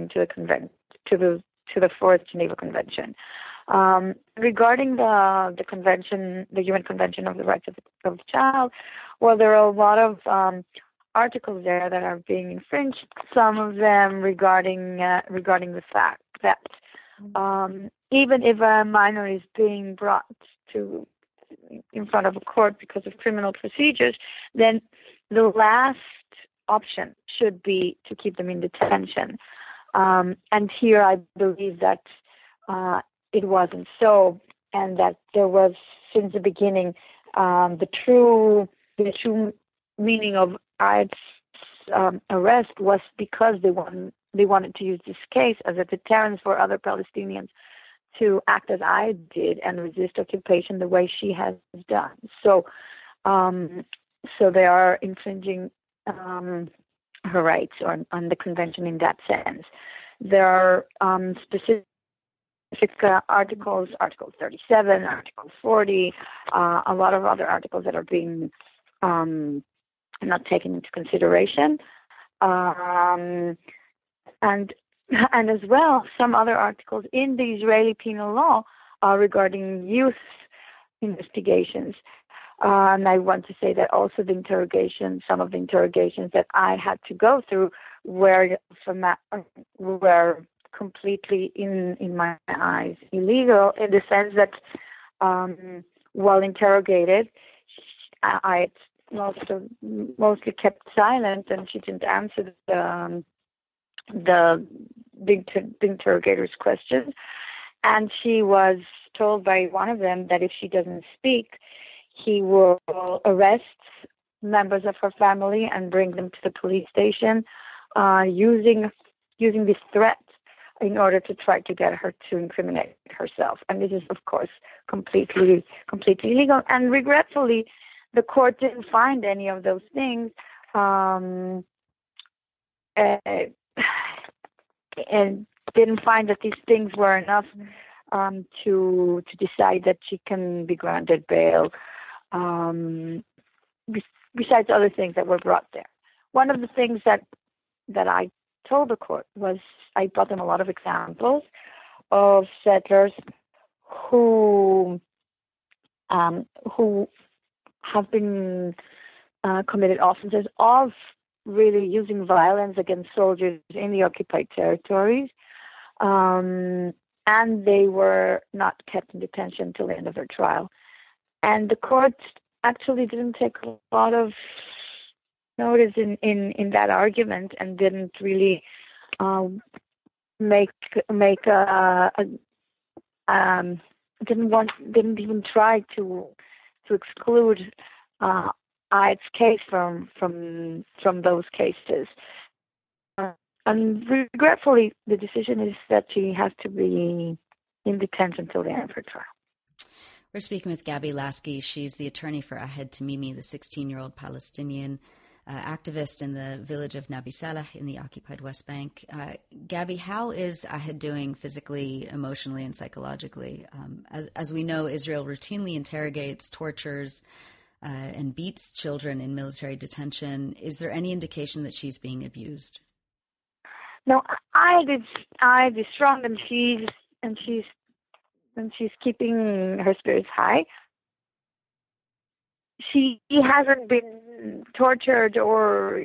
Speaker 19: the Fourth Geneva Convention. Regarding the convention, the UN Convention of the Rights of the Child, well, there are a lot of articles there that are being infringed. Some of them regarding the fact that even if a minor is being brought in front of a court because of criminal procedures, then the last option should be to keep them in detention. And here I believe that it wasn't so, and that there was, since the beginning, the true meaning of Ahad's arrest was because they wanted to use this case as a deterrent for other Palestinians to act as Ahad did and resist occupation the way she has done. So they are infringing her rights on the convention in that sense. There are specific articles, Article 37, Article 40, a lot of other articles that are being not taken into consideration, and as well some other articles in the Israeli penal law regarding youth investigations. And I want to say that also some of the interrogations that I had to go through were completely, in my eyes, illegal, in the sense that while interrogated, I mostly kept silent, and she didn't answer the interrogator's questions. And she was told by one of them that if she doesn't speak, he will arrest members of her family and bring them to the police station, using this threat in order to try to get her to incriminate herself. And this is, of course, completely illegal. And regretfully, the court didn't find any of those things, and didn't find that these things were enough to decide that she can be granted bail, besides other things that were brought there. One of the things that I told the court was I brought them a lot of examples of settlers who have been committed offenses of really using violence against soldiers in the occupied territories, and they were not kept in detention until the end of their trial. And the court actually didn't take a lot of notice in that argument, and didn't really didn't even try to exclude Ahad's case from those cases. And regretfully, the decision is that she has to be in detention until the end of her trial.
Speaker 22: We're speaking with Gabi Lasky. She's the attorney for Ahed Tamimi, the 16-year-old Palestinian activist in the village of Nabi Salah in the occupied West Bank. Gabi, how is Ahed doing physically, emotionally, and psychologically? As we know, Israel routinely interrogates, tortures, and beats children in military detention. Is there any indication that she's being abused?
Speaker 19: No, Ahad is strong, and she's keeping her spirits high. She hasn't been tortured or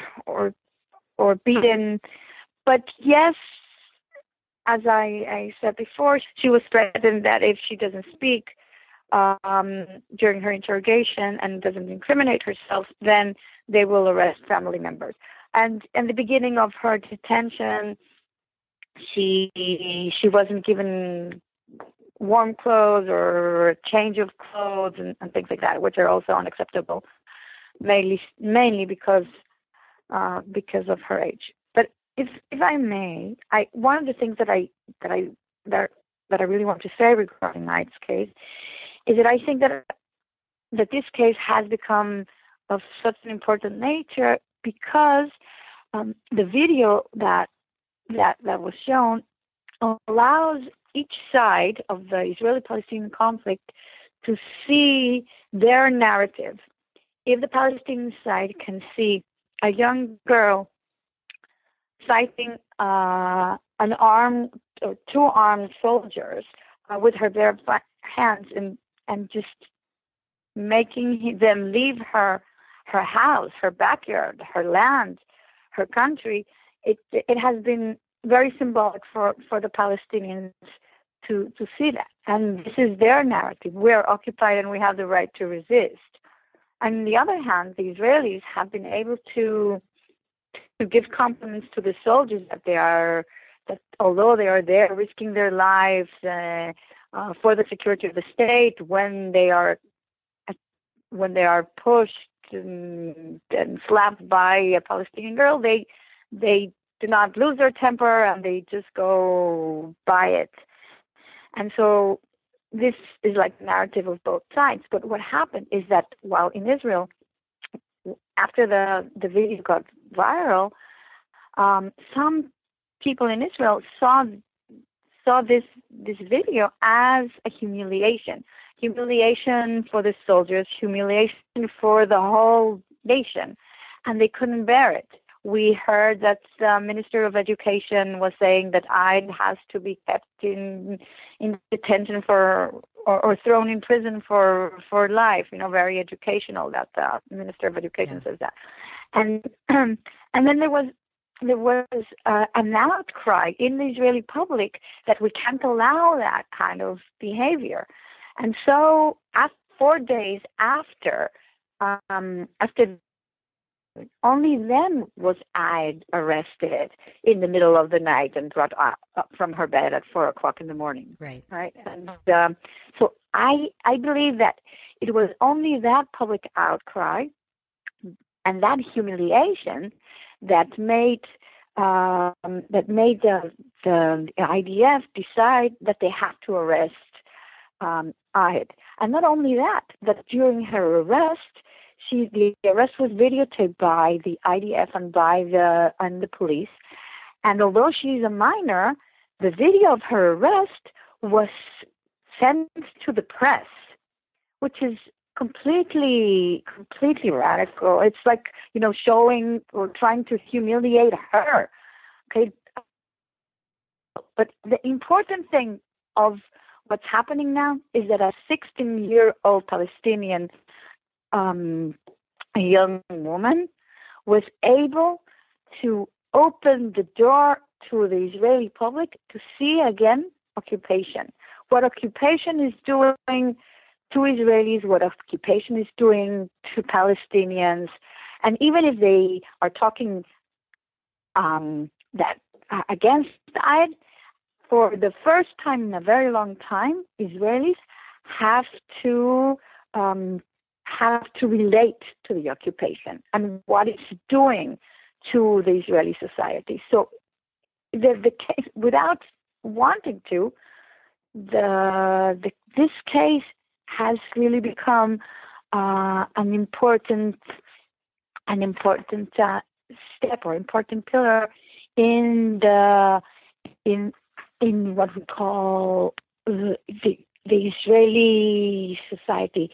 Speaker 19: beaten, but yes, as I said before, she was threatened that if she doesn't speak during her interrogation and doesn't incriminate herself, then they will arrest family members. And in the beginning of her detention, she wasn't given warm clothes or a change of clothes and things like that, which are also unacceptable, mainly because of her age. But if I may, one of the things that I really want to say regarding Aid's case is that I think that this case has become of such an important nature because the video that was shown allows each side of the Israeli-Palestinian conflict to see their narrative. If the Palestinian side can see a young girl fighting an armed or two armed soldiers with her bare hands and just making them leave her house, her backyard, her land, her country, it has been very symbolic for the Palestinians to see that. And this is their narrative. We are occupied and we have the right to resist. And on the other hand, the Israelis have been able to give compliments to the soldiers that although they are there risking their lives for the security of the state, when they are pushed and slapped by a Palestinian girl, they do not lose their temper and they just go by it. And so this is like the narrative of both sides. But what happened is that while in Israel, after the video got viral, some people in Israel saw this video as a humiliation for the soldiers, humiliation for the whole nation, and they couldn't bear it. We heard that the Minister of Education was saying that Aid has to be kept in detention or thrown in prison for life. Very educational that the Minister of Education says that. And then there was an outcry in the Israeli public that we can't allow that kind of behavior. And so 4 days after only then was Aid arrested in the middle of the night and brought up from her bed at 4:00 in the morning.
Speaker 22: Right.
Speaker 19: And so I believe that it was only that public outcry and that humiliation that made the IDF decide that they have to arrest Aid. And not only that during her arrest, the arrest was videotaped by the IDF and by the police. And although she's a minor, the video of her arrest was sent to the press, which is completely radical. It's like, showing or trying to humiliate her. Okay. But the important thing of what's happening now is that a 16-year-old Palestinian a young woman was able to open the door to the Israeli public to see again occupation. What occupation is doing to Israelis, what occupation is doing to Palestinians. And even if they are talking that against Aid, for the first time in a very long time, Israelis have to relate to the occupation and what it's doing to the Israeli society. So the case, without wanting to, this case has really become an important step or important pillar in what we call the Israeli society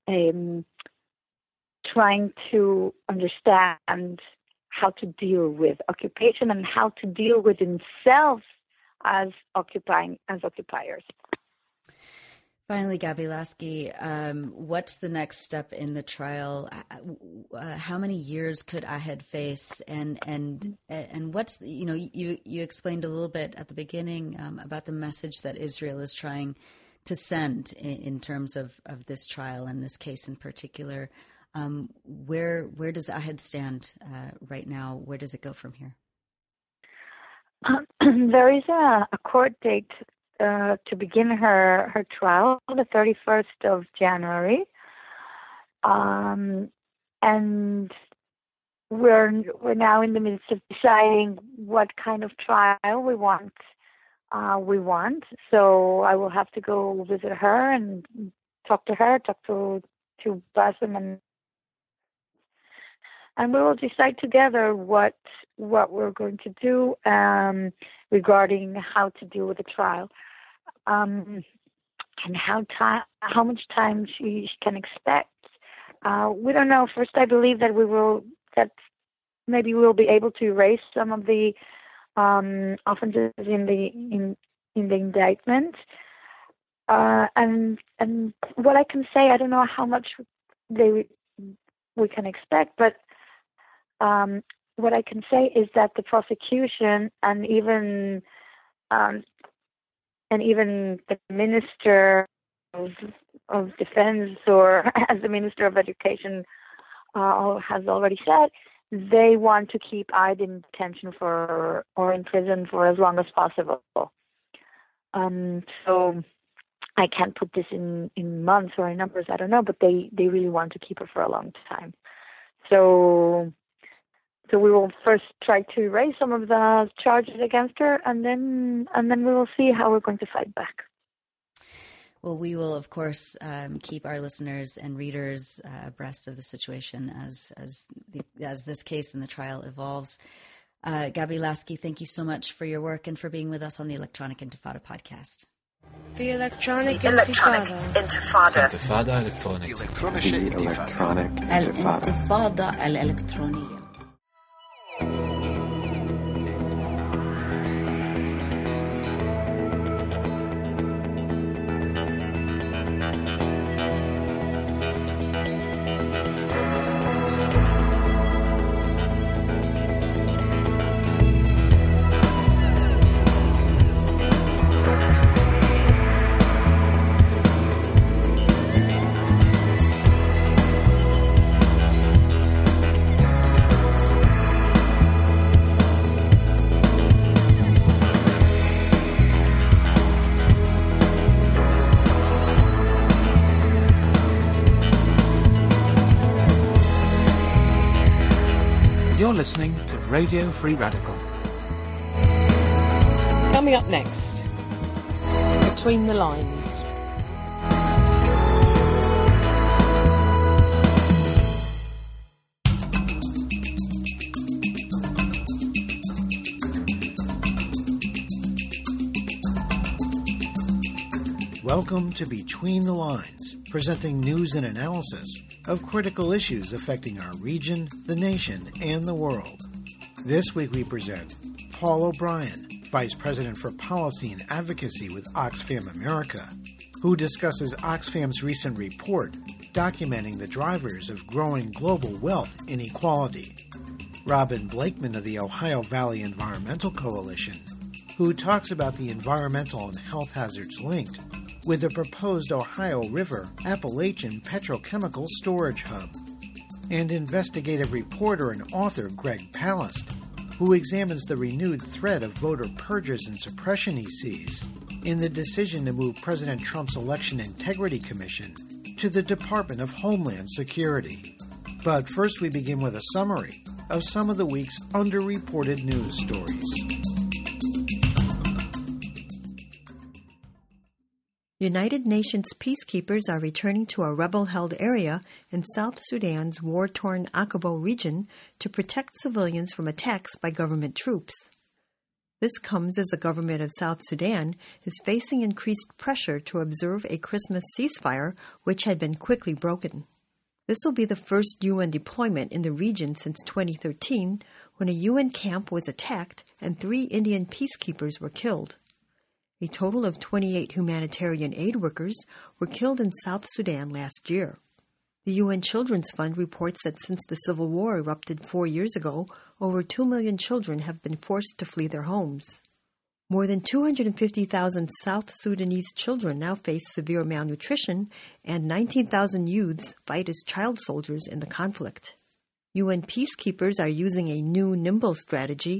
Speaker 19: trying to understand how to deal with occupation and how to deal with themselves as occupiers.
Speaker 22: Finally, Gabi Lasky, what's the next step in the trial? How many years could Ahed face? And what's, you explained a little bit at the beginning about the message that Israel is trying to send in terms of this trial and this case in particular. Where does Ahed stand right now? Where does it go from here?
Speaker 19: There is a court date to begin her trial on the 31st of January. And we're now in the midst of deciding what kind of trial we want. So I will have to go visit her and talk to Bassem, and we will decide together what we're going to do regarding how to deal with the trial, and how much time she can expect. We don't know. First, I believe that maybe we'll be able to erase some of the offenses in the indictment. And what I can say, I don't know how much we can expect, but what I can say is that the prosecution and even the Minister of Defense, or as the Minister of Education has already said, they want to keep Ida in detention or in prison for as long as possible. So I can't put this in months or in numbers, I don't know, but they really want to keep her for a long time. So we will first try to erase some of the charges against her, and then we will see how we're going to fight back.
Speaker 22: Well, we will, of course, keep our listeners and readers abreast of the situation as this case and the trial evolves. Gabi Lasky, thank you so much for your work and for being with us on the Electronic Intifada podcast.
Speaker 3: The Electronic Intifada.
Speaker 21: Intifada Electronic.
Speaker 3: Electronic
Speaker 22: Intifada الإلكترونية.
Speaker 1: You're listening to Radio Free Radical.
Speaker 2: Coming up next, Between the Lines.
Speaker 4: Welcome to Between the Lines, presenting news and analysis of critical issues affecting our region, the nation, and the world. This week we present Paul O'Brien, Vice President for Policy and Advocacy with Oxfam America, who discusses Oxfam's recent report documenting the drivers of growing global wealth inequality. Robin Blakeman of the Ohio Valley Environmental Coalition, who talks about the environmental and health hazards linked with the proposed Ohio River Appalachian Petrochemical Storage Hub, and investigative reporter and author Greg Palast, who examines the renewed threat of voter purges and suppression he sees in the decision to move President Trump's Election Integrity Commission to the Department of Homeland Security. But first we begin with a summary of some of the week's underreported news stories.
Speaker 23: United Nations peacekeepers are returning to a rebel-held area in South Sudan's war-torn Akabo region to protect civilians from attacks by government troops. This comes as the government of South Sudan is facing increased pressure to observe a Christmas ceasefire, which had been quickly broken. This will be the first UN deployment in the region since 2013, when a UN camp was attacked and 3 Indian peacekeepers were killed. A total of 28 humanitarian aid workers were killed in South Sudan last year. The UN Children's Fund reports that since the civil war erupted 4 years ago, over 2 million children have been forced to flee their homes. More than 250,000 South Sudanese children now face severe malnutrition, and 19,000 youths fight as child soldiers in the conflict. UN peacekeepers are using a new nimble strategy,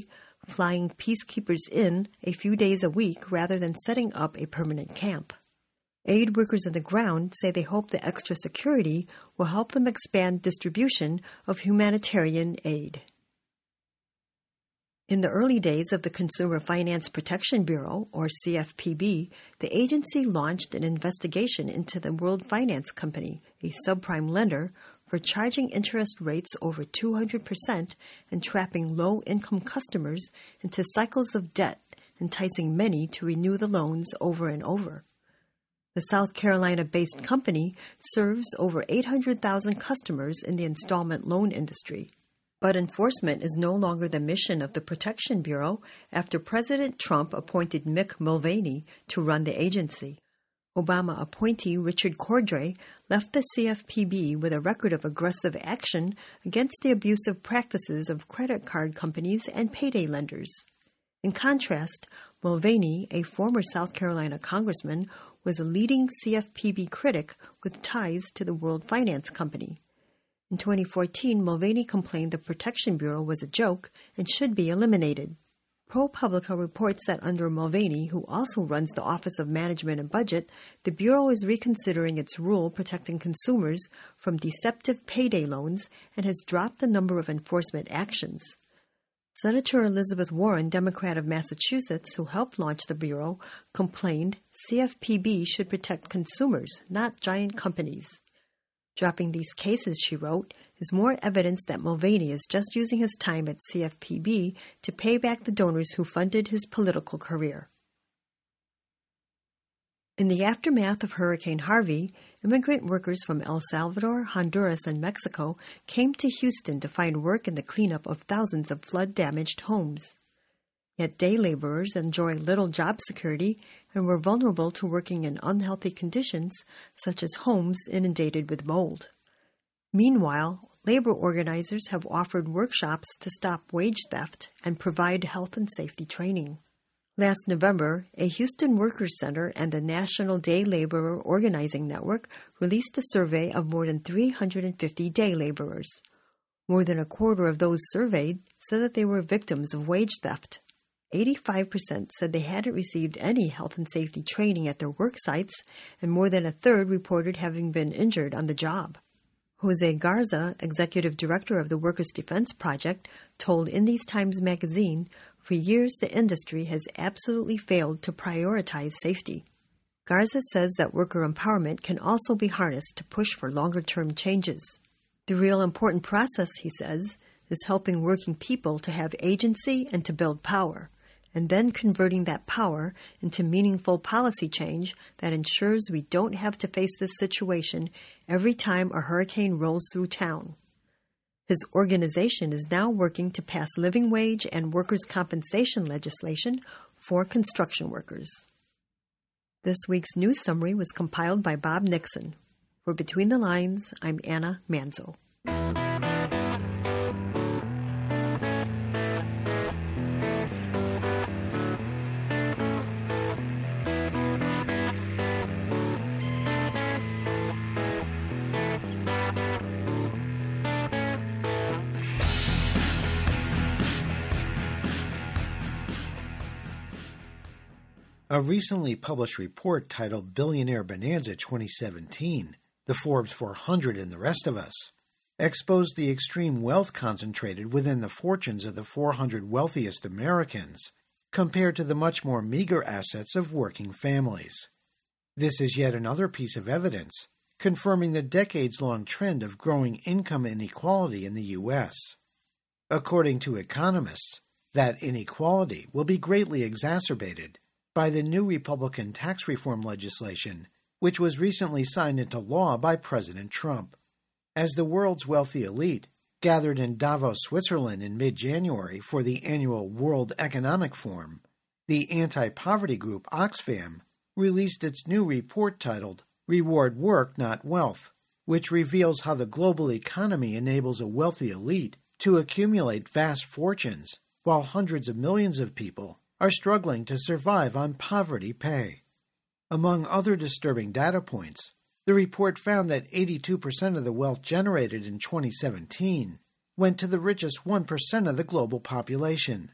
Speaker 23: flying peacekeepers in a few days a week rather than setting up a permanent camp. Aid workers on the ground say they hope the extra security will help them expand distribution of humanitarian aid. In the early days of the Consumer Finance Protection Bureau, or CFPB, the agency launched an investigation into the World Finance Company, a subprime lender, for charging interest rates over 200% and trapping low-income customers into cycles of debt, enticing many to renew the loans over and over. The South Carolina-based company serves over 800,000 customers in the installment loan industry. But enforcement is no longer the mission of the Protection Bureau after President Trump appointed Mick Mulvaney to run the agency. Obama appointee Richard Cordray left the CFPB with a record of aggressive action against the abusive practices of credit card companies and payday lenders. In contrast, Mulvaney, a former South Carolina congressman, was a leading CFPB critic with ties to the World Finance Company. In 2014, Mulvaney complained the Protection Bureau was a joke and should be eliminated. ProPublica reports that under Mulvaney, who also runs the Office of Management and Budget, the Bureau is reconsidering its rule protecting consumers from deceptive payday loans and has dropped the number of enforcement actions. Senator Elizabeth Warren, Democrat of Massachusetts, who helped launch the Bureau, complained CFPB should protect consumers, not giant companies. Dropping these cases, she wrote, is more evidence that Mulvaney is just using his time at CFPB to pay back the donors who funded his political career. In the aftermath of Hurricane Harvey, immigrant workers from El Salvador, Honduras, and Mexico came to Houston to find work in the cleanup of thousands of flood-damaged homes. Yet day laborers enjoy little job security and were vulnerable to working in unhealthy conditions, such as homes inundated with mold. Meanwhile, labor organizers have offered workshops to stop wage theft and provide health and safety training. Last November, a Houston Workers Center and the National Day Laborer Organizing Network released a survey of more than 350 day laborers. More than a quarter of those surveyed said that they were victims of wage theft. 85% said they hadn't received any health and safety training at their work sites, and more than a third reported having been injured on the job. Jose Garza, executive director of the Workers' Defense Project, told Indies Times magazine, for years the industry has absolutely failed to prioritize safety. Garza says that worker empowerment can also be harnessed to push for longer-term changes. The real important process, he says, is helping working people to have agency and to build power, and then converting that power into meaningful policy change that ensures we don't have to face this situation every time a hurricane rolls through town. His organization is now working to pass living wage and workers' compensation legislation for construction workers. This week's news summary was compiled by Bob Nixon. For Between the Lines, I'm Anna Manzo.
Speaker 4: A recently published report titled Billionaire Bonanza 2017, The Forbes 400 and the Rest of Us, exposed the extreme wealth concentrated within the fortunes of the 400 wealthiest Americans compared to the much more meager assets of working families. This is yet another piece of evidence confirming the decades-long trend of growing income inequality in the U.S. According to economists, that inequality will be greatly exacerbated by the new Republican tax reform legislation, which was recently signed into law by President Trump. As the world's wealthy elite gathered in Davos, Switzerland in mid-January for the annual World Economic Forum, the anti-poverty group Oxfam released its new report titled Reward Work, Not Wealth, which reveals how the global economy enables a wealthy elite to accumulate vast fortunes, while hundreds of millions of people are struggling to survive on poverty pay. Among other disturbing data points, the report found that 82% of the wealth generated in 2017 went to the richest 1% of the global population,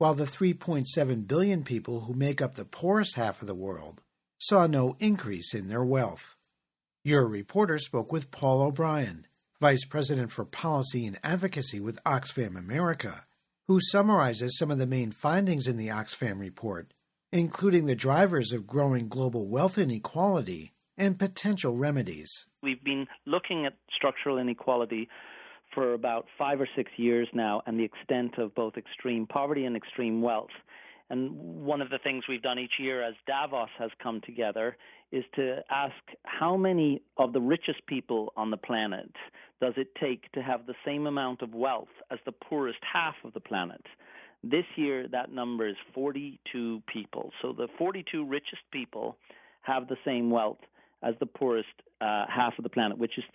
Speaker 4: while the 3.7 billion people who make up the poorest half of the world saw no increase in their wealth. Your reporter spoke with Paul O'Brien, Vice President for Policy and Advocacy with Oxfam America, who summarizes some of the main findings in the Oxfam report, including the drivers of growing global wealth inequality and potential remedies.
Speaker 6: We've been looking at structural inequality for about 5 or 6 years now and the extent of both extreme poverty and extreme wealth. And one of the things we've done each year as Davos has come together is to ask how many of the richest people on the planet does it take to have the same amount of wealth as the poorest half of the planet. This year, that number is 42 people. So the 42 richest people have the same wealth as the poorest half of the planet, which is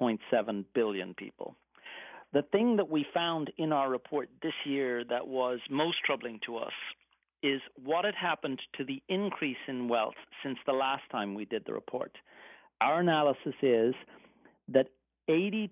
Speaker 6: 3.7 billion people. The thing that we found in our report this year that was most troubling to us is what had happened to the increase in wealth since the last time we did the report. Our analysis is that 82%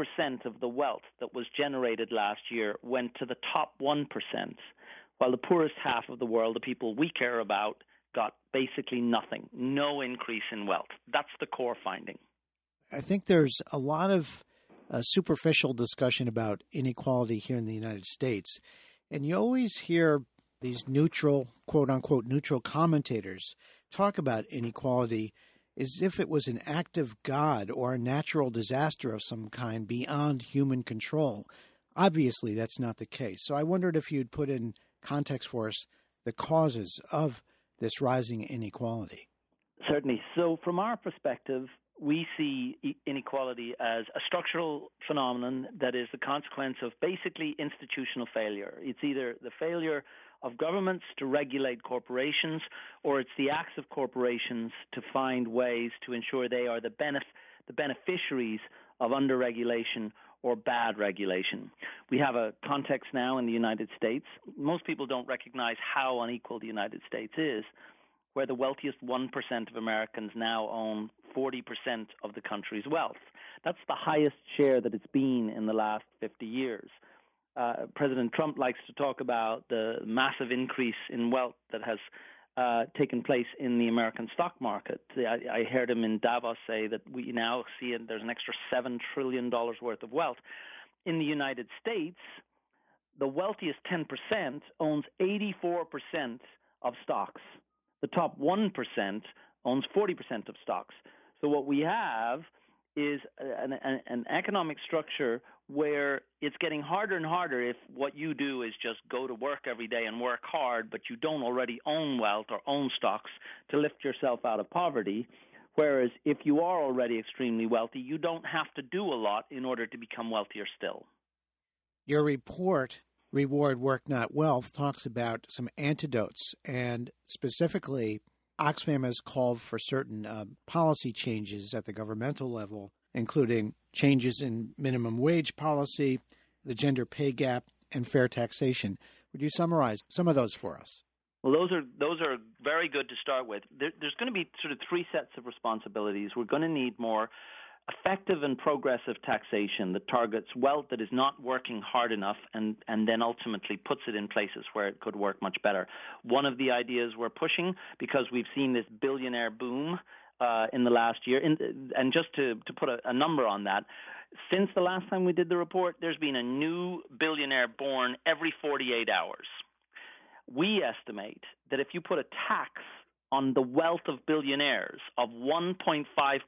Speaker 6: of the wealth that was generated last year went to the top 1%, while the poorest half of the world, the people we care about, got basically nothing, no increase in wealth. That's the core finding.
Speaker 4: I think there's a lot of superficial discussion about inequality here in the United States, and you always hear these neutral, quote-unquote, neutral commentators talk about inequality as if it was an act of God or a natural disaster of some kind beyond human control. Obviously, that's not the case. So I wondered if you'd put in context for us the causes of this rising inequality.
Speaker 6: Certainly. So from our perspective, we see inequality as a structural phenomenon that is the consequence of basically institutional failure. It's either the failure of governments to regulate corporations, or it's the acts of corporations to find ways to ensure they are the beneficiaries of under-regulation or bad regulation. We have a context now in the United States. Most people don't recognize how unequal the United States is, where the wealthiest 1% of Americans now own 40% of the country's wealth. That's the highest share that it's been in the last 50 years. President Trump likes to talk about the massive increase in wealth that has taken place in the American stock market. I heard him in Davos say that we now see there's an extra $7 trillion worth of wealth. In the United States, the wealthiest 10% owns 84% of stocks. The top 1% owns 40% of stocks. So what we have is an economic structure where it's getting harder and harder if what you do is just go to work every day and work hard, but you don't already own wealth or own stocks to lift yourself out of poverty. Whereas if you are already extremely wealthy, you don't have to do a lot in order to become wealthier still.
Speaker 4: Your report, Reward Work Not Wealth, talks about some antidotes, and specifically Oxfam has called for certain policy changes at the governmental level, including changes in minimum wage policy, the gender pay gap, and fair taxation. Would you summarize some of those for us?
Speaker 6: Well, those are very good to start with. There's going to be sort of three sets of responsibilities. We're going to need more effective and progressive taxation that targets wealth that is not working hard enough and then ultimately puts it in places where it could work much better. One of the ideas we're pushing, because we've seen this billionaire boom in the last year, and just to put a number on that, since the last time we did the report, there's been a new billionaire born every 48 hours. We estimate that if you put a tax on the wealth of billionaires of 1.5%,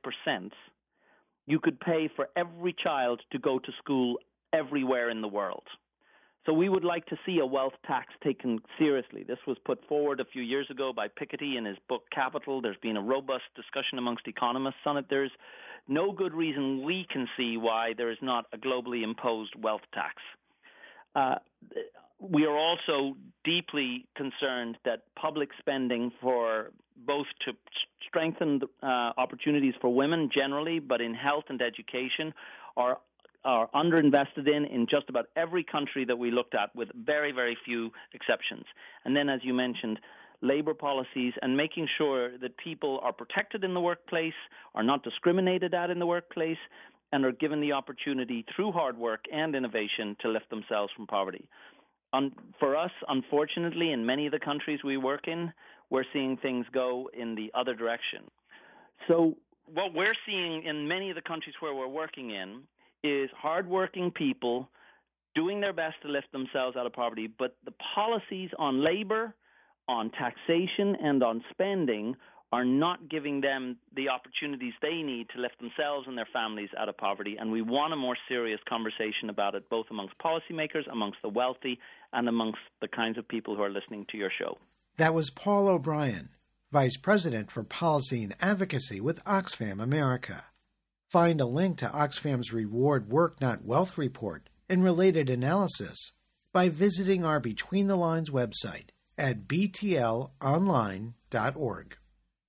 Speaker 6: you could pay for every child to go to school everywhere in the world. So we would like to see a wealth tax taken seriously. This was put forward a few years ago by Piketty in his book Capital. There's been a robust discussion amongst economists on it. There's no good reason we can see why there is not a globally imposed wealth tax. We are also deeply concerned that public spending for both to strengthen opportunities for women generally, but in health and education are underinvested in just about every country that we looked at, with very, very few exceptions. And then, as you mentioned, labor policies and making sure that people are protected in the workplace, are not discriminated at in the workplace, and are given the opportunity through hard work and innovation to lift themselves from poverty. For us, unfortunately, in many of the countries we work in, we're seeing things go in the other direction. So what we're seeing in many of the countries where we're working in is hardworking people doing their best to lift themselves out of poverty, but the policies on labor, on taxation, and on spending are not giving them the opportunities they need to lift themselves and their families out of poverty. And we want a more serious conversation about it, both amongst policymakers, amongst the wealthy, and amongst the kinds of people who are listening to your show.
Speaker 4: That was Paul O'Brien, Vice President for Policy and Advocacy with Oxfam America. Find a link to Oxfam's Reward Work Not Wealth report and related analysis by visiting our Between the Lines website at btlonline.org.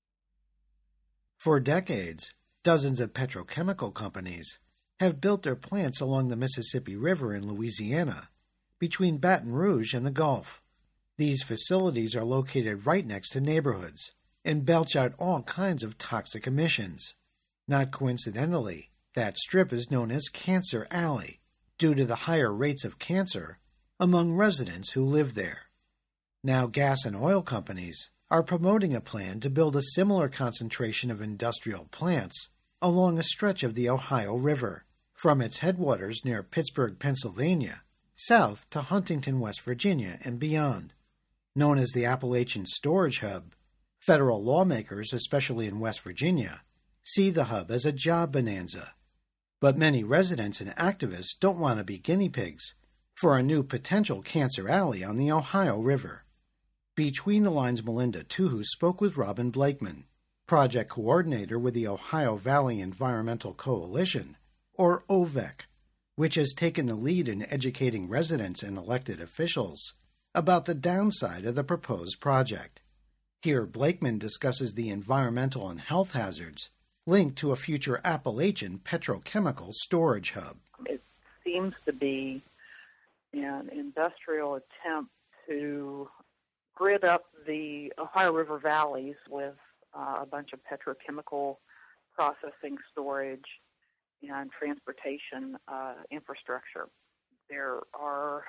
Speaker 4: For decades, dozens of petrochemical companies have built their plants along the Mississippi River in Louisiana, between Baton Rouge and the Gulf. These facilities are located right next to neighborhoods and belch out all kinds of toxic emissions. Not coincidentally, that strip is known as Cancer Alley, due to the higher rates of cancer among residents who live there. Now gas and oil companies are promoting a plan to build a similar concentration of industrial plants along a stretch of the Ohio River, from its headwaters near Pittsburgh, Pennsylvania, south to Huntington, West Virginia, and beyond. Known as the Appalachian Storage Hub, federal lawmakers, especially in West Virginia, see the hub as a job bonanza. But many residents and activists don't want to be guinea pigs for a new potential Cancer Alley on the Ohio River. Between the Lines' Melinda Tuhu spoke with Robin Blakeman, project coordinator with the Ohio Valley Environmental Coalition, or OVEC, which has taken the lead in educating residents and elected officials about the downside of the proposed project. Here, Blakeman discusses the environmental and health hazards linked to a future Appalachian petrochemical storage hub.
Speaker 5: It seems to be an industrial attempt to grid up the Ohio River valleys with a bunch of petrochemical processing, storage, and transportation infrastructure. There are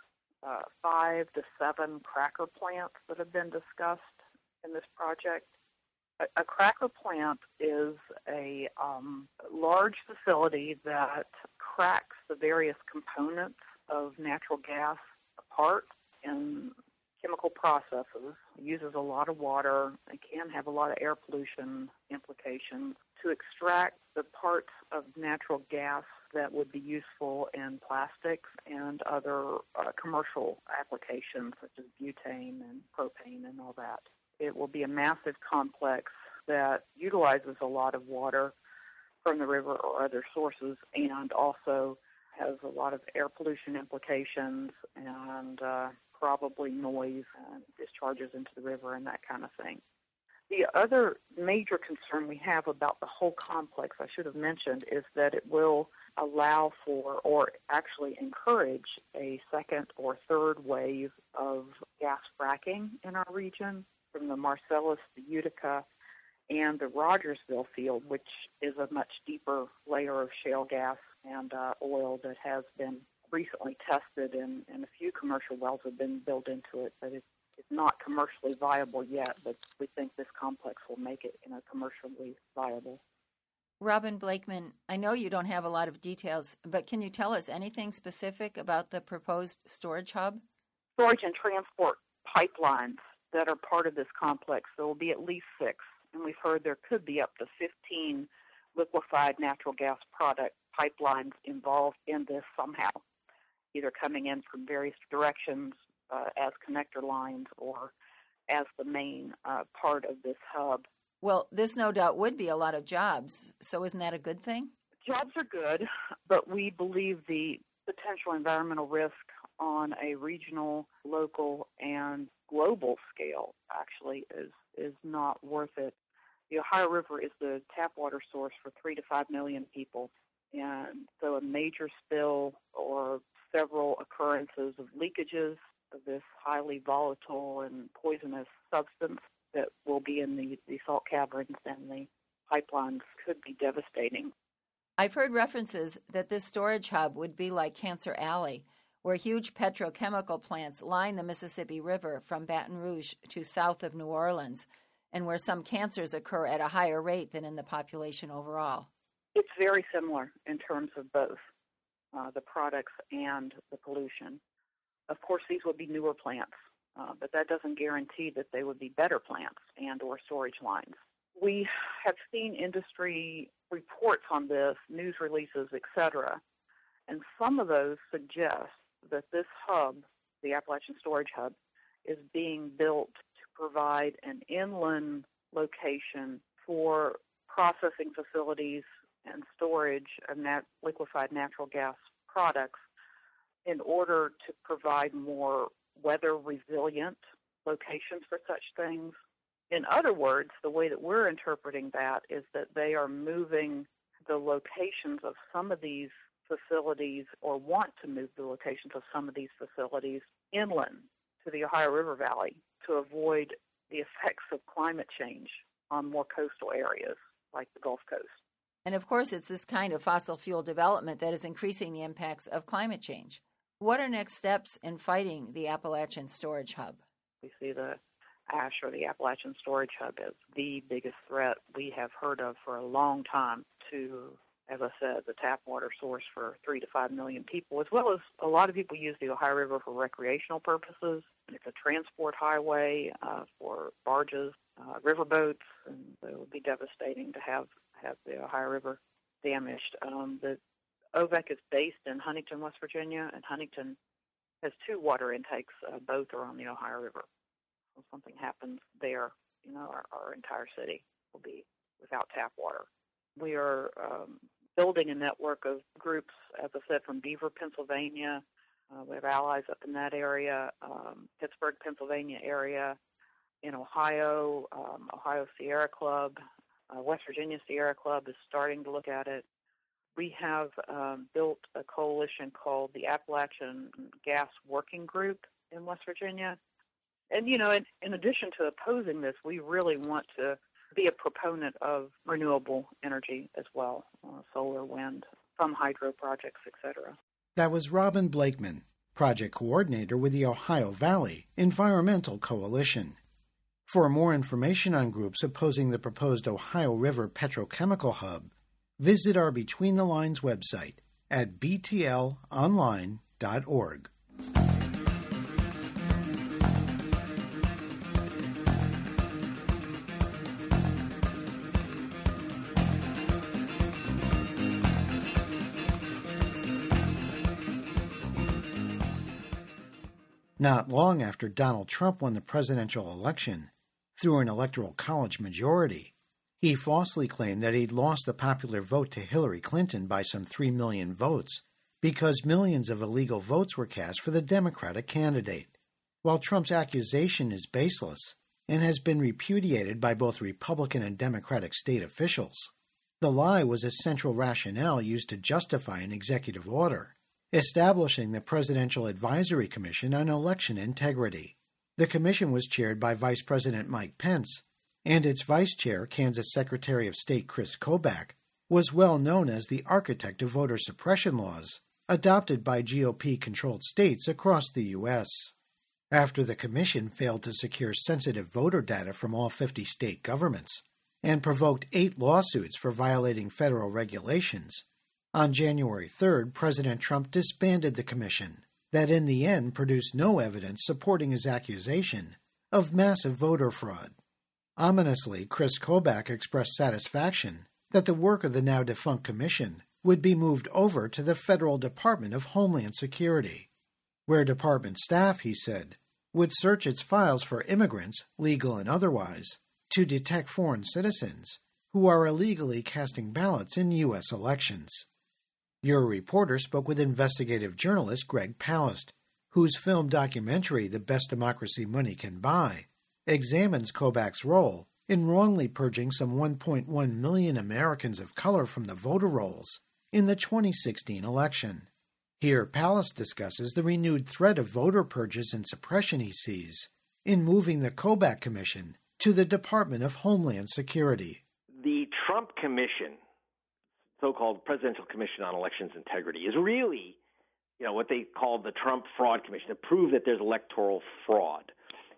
Speaker 5: 5 to 7 cracker plants that have been discussed in this project. A cracker plant is a large facility that cracks the various components of natural gas apart in chemical processes. It uses a lot of water. It can have a lot of air pollution implications to extract the parts of natural gas that would be useful in plastics and other commercial applications such as butane and propane and all that. It will be a massive complex that utilizes a lot of water from the river or other sources and also has a lot of air pollution implications and probably noise and discharges into the river and that kind of thing. The other major concern we have about the whole complex, I should have mentioned, is that it will allow for or actually encourage a second or third wave of gas fracking in our region from the Marcellus, the Utica, and the Rogersville field, which is a much deeper layer of shale gas and oil that has been recently tested, and a few commercial wells have been built into it, but it's not commercially viable yet, but we think this complex will make it commercially viable.
Speaker 7: Robin Blakeman, I know you don't have a lot of details, but can you tell us anything specific about the proposed storage hub?
Speaker 5: Storage and transport pipelines that are part of this complex. There will be at least 6, and we've heard there could be up to 15 liquefied natural gas product pipelines involved in this somehow, either coming in from various directions as connector lines or as the main part of this hub.
Speaker 7: Well, this no doubt would be a lot of jobs, so isn't that a good thing?
Speaker 5: Jobs are good, but we believe the potential environmental risk on a regional, local, and global scale actually is not worth it. The Ohio River is the tap water source for 3 to 5 million people, and so a major spill or several occurrences of leakages of this highly volatile and poisonous substance that will be in the salt caverns and the pipelines could be devastating.
Speaker 7: I've heard references that this storage hub would be like Cancer Alley, where huge petrochemical plants line the Mississippi River from Baton Rouge to south of New Orleans, and where some cancers occur at a higher rate than in the population overall.
Speaker 5: It's very similar in terms of both the products and the pollution. Of course, these would be newer plants, but that doesn't guarantee that they would be better plants and or storage lines. We have seen industry reports on this, news releases, etc., and some of those suggest that this hub, the Appalachian Storage Hub, is being built to provide an inland location for processing facilities and storage of liquefied natural gas products in order to provide more weather-resilient locations for such things. In other words, the way that we're interpreting that is that they are moving the locations of some of these facilities, or want to move the locations of some of these facilities inland to the Ohio River Valley to avoid the effects of climate change on more coastal areas like the Gulf Coast.
Speaker 7: And of course, it's this kind of fossil fuel development that is increasing the impacts of climate change. What are next steps in fighting the Appalachian Storage Hub?
Speaker 5: We see the ASH, or the Appalachian Storage Hub, as the biggest threat we have heard of for a long time to, as I said, the tap water source for 3 to 5 million people, as well as a lot of people use the Ohio River for recreational purposes. It's a transport highway for barges, riverboats, and it would be devastating to have the Ohio River damaged. The OVEC is based in Huntington, West Virginia, and Huntington has 2 water intakes. Both are on the Ohio River. If something happens there, our entire city will be without tap water. We are building a network of groups, as I said, from Beaver, Pennsylvania. We have allies up in that area, Pittsburgh, Pennsylvania area. In Ohio, Ohio Sierra Club, West Virginia Sierra Club is starting to look at it. We have built a coalition called the Appalachian Gas Working Group in West Virginia. And, in addition to opposing this, we really want to be a proponent of renewable energy as well, solar, wind, some hydro projects, etc.
Speaker 4: That was Robin Blakeman, project coordinator with the Ohio Valley Environmental Coalition. For more information on groups opposing the proposed Ohio River Petrochemical Hub, visit our Between the Lines website at btlonline.org. Not long after Donald Trump won the presidential election, through an electoral college majority, he falsely claimed that he'd lost the popular vote to Hillary Clinton by some 3 million votes because millions of illegal votes were cast for the Democratic candidate. While Trump's accusation is baseless and has been repudiated by both Republican and Democratic state officials, the lie was a central rationale used to justify an executive order establishing the Presidential Advisory Commission on Election Integrity. The commission was chaired by Vice President Mike Pence, and its vice chair, Kansas Secretary of State Chris Kobach, was well known as the architect of voter suppression laws adopted by GOP-controlled states across the U.S. After the commission failed to secure sensitive voter data from all 50 state governments and provoked 8 lawsuits for violating federal regulations, on January 3rd, President Trump disbanded the commission that in the end produced no evidence supporting his accusation of massive voter fraud. Ominously, Chris Kobach expressed satisfaction that the work of the now-defunct commission would be moved over to the Federal Department of Homeland Security, where department staff, he said, would search its files for immigrants, legal and otherwise, to detect foreign citizens who are illegally casting ballots in U.S. elections. Your reporter spoke with investigative journalist Greg Palast, whose film documentary, The Best Democracy Money Can Buy, examines Kobach's role in wrongly purging some 1.1 million Americans of color from the voter rolls in the 2016 election. Here, Palast discusses the renewed threat of voter purges and suppression he sees in moving the Kobach Commission to the Department of Homeland Security.
Speaker 8: The Trump Commission, so-called Presidential Commission on Elections Integrity, is really what they call the Trump Fraud Commission to prove that there's electoral fraud.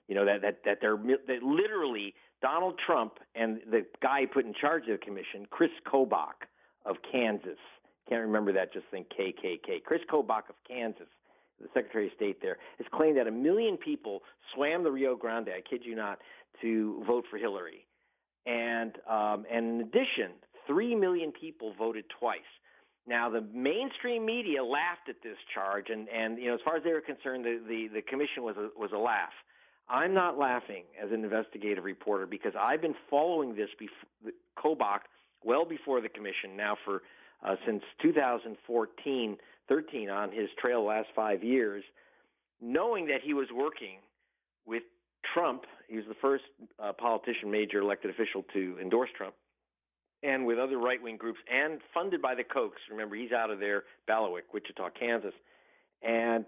Speaker 8: That literally Donald Trump and the guy put in charge of the commission, Chris Kobach of Kansas. Can't remember that, just think KKK. Chris Kobach of Kansas, the Secretary of State there, has claimed that 1 million people swam the Rio Grande, I kid you not, to vote for Hillary. And in addition, 3 million people voted twice. Now, the mainstream media laughed at this charge, and as far as they were concerned, the commission was a laugh. I'm not laughing as an investigative reporter because I've been following this Kobach well before the commission now for since 2014, 13 on his trail the last 5 years, knowing that he was working with Trump. He was the first politician, major elected official to endorse Trump, and with other right-wing groups, and funded by the Kochs. Remember, he's out of there, Ballawick, Wichita, Kansas, and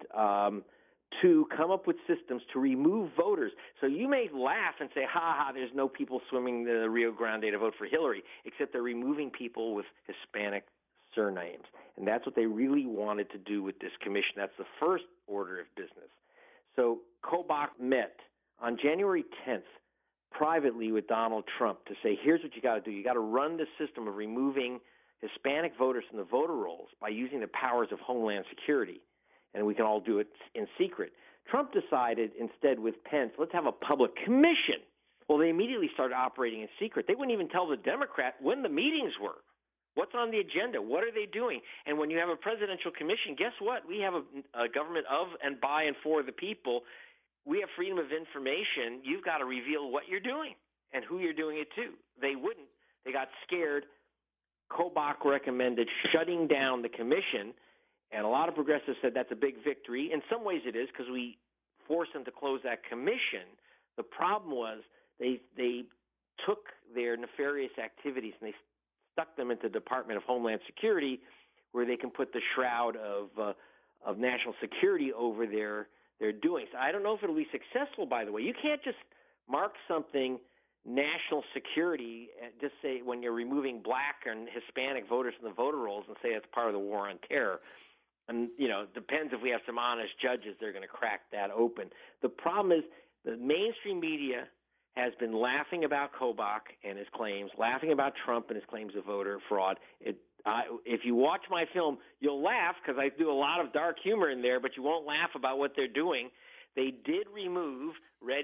Speaker 8: to come up with systems to remove voters. So you may laugh and say, there's no people swimming the Rio Grande to vote for Hillary, except they're removing people with Hispanic surnames. And that's what they really wanted to do with this commission. That's the first order of business. So Kobach met on January 10th privately with Donald Trump to say, here's what you got to do. You got to run the system of removing Hispanic voters from the voter rolls by using the powers of Homeland Security. And we can all do it in secret. Trump decided instead with Pence, let's have a public commission. Well, they immediately started operating in secret. They wouldn't even tell the Democrat when the meetings were. What's on the agenda? What are they doing? And when you have a presidential commission, guess what? We have a government of and by and for the people. We have freedom of information. You've got to reveal what you're doing and who you're doing it to. They wouldn't. They got scared. Kobach recommended shutting down the commission. And a lot of progressives said that's a big victory. In some ways it is because we forced them to close that commission. The problem was they took their nefarious activities and they stuck them into the Department of Homeland Security, where they can put the shroud of national security over their doings. I don't know if it'll be successful, by the way. You can't just mark something national security, just say when you're removing black and Hispanic voters from the voter rolls and say it's part of the war on terror. And, it depends if we have some honest judges, they're going to crack that open. The problem is the mainstream media has been laughing about Kobach and his claims, laughing about Trump and his claims of voter fraud. If you watch my film, you'll laugh because I do a lot of dark humor in there, but you won't laugh about what they're doing. They did remove,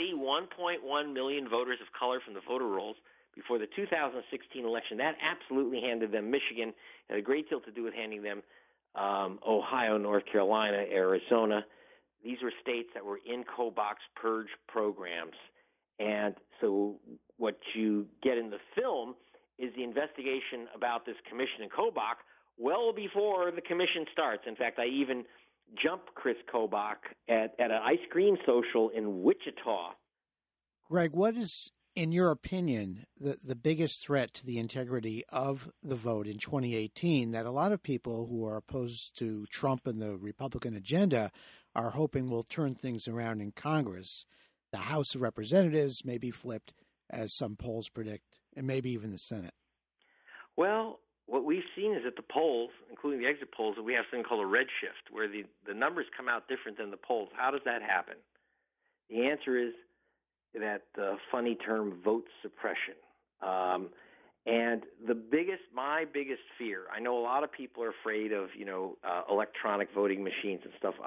Speaker 8: 1.1 million voters of color from the voter rolls before the 2016 election. That absolutely handed them Michigan, had a great deal to do with handing them Ohio, North Carolina, Arizona. These were states that were in Kobach's purge programs. And so what you get in the film is the investigation about this commission in Kobach well before the commission starts. In fact, I even jumped Chris Kobach at an ice cream social in Wichita.
Speaker 4: Greg, what is, in your opinion, the biggest threat to the integrity of the vote in 2018 that a lot of people who are opposed to Trump and the Republican agenda are hoping will turn things around in Congress? The House of Representatives may be flipped, as some polls predict, and maybe even the Senate.
Speaker 8: Well, what we've seen is that the polls, including the exit polls, that we have something called a redshift, where the numbers come out different than the polls. How does that happen? The answer is that funny term, vote suppression. And my biggest fear, I know a lot of people are afraid of, electronic voting machines and stuff.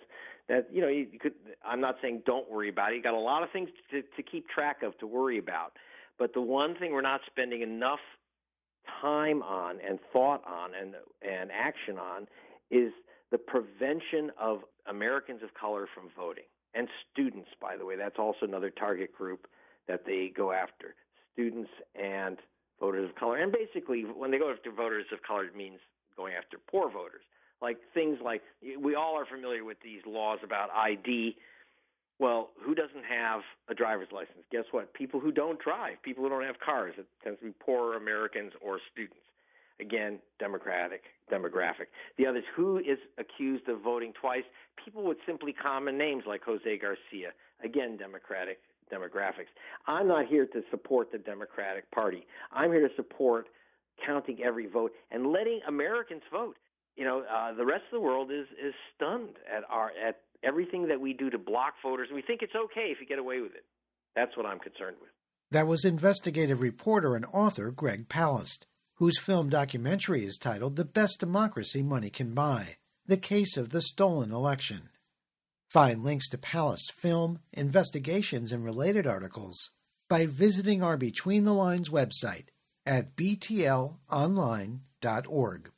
Speaker 8: I'm not saying don't worry about it. You got a lot of things to keep track of, to worry about. But the one thing we're not spending enough time on and thought on and action on is the prevention of Americans of color from voting. And students, by the way, that's also another target group that they go after. Students and voters of color. And basically, when they go after voters of color, it means going after poor voters. Like things like, we all are familiar with these laws about ID. Well, who doesn't have a driver's license? Guess what? People who don't drive, people who don't have cars. It tends to be poorer Americans or students. Again, demographic. The others, who is accused of voting twice? People with simply common names like Jose Garcia. Again, demographics. I'm not here to support the Democratic Party. I'm here to support counting every vote and letting Americans vote. the rest of the world is stunned at everything that we do to block voters. We think it's okay if you get away with it. That's what I'm concerned with.
Speaker 4: That was investigative reporter and author Greg Palast, whose film documentary is titled The Best Democracy Money Can Buy, The Case of the Stolen Election. Find links to Palast's film, investigations, and related articles by visiting our Between the Lines website at btlonline.org.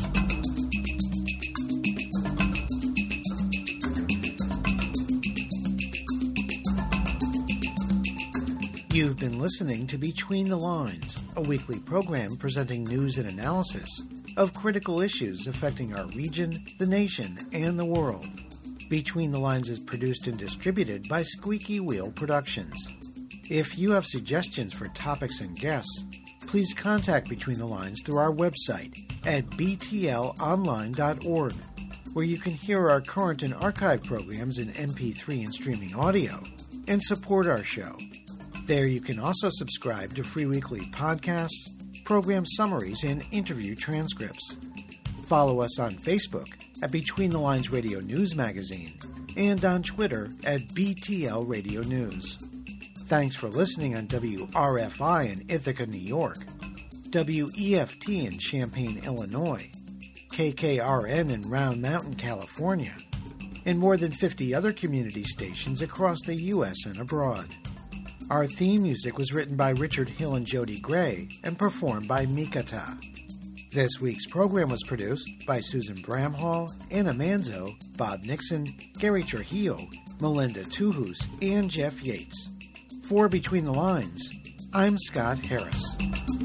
Speaker 4: You've been listening to Between the Lines, a weekly program presenting news and analysis of critical issues affecting our region, the nation, and the world. Between the Lines is produced and distributed by Squeaky Wheel Productions. If you have suggestions for topics and guests, please contact Between the Lines through our website at btlonline.org, where you can hear our current and archive programs in MP3 and streaming audio, and support our show. There you can also subscribe to free weekly podcasts, program summaries, and interview transcripts. Follow us on Facebook at Between the Lines Radio News Magazine and on Twitter at BTL Radio News. Thanks for listening on WRFI in Ithaca, New York, WEFT in Champaign, Illinois, KKRN in Round Mountain, California, and more than 50 other community stations across the U.S. and abroad. Our theme music was written by Richard Hill and Jody Gray and performed by Mikata. This week's program was produced by Susan Bramhall, Anna Manzo, Bob Nixon, Gary Trujillo, Melinda Tuhus, and Jeff Yates. For Between the Lines, I'm Scott Harris.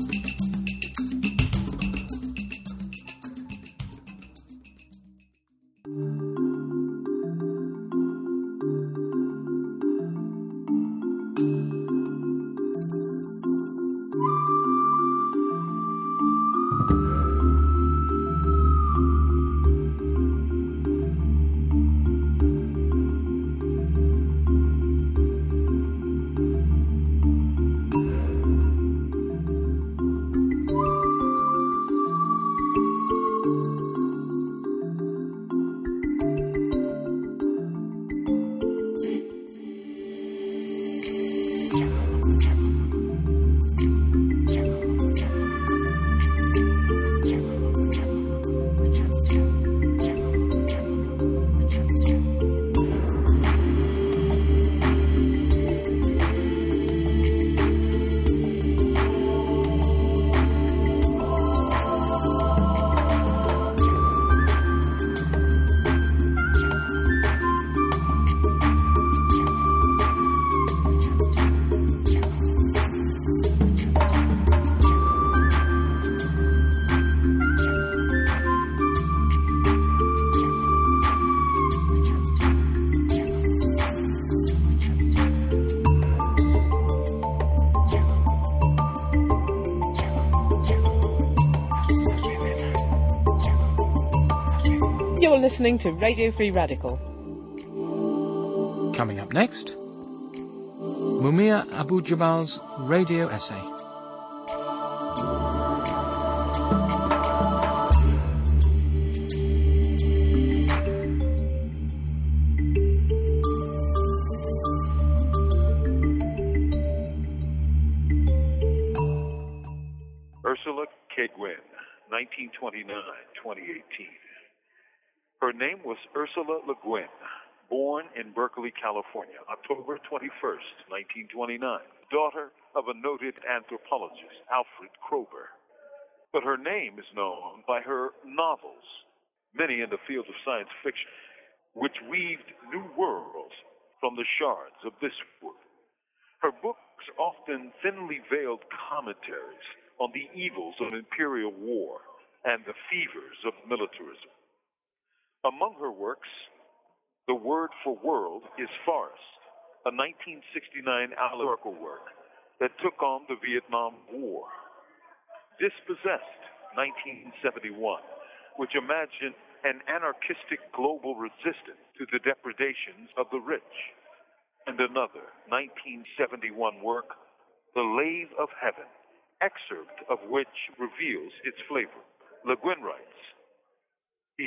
Speaker 2: You're listening to Radio Free Radical.
Speaker 1: Coming up next, Mumia Abu-Jamal's radio essay.
Speaker 9: Ursula K. Guin, 1929-2018. Her name was Ursula Le Guin, born in Berkeley, California, October 21st, 1929, daughter of a noted anthropologist, Alfred Kroeber. But her name is known by her novels, many in the field of science fiction, which weaved new worlds from the shards of this wood. Her books often thinly veiled commentaries on the evils of imperial war and the fevers of militarism. Among her works, The Word for World is Forest, a 1969 allegorical work that took on the Vietnam War. Dispossessed, 1971, which imagined an anarchistic global resistance to the depredations of the rich. And another, 1971 work, The Lathe of Heaven, excerpt of which reveals its flavor. Le Guin writes,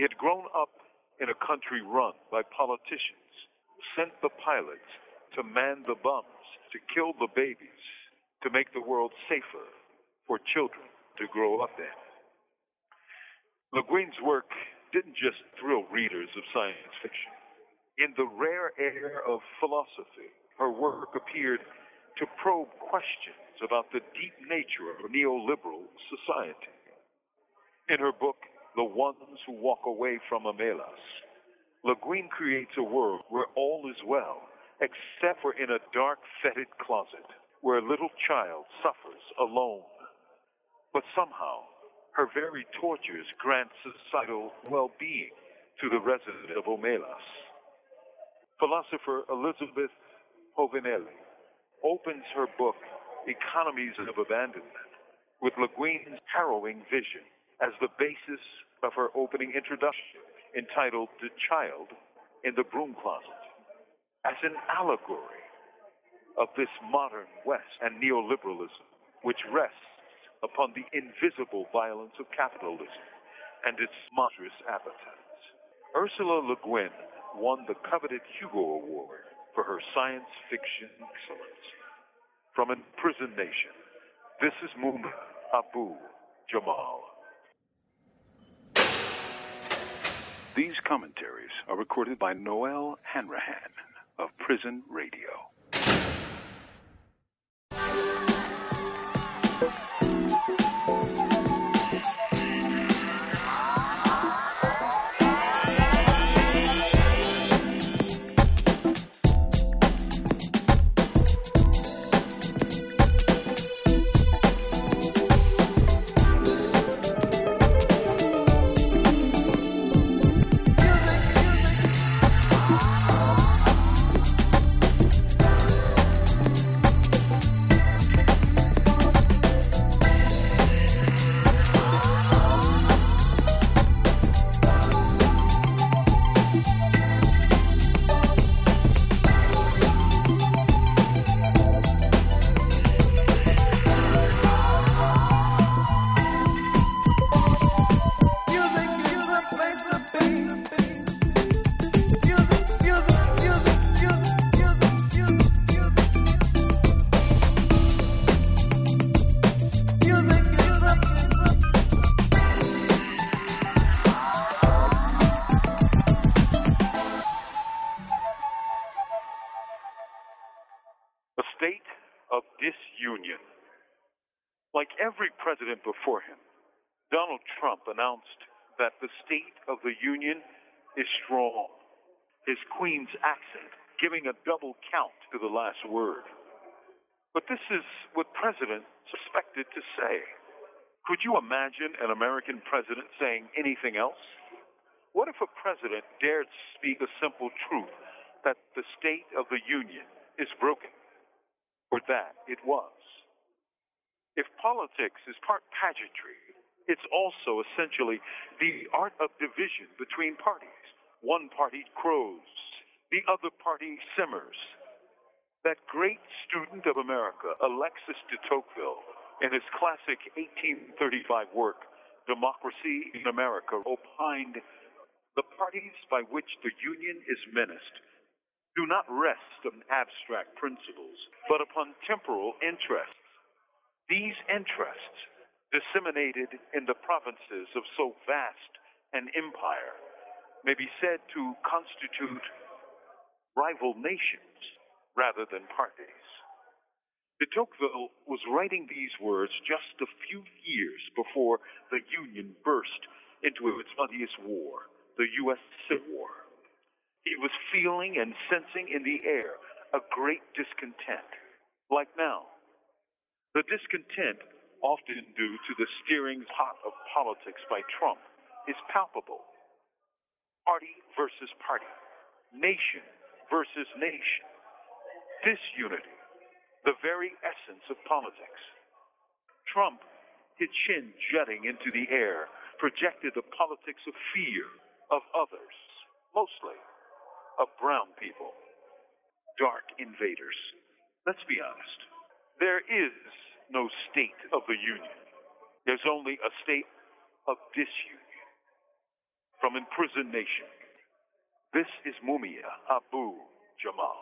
Speaker 9: had grown up in a country run by politicians, sent the pilots to man the bums, to kill the babies, to make the world safer for children to grow up in. Le Guin's work didn't just thrill readers of science fiction. In the rare air of philosophy, her work appeared to probe questions about the deep nature of neoliberal society. In her book, The Ones Who Walk Away from Amelas, Le Guin creates a world where all is well, except for in a dark, fetid closet where a little child suffers alone. But somehow, her very tortures grant societal well-being to the resident of Omelas. Philosopher Elizabeth Povinelli opens her book, Economies of Abandonment, with Le Guin's harrowing vision as the basis of her opening introduction, entitled The Child in the Broom Closet, as an allegory of this modern West and neoliberalism, which rests upon the invisible violence of capitalism and its monstrous appetites. Ursula Le Guin won the coveted Hugo Award for her science fiction excellence. From Imprisoned Nation, this is Mumia Abu-Jamal.
Speaker 11: These commentaries are recorded by Noel Hanrahan of Prison Radio.
Speaker 9: President before him, Donald Trump announced that the State of the Union is strong, his Queen's accent giving a double count to the last word. But this is what presidents expected to say. Could you imagine an American president saying anything else? What if a president dared speak a simple truth that the State of the Union is broken? For that it was. If politics is part pageantry, it's also essentially the art of division between parties. One party crows, the other party simmers. That great student of America, Alexis de Tocqueville, in his classic 1835 work, Democracy in America, opined, the parties by which the Union is menaced do not rest on abstract principles, but upon temporal interests. These interests, disseminated in the provinces of so vast an empire, may be said to constitute rival nations rather than parties. De Tocqueville was writing these words just a few years before the Union burst into its bloodiest war, the U.S. Civil War. He was feeling and sensing in the air a great discontent, like now. The discontent, often due to the steering pot of politics by Trump, is palpable. Party versus party, nation versus nation. Disunity, the very essence of politics. Trump, his chin jutting into the air, projected the politics of fear of others, mostly of brown people, dark invaders. Let's be honest. There is no State of the Union. There's only a state of disunion. from imprisoned nation. This is Mumia Abu Jamal.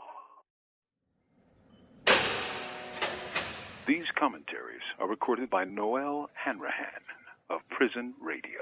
Speaker 11: These commentaries are recorded by Noel Hanrahan of Prison Radio.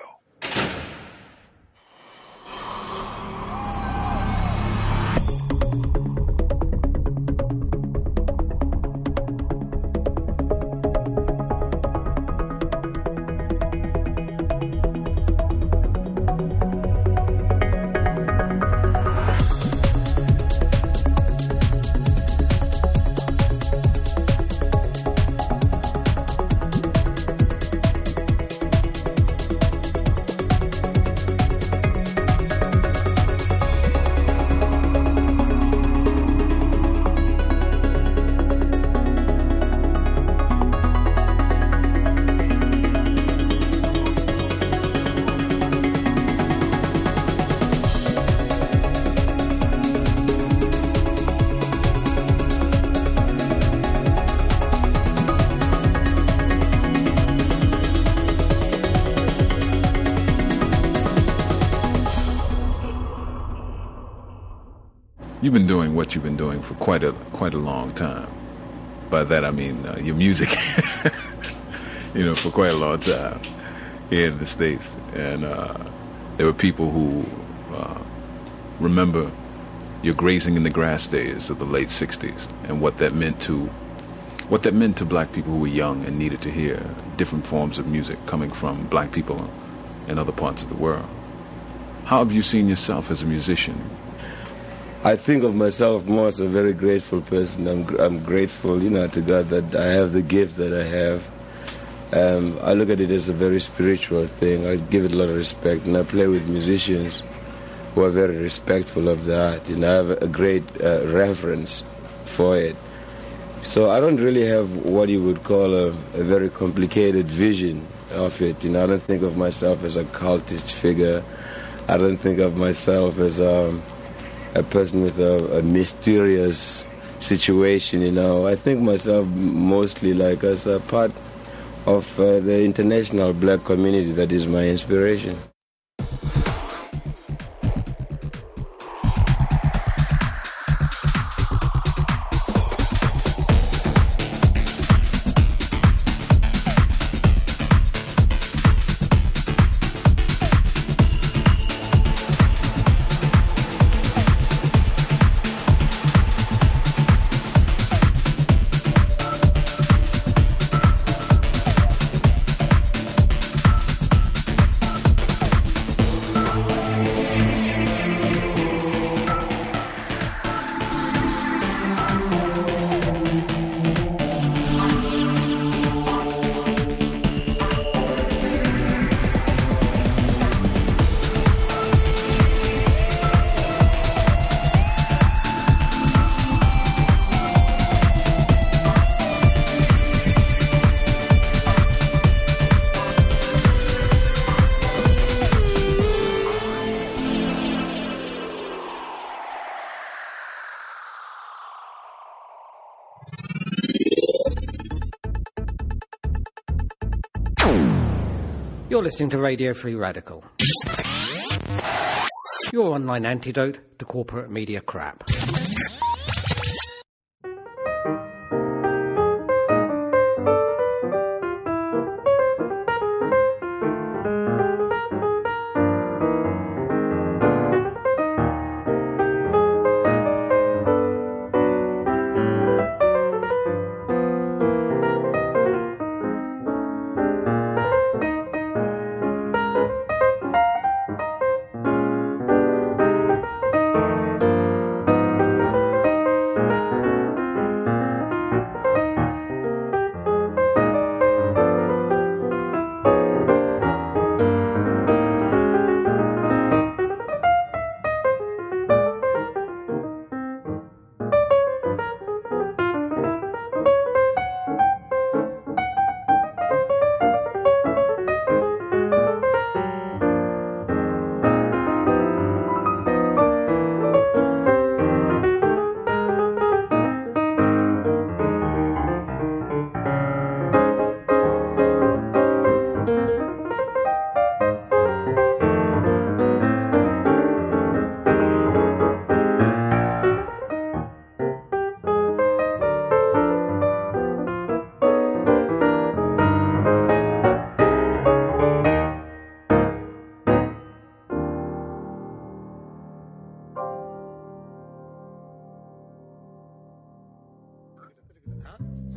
Speaker 13: You've been doing what you've been doing for quite a long time. By that I mean your music, for quite a long time here in the States. And there were people who remember your Grazing in the Grass days of the late '60s and what that meant to black people who were young and needed to hear different forms of music coming from black people in other parts of the world. How have you seen yourself as a musician?
Speaker 15: I think of myself more as a very grateful person. I'm grateful, to God that I have the gift that I have. I look at it as a very spiritual thing. I give it a lot of respect, and I play with musicians who are very respectful of the art. I have a great reverence for it. So I don't really have what you would call a very complicated vision of it. I don't think of myself as a cultist figure. I don't think of myself as a person with a mysterious situation, I think myself mostly like as a part of the international black community that is my inspiration.
Speaker 16: You're listening to Radio Free Radical, your online antidote to corporate media crap.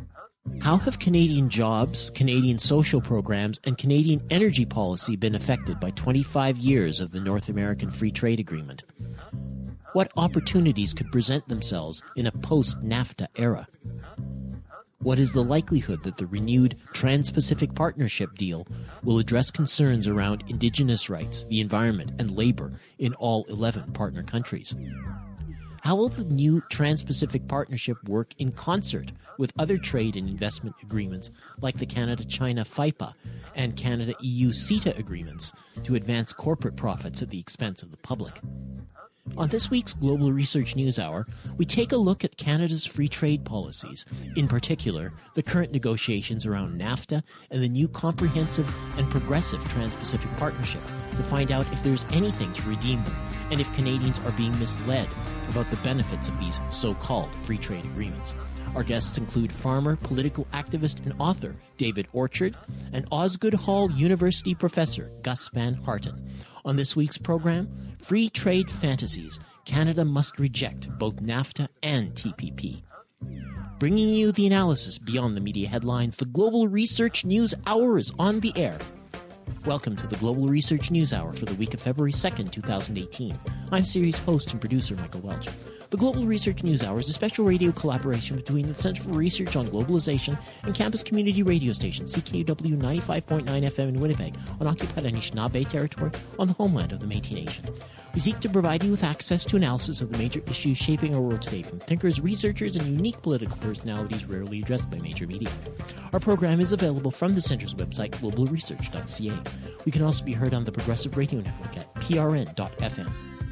Speaker 12: How have Canadian jobs, Canadian social programs, and Canadian energy policy been affected by 25 years of the North American Free Trade Agreement? What opportunities could present themselves in a post-NAFTA era? What is the likelihood that the renewed Trans-Pacific Partnership deal will address concerns around Indigenous rights, the environment, and labor in all 11 partner countries? How will the new Trans-Pacific Partnership work in concert with other trade and investment agreements like the Canada-China FIPA and Canada-EU CETA agreements to advance corporate profits at the expense of the public? On this week's Global Research News Hour, we take a look at Canada's free trade policies, in particular, the current negotiations around NAFTA and the new comprehensive and progressive Trans-Pacific Partnership, to find out if there's anything to redeem them and if Canadians are being misled about the benefits of these so-called free trade agreements. Our guests include farmer, political activist, and author David Orchard and Osgoode Hall University professor Gus Van Harten. On this week's program, Free Trade Fantasies, Canada Must Reject Both NAFTA and TPP. Bringing you the analysis beyond the media headlines, the Global Research News Hour is on the air. Welcome to the Global Research News Hour for the week of February 2nd, 2018. I'm series host and producer Michael Welch. The Global Research News Hour is a special radio collaboration between the Center for Research on Globalization and campus community radio station CKUW 95.9 FM in Winnipeg on occupied Anishinaabe territory on the homeland of the Métis Nation. We seek to provide you with access to analysis of the major issues shaping our world today from thinkers, researchers, and unique political personalities rarely addressed by major media. Our program is available from the Center's website, globalresearch.ca. We can also be heard on the Progressive Radio Network at prn.fm.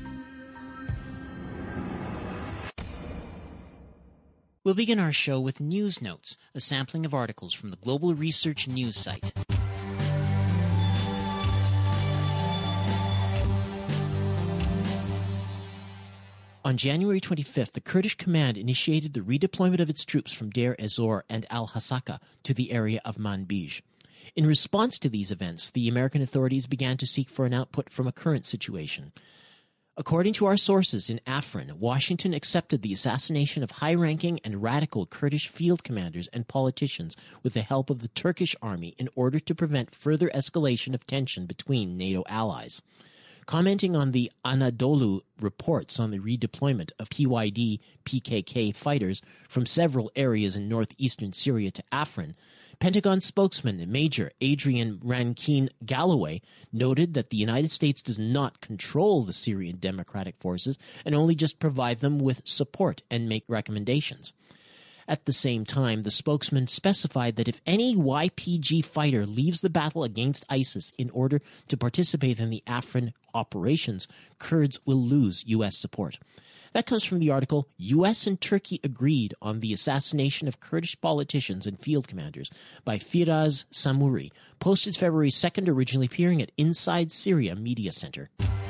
Speaker 12: We'll begin our show with News Notes, a sampling of articles from the Global Research News site. On January 25th, the Kurdish command initiated the redeployment of its troops from Deir ez-Zor and al-Hasaka to the area of Manbij. In response to these events, the American authorities began to seek for an output from a current situation. According to our sources in Afrin, Washington accepted the assassination of high-ranking and radical Kurdish field commanders and politicians with the help of the Turkish army in order to prevent further escalation of tension between NATO allies. Commenting on the Anadolu reports on the redeployment of PYD-PKK fighters from several areas in northeastern Syria to Afrin, Pentagon spokesman Major Adrian Rankin Galloway noted that the United States does not control the Syrian Democratic Forces and only just provide them with support and make recommendations. At the same time, the spokesman specified that if any YPG fighter leaves the battle against ISIS in order to participate in the Afrin operations, Kurds will lose U.S. support. That comes from the article, U.S. and Turkey Agreed on the Assassination of Kurdish Politicians and Field Commanders by Firaz Samuri, posted February 2nd, originally appearing at Inside Syria Media Center.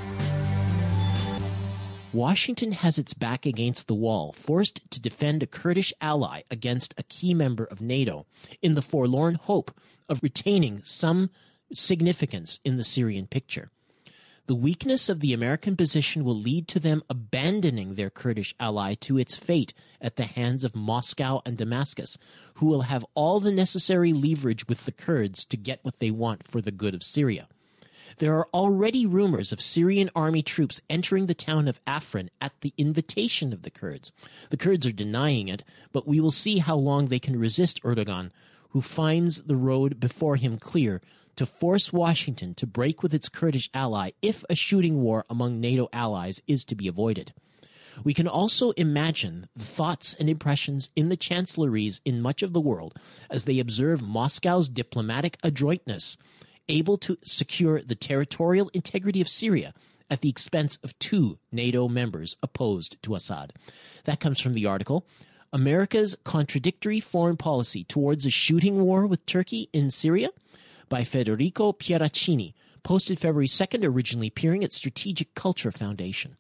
Speaker 12: Washington has its back against the wall, forced to defend a Kurdish ally against a key member of NATO, in the forlorn hope of retaining some significance in the Syrian picture. The weakness of the American position will lead to them abandoning their Kurdish ally to its fate at the hands of Moscow and Damascus, who will have all the necessary leverage with the Kurds to get what they want for the good of Syria. There are already rumors of Syrian army troops entering the town of Afrin at the invitation of the Kurds. The Kurds are denying it, but we will see how long they can resist Erdogan, who finds the road before him clear to force Washington to break with its Kurdish ally if a shooting war among NATO allies is to be avoided. We can also imagine the thoughts and impressions in the chancelleries in much of the world as they observe Moscow's diplomatic adroitness, able to secure the territorial integrity of Syria at the expense of two NATO members opposed to Assad. That comes from the article, America's Contradictory Foreign Policy Towards a Shooting War with Turkey in Syria, by Federico Pieraccini, posted February 2nd, originally appearing at Strategic Culture Foundation.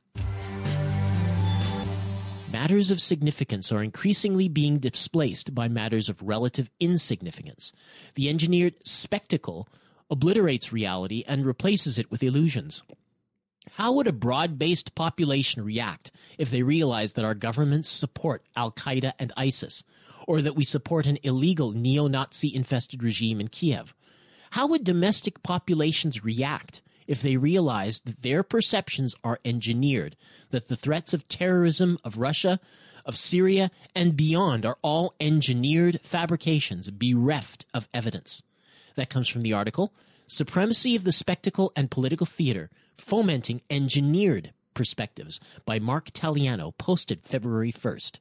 Speaker 12: Matters of significance are increasingly being displaced by matters of relative insignificance. The engineered spectacle obliterates reality and replaces it with illusions. How would a broad-based population react if they realized that our governments support Al-Qaeda and ISIS, or that we support an illegal neo-Nazi-infested regime in Kiev? How would domestic populations react if they realized that their perceptions are engineered, that the threats of terrorism of Russia, of Syria, and beyond are all engineered fabrications bereft of evidence? That comes from the article, Supremacy of the Spectacle and Political Theater, Fomenting Engineered Perspectives, by Mark Taliano, posted February 1st.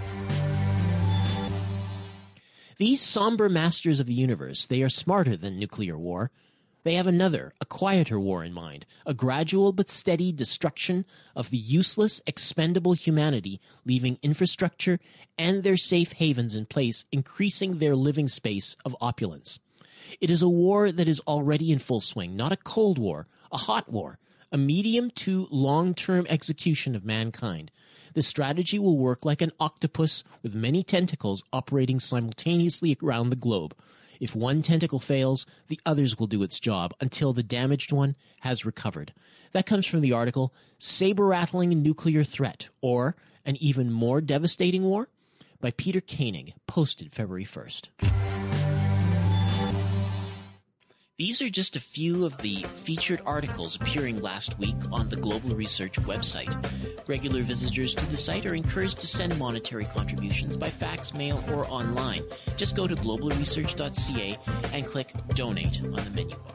Speaker 12: These somber masters of the universe, they are smarter than nuclear war. They have another, a quieter war in mind, a gradual but steady destruction of the useless, expendable humanity, leaving infrastructure and their safe havens in place, increasing their living space of opulence. It is a war that is already in full swing, not a cold war, a hot war, a medium to long-term execution of mankind. The strategy will work like an octopus with many tentacles operating simultaneously around the globe. If one tentacle fails, the others will do its job until the damaged one has recovered. That comes from the article, Saber-Rattling Nuclear Threat, or An Even More Devastating War, by Peter Koenig, posted February 1st. These are just a few of the featured articles appearing last week on the Global Research website. Regular visitors to the site are encouraged to send monetary contributions by fax, mail, or online. Just go to globalresearch.ca and click Donate on the menu bar.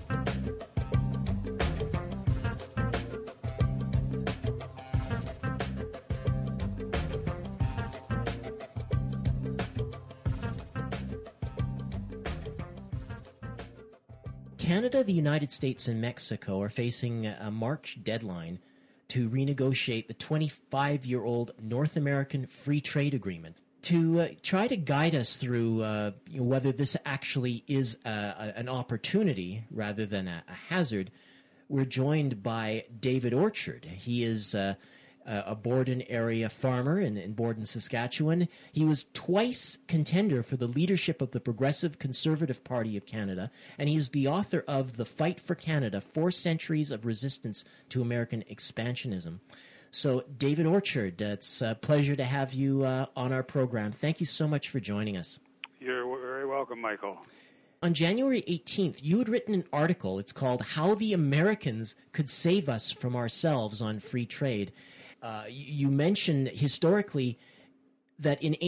Speaker 12: Canada, the United States, and Mexico are facing a March deadline to renegotiate the 25-year-old North American Free Trade Agreement. To try to guide us through whether this actually is an opportunity rather than a hazard, we're joined by David Orchard. He is a Borden area farmer in Borden, Saskatchewan. He was twice contender for the leadership of the Progressive Conservative Party of Canada, and he is the author of The Fight for Canada, 4 Centuries of Resistance to American Expansionism. So, David Orchard, it's a pleasure to have you on our program. Thank you so much for joining us.
Speaker 14: You're very welcome, Michael.
Speaker 12: On January 18th, you had written an article. It's called How the Americans Could Save Us from Ourselves on Free Trade. You mentioned historically that in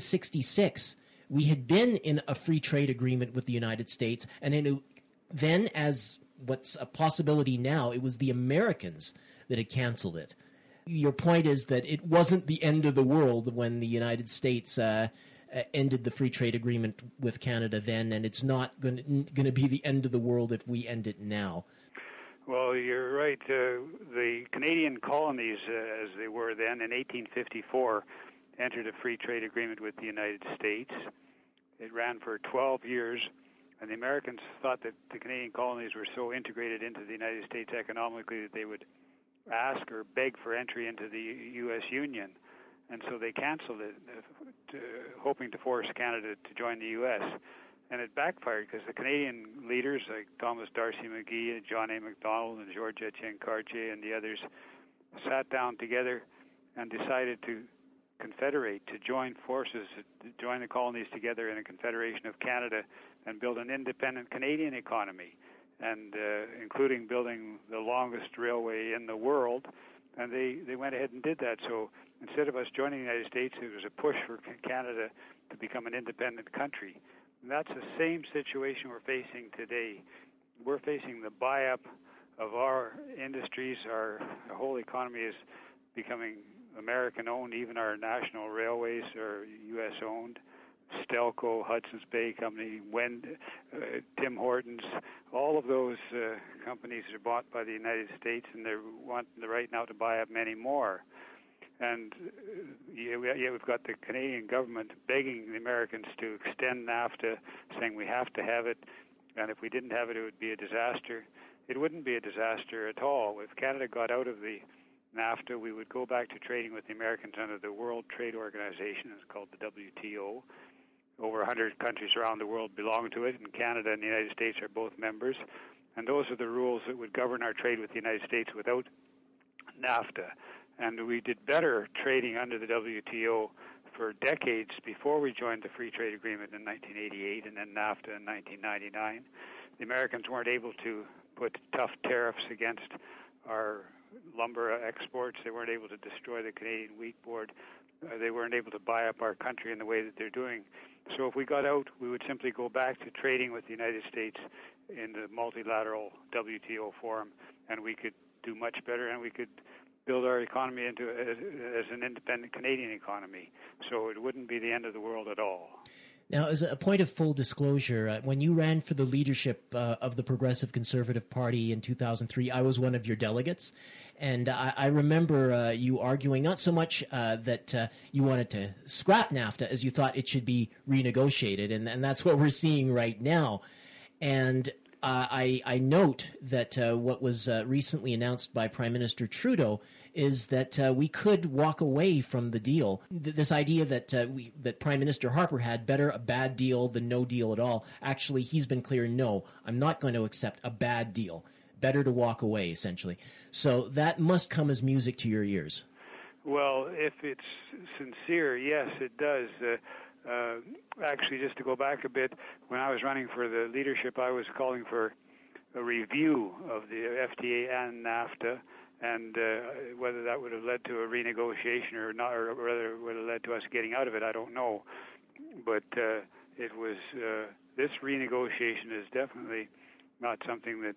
Speaker 12: 1866 we had been in a free trade agreement with the United States, and then, as what's a possibility now, it was the Americans that had canceled it. Your point is that it wasn't the end of the world when the United States ended the free trade agreement with Canada then, and it's not going to be the end of the world if we end it now.
Speaker 14: Well, you're right. The Canadian colonies, as they were then, in 1854, entered a free trade agreement with the United States. It ran for 12 years, and the Americans thought that the Canadian colonies were so integrated into the United States economically that they would ask or beg for entry into the U.S. Union. And so they canceled it, hoping to force Canada to join the U.S., and it backfired because the Canadian leaders like Thomas D'Arcy McGee and John A. Macdonald and George Etienne Cartier and the others sat down together and decided to confederate, to join forces, to join the colonies together in a confederation of Canada and build an independent Canadian economy, and including building the longest railway in the world. And they went ahead and did that. So instead of us joining the United States, it was a push for Canada to become an independent country. And that's the same situation we're facing today. We're facing the buy-up of our industries. Our whole economy is becoming American-owned. Even our national railways are U.S.-owned. Stelco, Hudson's Bay Company, Tim Hortons, all of those companies are bought by the United States, and they want the right now to buy up many more. And we've got the Canadian government begging the Americans to extend NAFTA, saying we have to have it, and if we didn't have it, it would be a disaster. It wouldn't be a disaster at all. If Canada got out of the NAFTA, we would go back to trading with the Americans under the World Trade Organization. It's called the WTO. Over 100 countries around the world belong to it, and Canada and the United States are both members. And those are the rules that would govern our trade with the United States without NAFTA. And we did better trading under the WTO for decades before we joined the Free Trade Agreement in 1988 and then NAFTA in 1999. The Americans weren't able to put tough tariffs against our lumber exports. They weren't able to destroy the Canadian Wheat Board. They weren't able to buy up our country in the way that they're doing. So if we got out, we would simply go back to trading with the United States in the multilateral WTO forum, and we could do much better, and we could build our economy into as an independent Canadian economy. So it wouldn't be the end of the world at all.
Speaker 12: Now, as a point of full disclosure, when you ran for the leadership of the Progressive Conservative Party in 2003, I was one of your delegates. And I remember you arguing not so much that you wanted to scrap NAFTA as you thought it should be renegotiated. And that's what we're seeing right now. And I note that what was recently announced by Prime Minister Trudeau is that we could walk away from the deal. This idea that that Prime Minister Harper had, better a bad deal than no deal at all. Actually, he's been clear, no, I'm not going to accept a bad deal. Better to walk away, essentially. So that must come as music to your ears.
Speaker 14: Well, if it's sincere, yes, it does. Actually, just to go back a bit, when I was running for the leadership, I was calling for a review of the FTA and NAFTA, and whether that would have led to a renegotiation or not, or whether it would have led to us getting out of it, I don't know. But it was this renegotiation is definitely not something that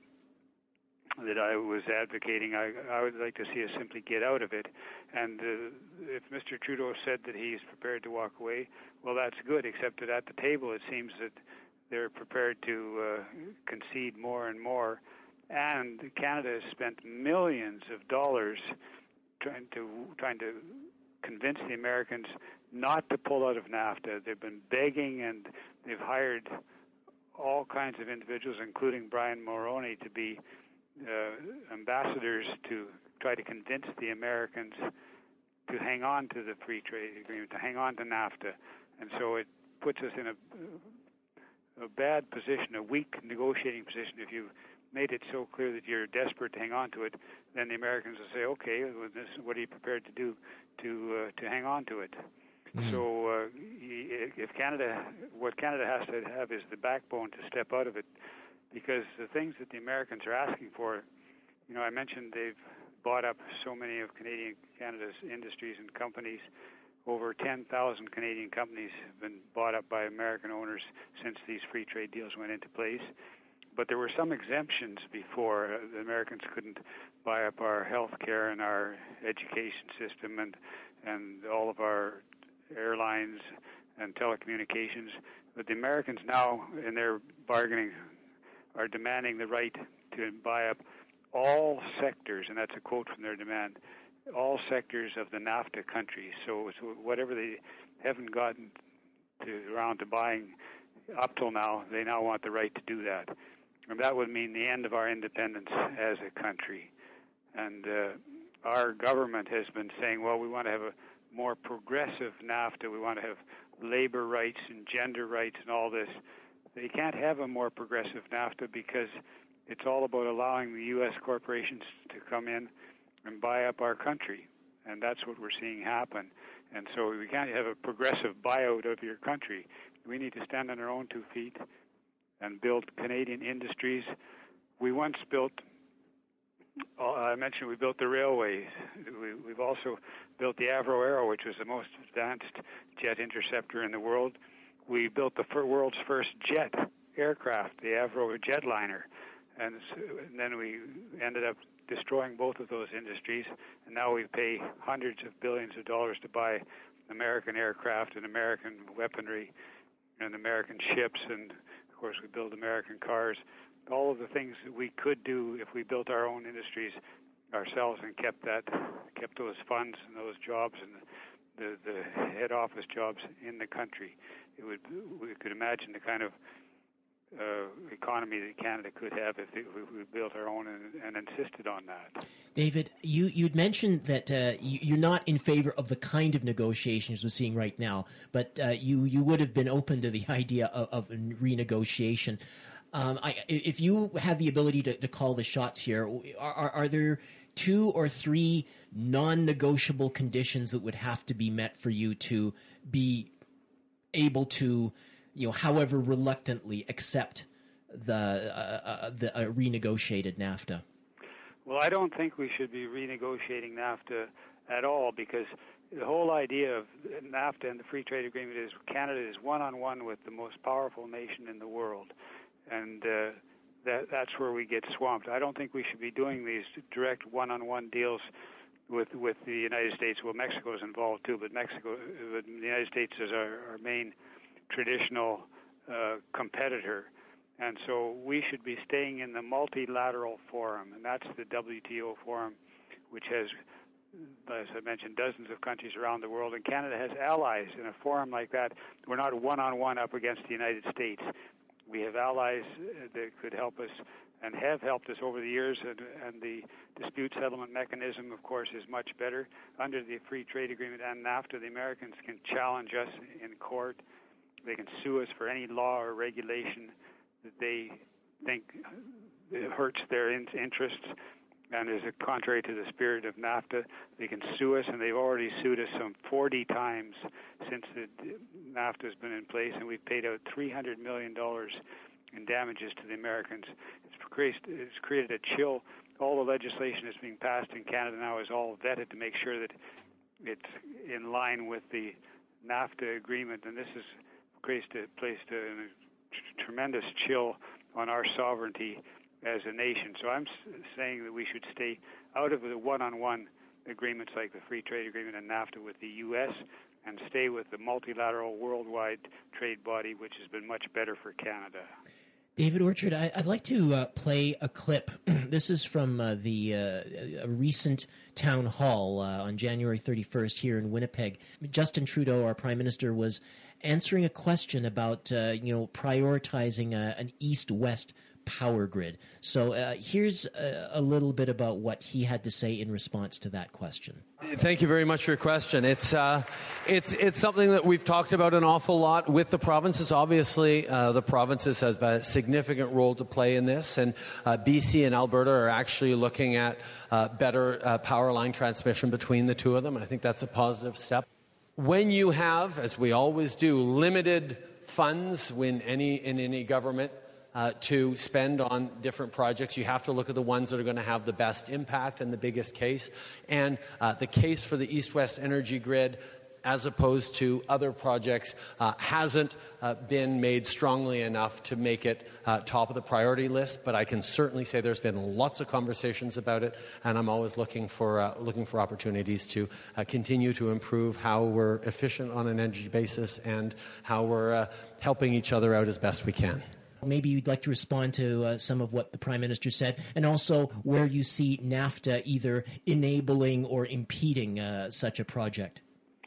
Speaker 14: I was advocating. I would like to see us simply get out of it. And if Mr. Trudeau said that he's prepared to walk away, well, that's good, except that at the table it seems that they're prepared to concede more and more. And Canada has spent millions of dollars trying to convince the Americans not to pull out of NAFTA. They've been begging, and they've hired all kinds of individuals, including Brian Mulroney, to be ambassadors to try to convince the Americans to hang on to the free trade agreement, to hang on to NAFTA. And so it puts us in a bad position, a weak negotiating position. If you made it so clear that you're desperate to hang on to it, then the Americans will say, okay, what are you prepared to do to hang on to it? Mm-hmm. So if what Canada has to have is the backbone to step out of it, because the things that the Americans are asking for, I mentioned they've bought up so many of Canada's industries and companies. Over 10,000 Canadian companies have been bought up by American owners since these free trade deals went into place. But there were some exemptions before. The Americans couldn't buy up our health care and our education system and all of our airlines and telecommunications. But the Americans now, in their bargaining, are demanding the right to buy up all sectors, and that's a quote from their demand, all sectors of the NAFTA countries. So whatever they haven't gotten around to buying up till now, they now want the right to do that. And that would mean the end of our independence as a country. And our government has been saying, well, we want to have a more progressive NAFTA. We want to have labor rights and gender rights and all this. They can't have a more progressive NAFTA because it's all about allowing the U.S. corporations to come in and buy up our country. And that's what we're seeing happen. And so we can't have a progressive buyout of your country. We need to stand on our own 2 feet and build Canadian industries. We once built, I mentioned we built the railways. We've also built the Avro Arrow, which was the most advanced jet interceptor in the world. We built the world's first jet aircraft, the Avro jetliner. And then we ended up destroying both of those industries. And now we pay hundreds of billions of dollars to buy American aircraft and American weaponry and American ships, and of course we build American cars. All of the things that we could do if we built our own industries ourselves and kept those funds and those jobs and the head office jobs in the country. We could imagine the kind of economy that Canada could have if we built our own and insisted on that.
Speaker 12: David, you'd mentioned that you're not in favor of the kind of negotiations we're seeing right now, but you would have been open to the idea of renegotiation. If you have the ability to call the shots here, are there 2 or 3 non-negotiable conditions that would have to be met for you to be able to, however reluctantly, accept the renegotiated NAFTA?
Speaker 14: Well, I don't think we should be renegotiating NAFTA at all, because the whole idea of NAFTA and the free trade agreement is Canada is one-on-one with the most powerful nation in the world, and that's where we get swamped. I don't think we should be doing these direct one-on-one deals with the United States. Well, Mexico is involved too, but the United States is our main traditional competitor. And so we should be staying in the multilateral forum, and that's the WTO forum, which has, as I mentioned, dozens of countries around the world, and Canada has allies in a forum like that. We're not one-on-one up against the United States. We have allies that could help us and have helped us over the years, and the dispute settlement mechanism, of course, is much better. Under the free trade agreement and NAFTA, the Americans can challenge us in court. They can sue us for any law or regulation that they think it hurts their interests and is contrary to the spirit of NAFTA. They can sue us, and they've already sued us some 40 times since the NAFTA has been in place, and we've paid out $300 million in damages to the Americans. It's created a chill. All the legislation that's being passed in Canada now is all vetted to make sure that it's in line with the NAFTA agreement, and this has placed a tremendous chill on our sovereignty as a nation. So I'm saying that we should stay out of the one-on-one agreements like the free trade agreement and NAFTA with the U.S. and stay with the multilateral worldwide trade body, which has been much better for Canada.
Speaker 12: David Orchard, I'd like to play a clip. This is from a recent town hall on January 31st here in Winnipeg. Justin Trudeau, our Prime Minister, was answering a question about prioritizing an east-west power grid. So here's a little bit about what he had to say in response to that question.
Speaker 10: Thank you very much for your question. It's something that we've talked about an awful lot with the provinces. Obviously, the provinces have a significant role to play in this, and BC and Alberta are actually looking at better power line transmission between the two of them, and I think that's a positive step. When you have, as we always do, limited funds in any government to spend on different projects, you have to look at the ones that are going to have the best impact and the biggest case. And the case for the East-West energy grid, as opposed to other projects, hasn't been made strongly enough to make it top of the priority list. But I can certainly say there's been lots of conversations about it, and I'm always looking for opportunities to continue to improve how we're efficient on an energy basis and how we're helping each other out as best we can.
Speaker 12: Maybe you'd like to respond to some of what the Prime Minister said, and also where you see NAFTA either enabling or impeding such a project.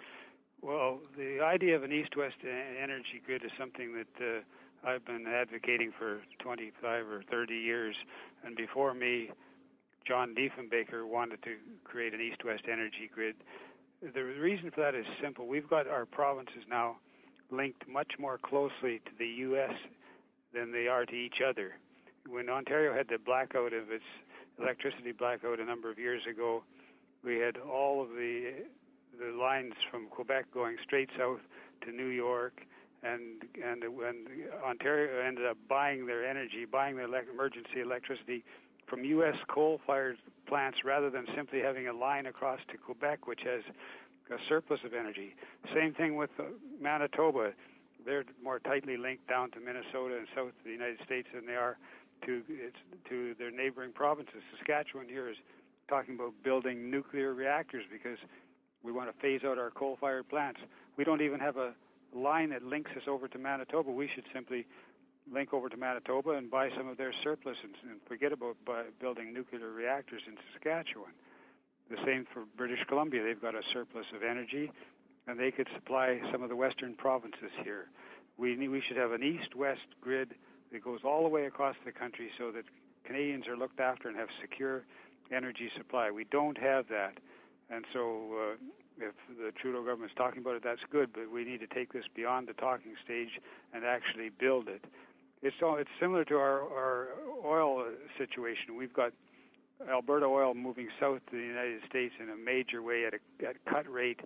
Speaker 14: Well, the idea of an east-west energy grid is something that I've been advocating for 25 or 30 years, and before me, John Diefenbaker wanted to create an east-west energy grid. The reason for that is simple. We've got our provinces now linked much more closely to the U.S. than they are to each other. When Ontario had the blackout of its electricity blackout a number of years ago, we had all of the lines from Quebec going straight south to New York, and when Ontario ended up buying their emergency electricity from U.S. coal-fired plants rather than simply having a line across to Quebec, which has a surplus of energy. Same thing with Manitoba. They're more tightly linked down to Minnesota and south of the United States than they are to their neighboring provinces. Saskatchewan here is talking about building nuclear reactors because we want to phase out our coal-fired plants. We don't even have a line that links us over to Manitoba. We should simply link over to Manitoba and buy some of their surplus and forget about building nuclear reactors in Saskatchewan. The same for British Columbia. They've got a surplus of energy, and they could supply some of the western provinces here. We should have an east-west grid that goes all the way across the country so that Canadians are looked after and have secure energy supply. We don't have that. And so if the Trudeau government's talking about it, that's good, but we need to take this beyond the talking stage and actually build it. It's similar to our oil situation. We've got Alberta oil moving south to the United States in a major way at cut rate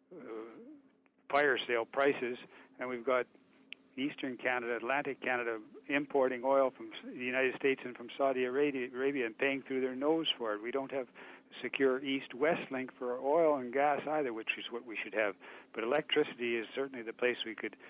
Speaker 14: fire sale prices, and we've got Eastern Canada, Atlantic Canada, importing oil from the United States and from Saudi Arabia and paying through their nose for it. We don't have secure east-west link for oil and gas either, which is what we should have. But electricity is certainly the place we could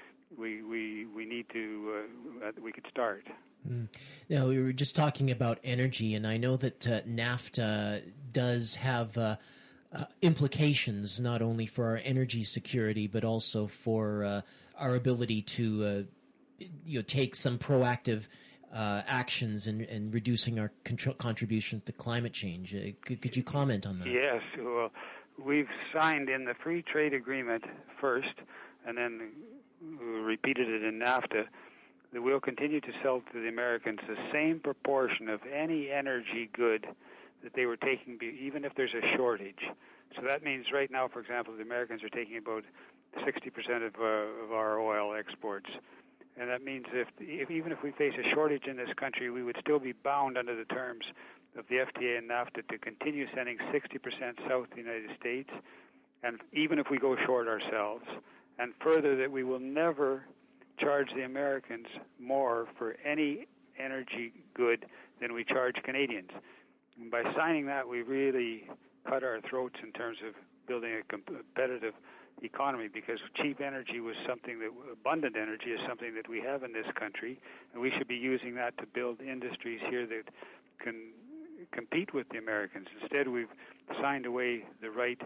Speaker 14: start.
Speaker 12: Now, we were just talking about energy, and I know that NAFTA does have implications not only for our energy security, but also for our ability to take some proactive actions in reducing our contribution to climate change. Could you comment on that?
Speaker 14: Yes. Well, we've signed in the free trade agreement first, and then repeated it in NAFTA, that we'll continue to sell to the Americans the same proportion of any energy good that they were taking, even if there's a shortage. So that means right now, for example, the Americans are taking about 60% of our oil exports. And that means even if we face a shortage in this country, we would still be bound under the terms of the FTA and NAFTA to continue sending 60% south to the United States, and even if we go short ourselves. And further, that we will never charge the Americans more for any energy good than we charge Canadians. And by signing that, we really cut our throats in terms of building a competitive economy, because cheap energy was something that, abundant energy is something that we have in this country, and we should be using that to build industries here that can compete with the Americans. Instead, we've signed away the right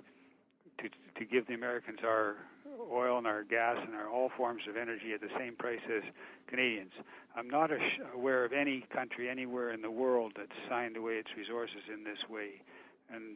Speaker 14: to give the Americans our oil and our gas and all forms of energy at the same price as Canadians. I'm not aware of any country anywhere in the world that's signed away its resources in this way. And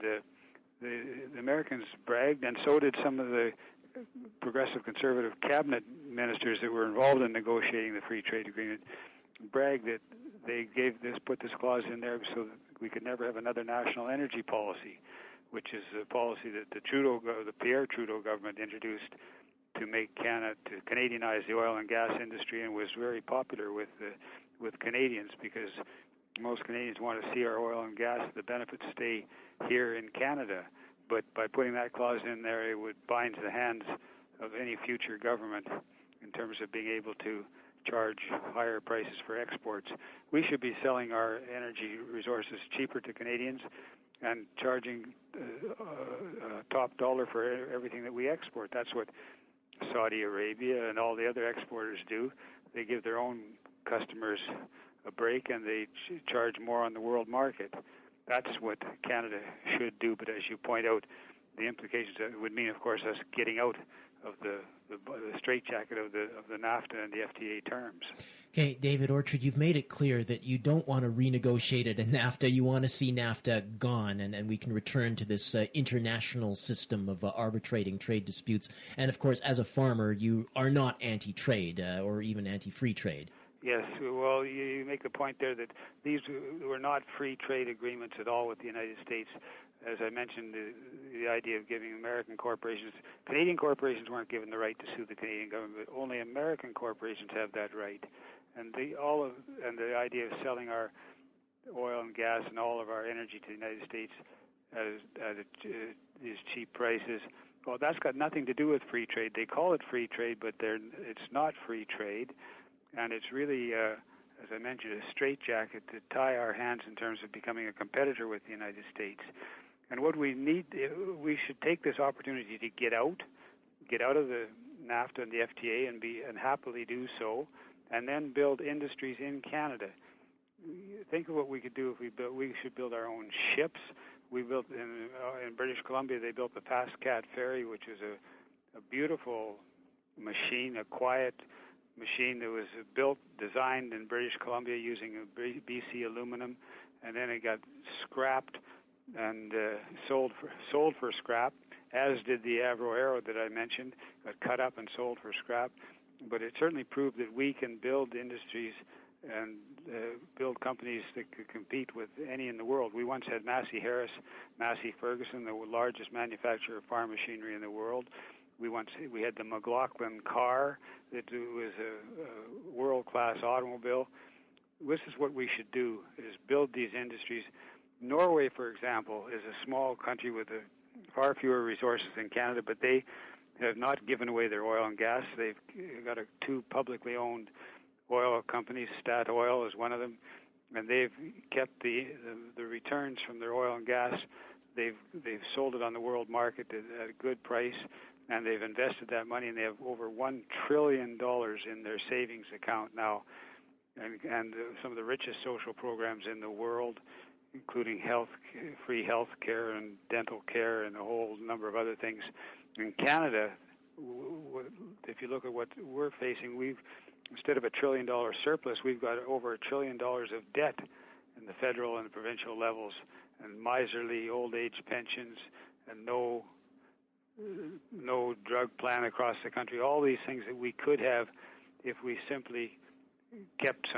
Speaker 14: the Americans bragged, and so did some of the progressive conservative cabinet ministers that were involved in negotiating the free trade agreement, bragged that they put this clause in there so that we could never have another national energy policy, which is a policy that the Pierre Trudeau government introduced to make Canada, to Canadianize the oil and gas industry, and was very popular with Canadians, because most Canadians want to see our oil and gas, the benefits stay here in Canada. But by putting that clause in there, it would bind the hands of any future government in terms of being able to charge higher prices for exports. We should be selling our energy resources cheaper to Canadians and charging top dollar for everything that we export. That's what Saudi Arabia and all the other exporters do. They give their own customers a break, and they charge more on the world market. That's what Canada should do. But as you point out, the implications would mean, of course, us getting out of the straitjacket of the NAFTA and the FTA terms.
Speaker 12: Okay, David Orchard, you've made it clear that you don't want to renegotiate it in NAFTA. You want to see NAFTA gone, and we can return to this international system of arbitrating trade disputes. And, of course, as a farmer, you are not anti-trade or even anti-free trade.
Speaker 14: Yes, well, you make the point there that these were not free trade agreements at all with the United States. As I mentioned, the idea of giving American corporations, Canadian corporations weren't given the right to sue the Canadian government, but only American corporations have that right. And the idea of selling our oil and gas and all of our energy to the United States at these cheap prices, well, that's got nothing to do with free trade. They call it free trade, but it's not free trade. And it's really, as I mentioned, a straitjacket to tie our hands in terms of becoming a competitor with the United States. And what we need, we should take this opportunity to get out of the NAFTA and the FTA and happily do so, and then build industries in Canada. Think of what we could do if we should build our own ships. We built in British Columbia, they built the Pascat Ferry, which is a beautiful machine, a quiet machine that was designed in British Columbia using BC aluminum, and then it got scrapped and sold for scrap, as did the Avro Aero that I mentioned, got cut up and sold for scrap. But it certainly proved that we can build industries and build companies that could compete with any in the world. We once had Massey Harris, Massey Ferguson, the largest manufacturer of farm machinery in the world. We had the McLaughlin car that was a world-class automobile. This is what we should do, is build these industries. Norway, for example, is a small country with far fewer resources than Canada, but they have not given away their oil and gas. They've got two publicly owned oil companies. Statoil is one of them, and they've kept the returns from their oil and gas. They've sold it on the world market at a good price, and they've invested that money, and they have over $1 trillion in their savings account now, and some of the richest social programs in the world, including free health care and dental care and a whole number of other things. In Canada, if you look at what we're facing, instead of $1 trillion surplus, we've got over $1 trillion of debt in the federal and provincial levels, and miserly old age pensions, and no drug plan across the country. All these things that we could have if we simply kept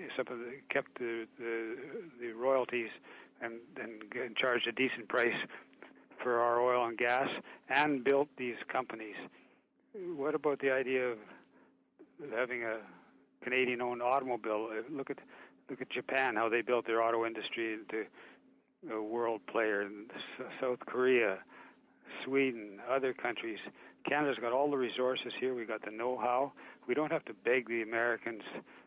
Speaker 14: the royalties and charged a decent price for our oil and gas and built these companies. What about the idea of having a Canadian-owned automobile? Look at Japan, how they built their auto industry into a world player. In South Korea, Sweden, other countries. Canada's got all the resources here. We got the know-how. We don't have to beg the Americans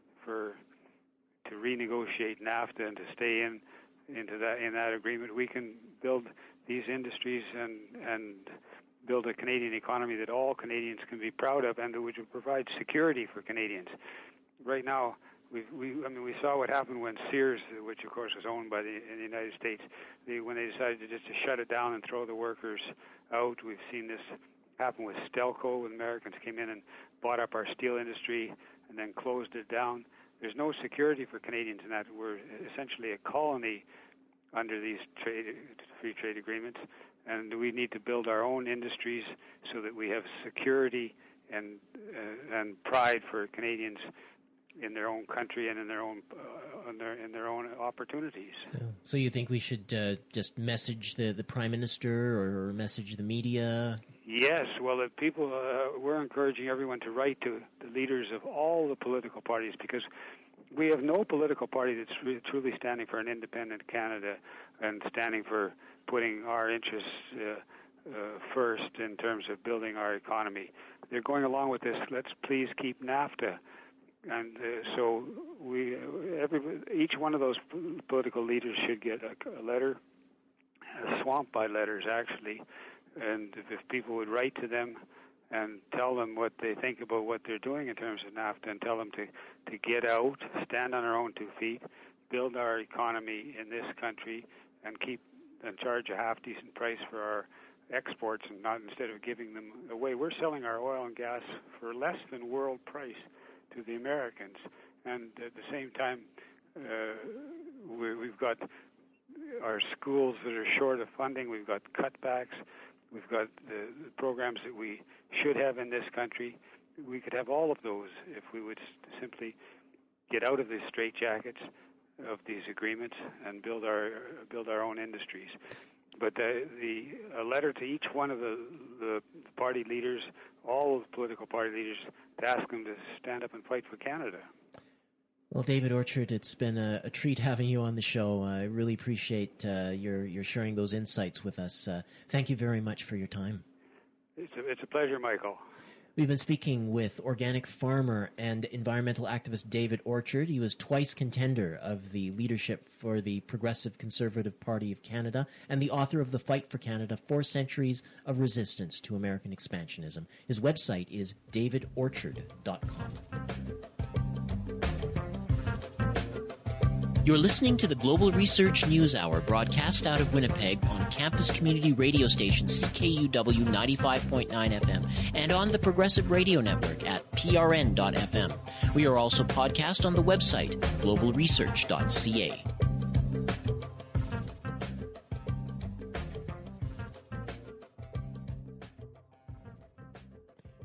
Speaker 14: to renegotiate NAFTA and to stay in that agreement. We can build these industries and build a Canadian economy that all Canadians can be proud of, and which will provide security for Canadians. Right now, we saw what happened when Sears, which of course was owned in the United States, when they decided to shut it down and throw the workers out. We've seen this happen with Stelco, when Americans came in and bought up our steel industry and then closed it down. There's no security for Canadians in that. We're essentially a colony under these free trade agreements, and we need to build our own industries so that we have security and pride for Canadians in their own country and in their own opportunities.
Speaker 12: So you think we should just message the Prime Minister or message the media?
Speaker 14: Yes. Well, the people, we're encouraging everyone to write to the leaders of all the political parties, because we have no political party that's truly standing for an independent Canada and standing for putting our interests first in terms of building our economy. They're going along with this, let's please keep NAFTA. And so each one of those political leaders should get a letter, swamped by letters actually, and if people would write to them and tell them what they think about what they're doing in terms of NAFTA, and tell them to get out, stand on our own 2 feet, build our economy in this country, and charge a half-decent price for our exports, and not instead of giving them away. We're selling our oil and gas for less than world price to the Americans, and at the same time, we've got our schools that are short of funding. We've got cutbacks. We've got the programs that we should have in this country. We could have all of those if we would simply get out of the straitjackets of these agreements and build our own industries. But a letter to each one of the party leaders, all of the political party leaders, to ask them to stand up and fight for Canada.
Speaker 12: Well, David Orchard, it's been a treat having you on the show. I really appreciate your sharing those insights with us. Thank you very much for your time.
Speaker 14: It's a pleasure, Michael.
Speaker 12: We've been speaking with organic farmer and environmental activist David Orchard. He was twice contender of the leadership for the Progressive Conservative Party of Canada and the author of The Fight for Canada, 4 Centuries of Resistance to American Expansionism. His website is davidorchard.com. You're listening to the Global Research News Hour, broadcast out of Winnipeg on campus community radio station CKUW 95.9 FM and on the Progressive Radio Network at prn.fm. We are also podcast on the website globalresearch.ca.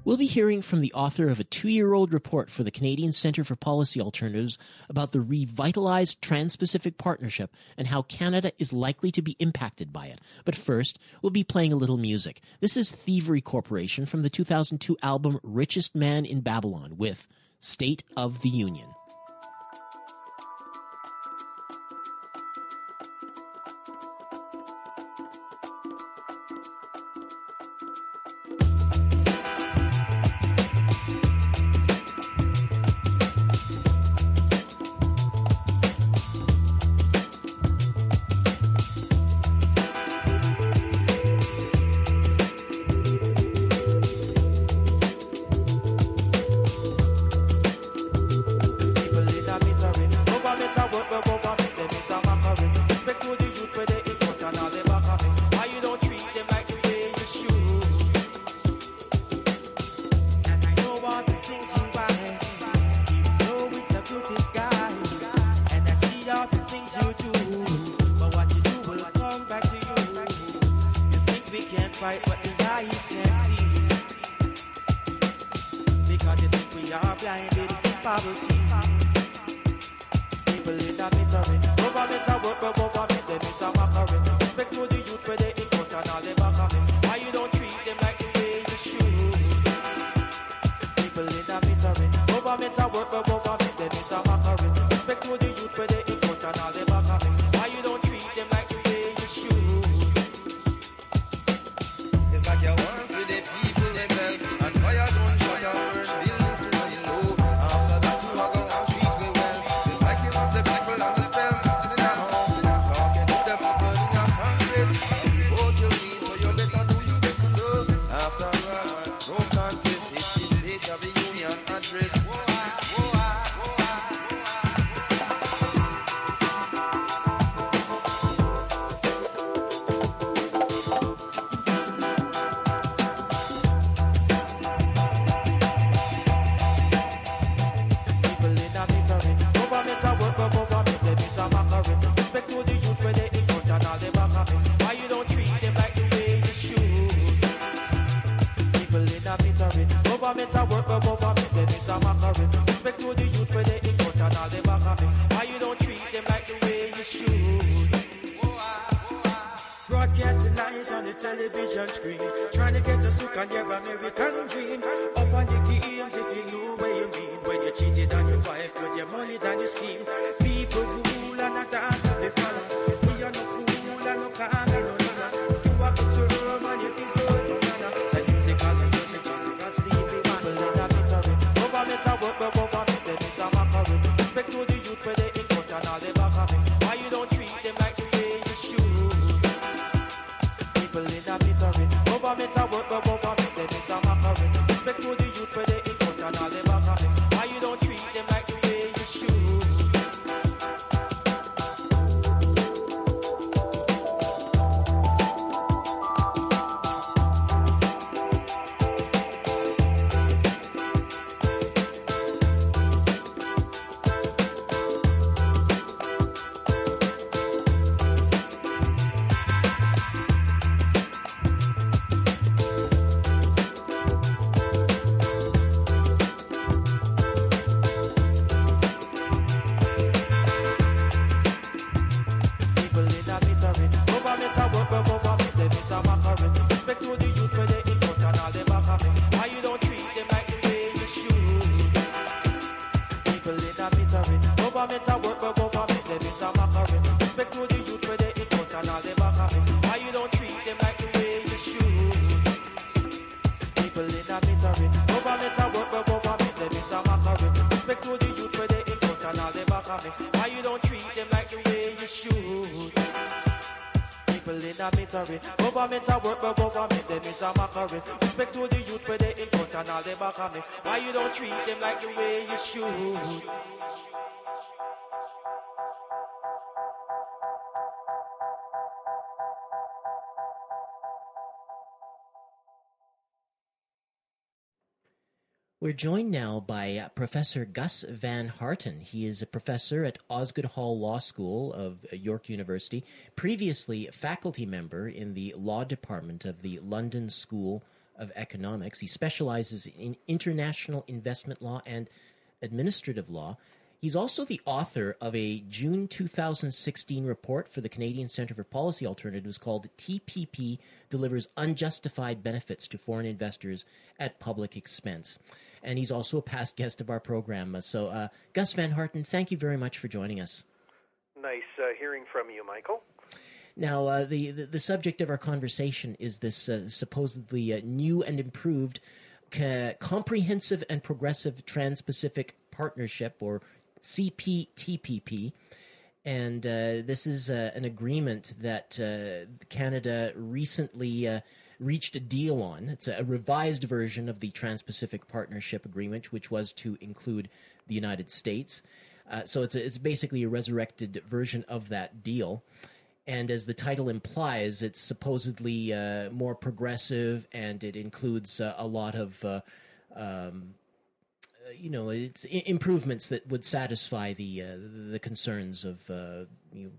Speaker 12: We'll be hearing from the author of a 2-year-old report for the Canadian Centre for Policy Alternatives about the revitalized Trans-Pacific Partnership and how Canada is likely to be impacted by it. But first, we'll be playing a little music. This is Thievery Corporation from the 2002 album Richest Man in Babylon with State of the Union.
Speaker 17: Government a work, but government them is a mockery. Respect to the youth where they in front and all they back of me. Why you don't treat them like the way you should?
Speaker 12: We're joined now by Professor Gus Van Harten. He is a professor at Osgoode Hall Law School of York University, previously faculty member in the law department of the London School of Economics. He specializes in international investment law and administrative law. He's also the author of a June 2016 report for the Canadian Centre for Policy Alternatives called TPP Delivers Unjustified Benefits to Foreign Investors at Public Expense. And he's also a past guest of our program. So, Gus Van Harten, thank you very much for joining us.
Speaker 18: Nice hearing from you, Michael.
Speaker 12: Now, the subject of our conversation is this supposedly new and improved Comprehensive and Progressive Trans-Pacific Partnership, or CPTPP, and this is an agreement that Canada recently reached a deal on. It's a revised version of the Trans-Pacific Partnership Agreement, which was to include the United States. So it's basically a resurrected version of that deal. And as the title implies, it's supposedly more progressive, and it includes a lot of it's improvements that would satisfy the concerns of the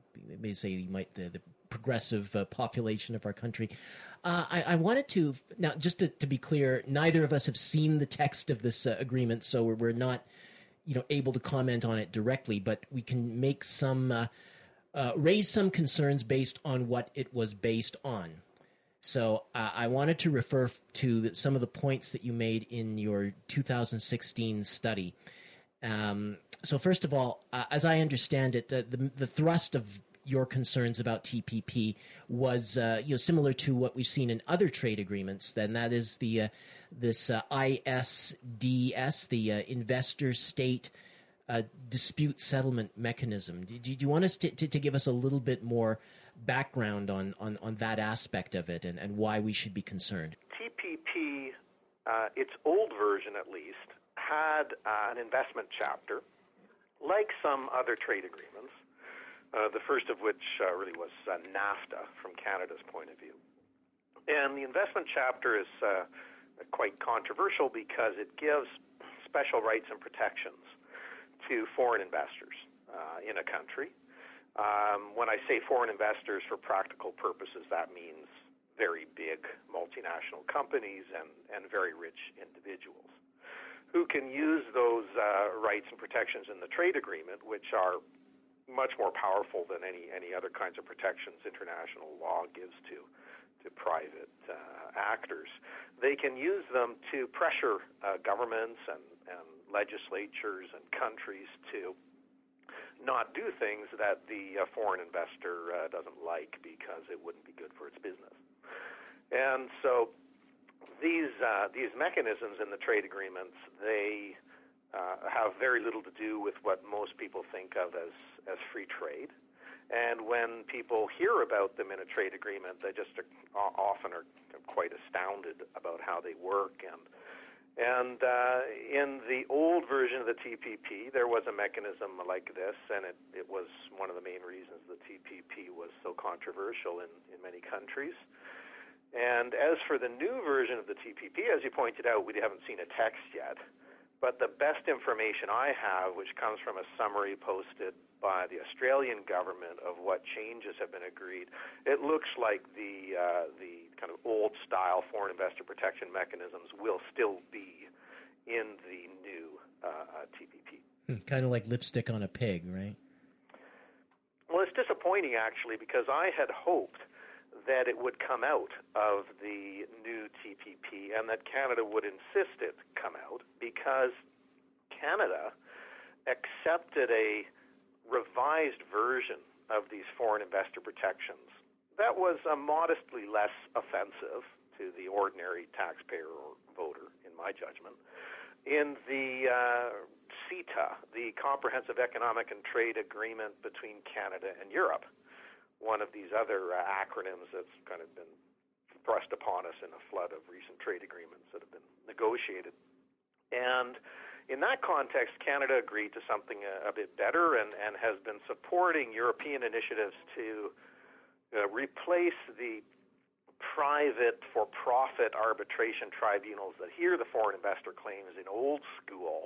Speaker 12: progressive population of our country. I wanted to now, just to be clear, neither of us have seen the text of this agreement, so we're not able to comment on it directly, but we can make some raise some concerns based on what it was based on. So I wanted to refer to some of the points that you made in your 2016 study. So first of all, as I understand it, the thrust of your concerns about TPP was similar to what we've seen in other trade agreements. Then that is this ISDS, the Investor State Dispute Settlement Mechanism. Do you want us to give us a little bit more background on that aspect of it and why we should be concerned?
Speaker 18: TPP, its old version at least, had an investment chapter, like some other trade agreements, the first of which really was NAFTA from Canada's point of view. And the investment chapter is quite controversial because it gives special rights and protections to foreign investors in a country. When I say foreign investors, for practical purposes, that means very big multinational companies and very rich individuals who can use those rights and protections in the trade agreement, which are much more powerful than any other kinds of protections international law gives to private actors. They can use them to pressure governments and legislatures and countries to not do things that the foreign investor doesn't like because it wouldn't be good for its business. And so these mechanisms in the trade agreements, they have very little to do with what most people think of as free trade. And when people hear about them in a trade agreement, they just often are quite astounded about how they work. And in the old version of the TPP, there was a mechanism like this, and it was one of the main reasons the TPP was so controversial in many countries. And as for the new version of the TPP, as you pointed out, we haven't seen a text yet. But the best information I have, which comes from a summary posted by the Australian government of what changes have been agreed, it looks like the kind of old-style foreign investor protection mechanisms will still be in the new TPP.
Speaker 12: Kind of like lipstick on a pig, right?
Speaker 18: Well, it's disappointing, actually, because I had hoped that it would come out of the new TPP and that Canada would insist it come out, because Canada accepted a revised version of these foreign investor protections that was modestly less offensive to the ordinary taxpayer or voter, in my judgment. In the CETA, the Comprehensive Economic and Trade Agreement between Canada and Europe, one of these other acronyms that's kind of been thrust upon us in a flood of recent trade agreements that have been negotiated. And in that context, Canada agreed to something a bit better and has been supporting European initiatives to replace the private for-profit arbitration tribunals that hear the foreign investor claims in old-school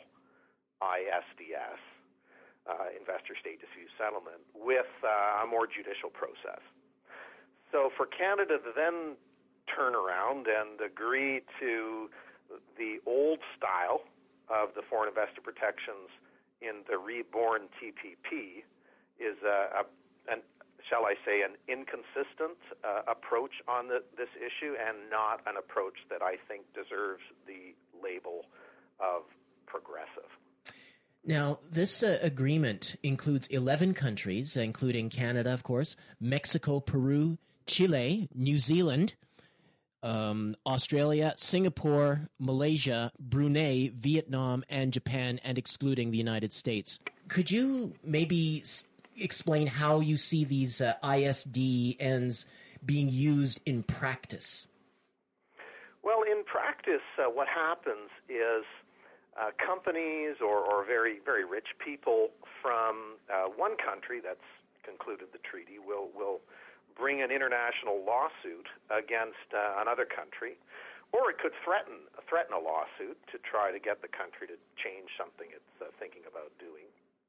Speaker 18: ISDS, Investor State Dispute Settlement, with a more judicial process. So for Canada to then turn around and agree to the old style of the foreign investor protections in the reborn TPP is shall I say, an inconsistent approach on this issue, and not an approach that I think deserves the label of progressive.
Speaker 12: Now, this agreement includes 11 countries, including Canada, of course, Mexico, Peru, Chile, New Zealand, Australia, Singapore, Malaysia, Brunei, Vietnam, and Japan, and excluding the United States. Could you maybe explain how you see these ISDNs being used in practice?
Speaker 18: Well, in practice, what happens is companies or very, very rich people from one country that's concluded the treaty will bring an international lawsuit against another country, or it could threaten a lawsuit to try to get the country to change something it's thinking about doing.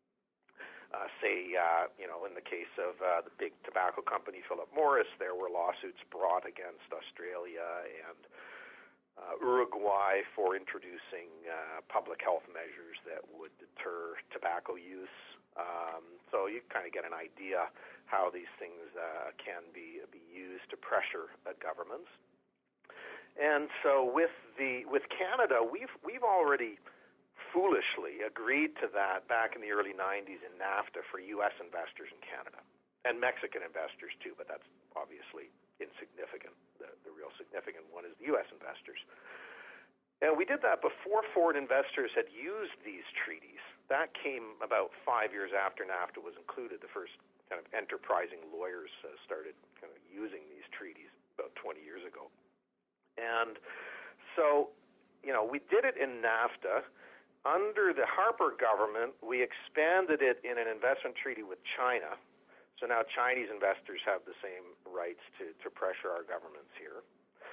Speaker 18: In the case of the big tobacco company Philip Morris, there were lawsuits brought against Australia and Uruguay for introducing public health measures that would deter tobacco use. So you kind of get an idea how these things can be used to pressure governments. And so with Canada, we've already foolishly agreed to that back in the early 90s in NAFTA for U.S. investors in Canada, and Mexican investors too, but that's obviously insignificant. The real significant one is the U.S. investors. And we did that before foreign investors had used these treaties. That came about 5 years after NAFTA was included. The first kind of enterprising lawyers started kind of using these treaties about 20 years ago. And so, we did it in NAFTA. Under the Harper government, we expanded it in an investment treaty with China. So now Chinese investors have the same rights to pressure our governments here.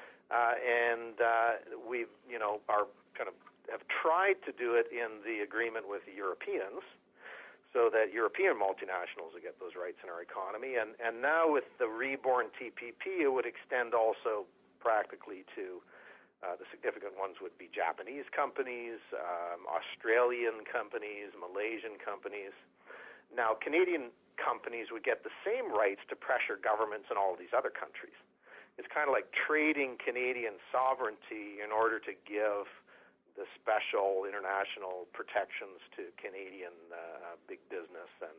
Speaker 18: We've, have tried to do it in the agreement with the Europeans so that European multinationals will get those rights in our economy. And now with the reborn TPP, it would extend also practically to the significant ones would be Japanese companies, Australian companies, Malaysian companies. Now, Canadian companies would get the same rights to pressure governments in all of these other countries. It's kind of like trading Canadian sovereignty in order to give the special international protections to Canadian big business and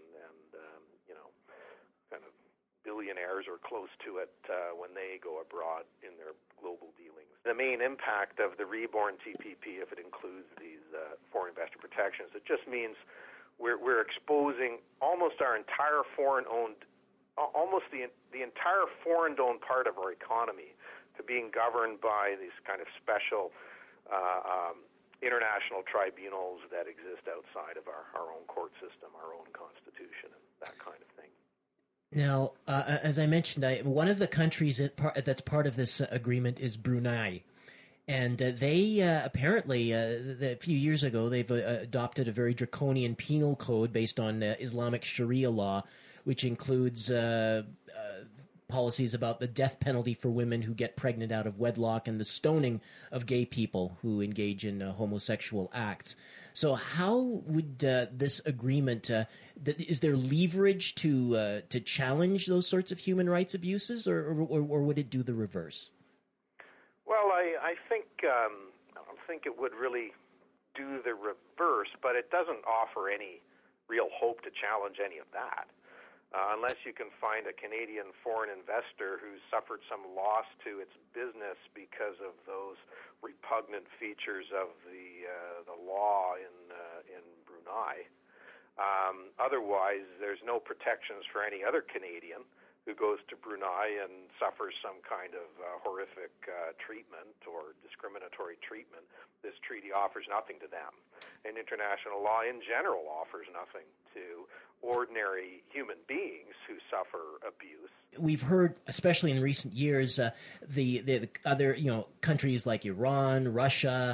Speaker 18: kind of billionaires or close to it when they go abroad in their global dealings. The main impact of the reborn TPP, if it includes these foreign investor protections, it just means we're exposing almost our entire foreign-owned, almost the entire foreign-owned part of our economy to being governed by these kind of special international tribunals that exist outside of our own court system, our own constitution, and that kind of thing.
Speaker 12: Now, as I mentioned, one of the countries that's part of this agreement is Brunei. And they apparently, a few years ago, they've adopted a very draconian penal code based on Islamic Sharia law, which includes policies about the death penalty for women who get pregnant out of wedlock and the stoning of gay people who engage in homosexual acts. So how would this agreement, is there leverage to challenge those sorts of human rights abuses, or would it do the reverse?
Speaker 18: Well, I think it would really do the reverse, but it doesn't offer any real hope to challenge any of that. Unless you can find a Canadian foreign investor who's suffered some loss to its business because of those repugnant features of the law in Brunei. Otherwise, there's no protections for any other Canadian who goes to Brunei and suffers some kind of horrific treatment or discriminatory treatment. This treaty offers nothing to them. And international law in general offers nothing to ordinary human beings who suffer abuse.
Speaker 12: We've heard, especially in recent years, the other countries like Iran, Russia,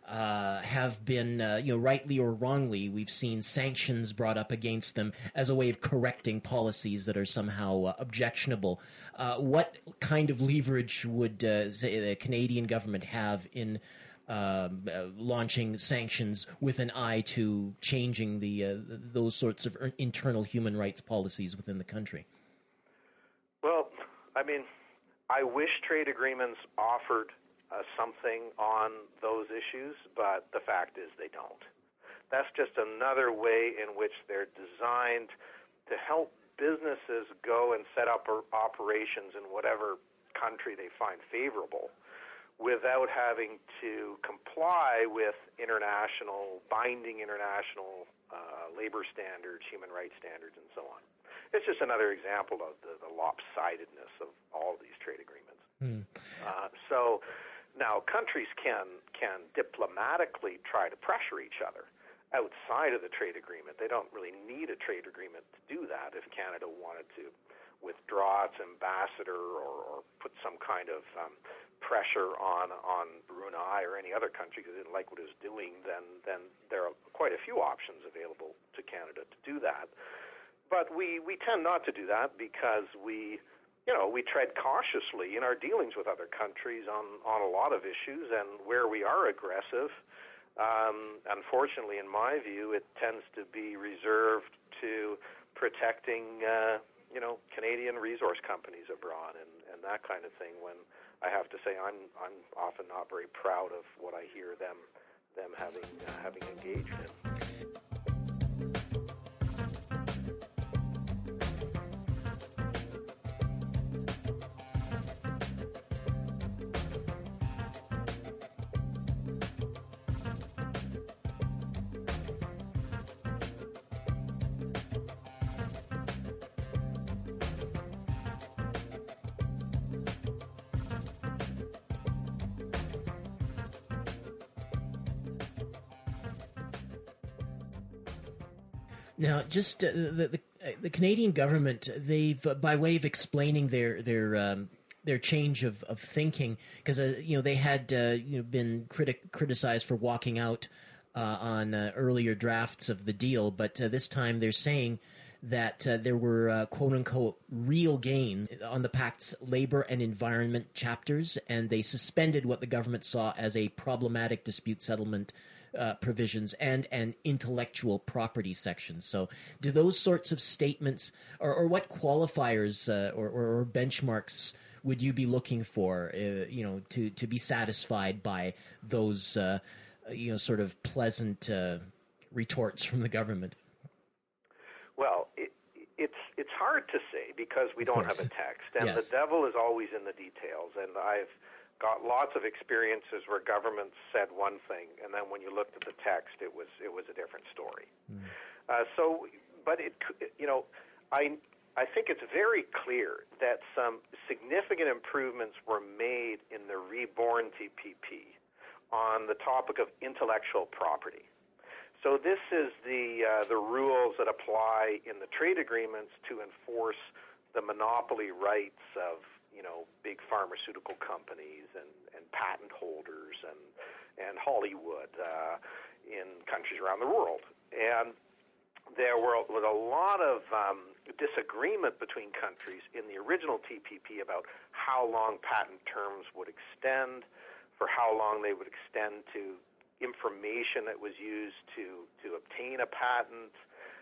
Speaker 12: have been, rightly or wrongly, we've seen sanctions brought up against them as a way of correcting policies that are somehow objectionable. What kind of leverage would say the Canadian government have in launching sanctions with an eye to changing those sorts of internal human rights policies within the country?
Speaker 18: Well, I mean, I wish trade agreements offered something on those issues, but the fact is they don't. That's just another way in which they're designed to help businesses go and set up operations in whatever country they find favorable without having to comply with binding international labor standards, human rights standards, and so on. It's just another example of the lopsidedness of all of these trade agreements. So now countries can diplomatically try to pressure each other outside of the trade agreement. They don't really need a trade agreement to do that. If Canada wanted to withdraw its ambassador or put some kind of pressure on Brunei or any other country because they didn't like what it was doing, then there are quite a few options available to Canada to do that. But we tend not to do that because we tread cautiously in our dealings with other countries on a lot of issues, and where we are aggressive, unfortunately, in my view, it tends to be reserved to protecting, Canadian resource companies abroad and that kind of thing. When I have to say, I'm often not very proud of what I hear them having engaged in.
Speaker 12: Now, just the Canadian government, they've by way of explaining their change of thinking, because they had been criticized for walking out on earlier drafts of the deal, but this time they're saying that there were quote unquote real gains on the pact's labor and environment chapters, and they suspended what the government saw as a problematic dispute settlement provisions and an intellectual property section. So do those sorts of statements, or what qualifiers or benchmarks would you be looking for, to be satisfied by those, sort of pleasant retorts from the government?
Speaker 18: Well, it's hard to say because we don't have a text, and
Speaker 12: Yes.
Speaker 18: the devil is always in the details, and I've got lots of experiences where governments said one thing, and then when you looked at the text, it was a different story. I think it's very clear that some significant improvements were made in the reborn TPP on the topic of intellectual property. So this is the rules that apply in the trade agreements to enforce the monopoly rights of big pharmaceutical companies and patent holders and Hollywood in countries around the world. And there was a lot of disagreement between countries in the original TPP about how long patent terms would extend, for how long they would extend to information that was used to obtain a patent,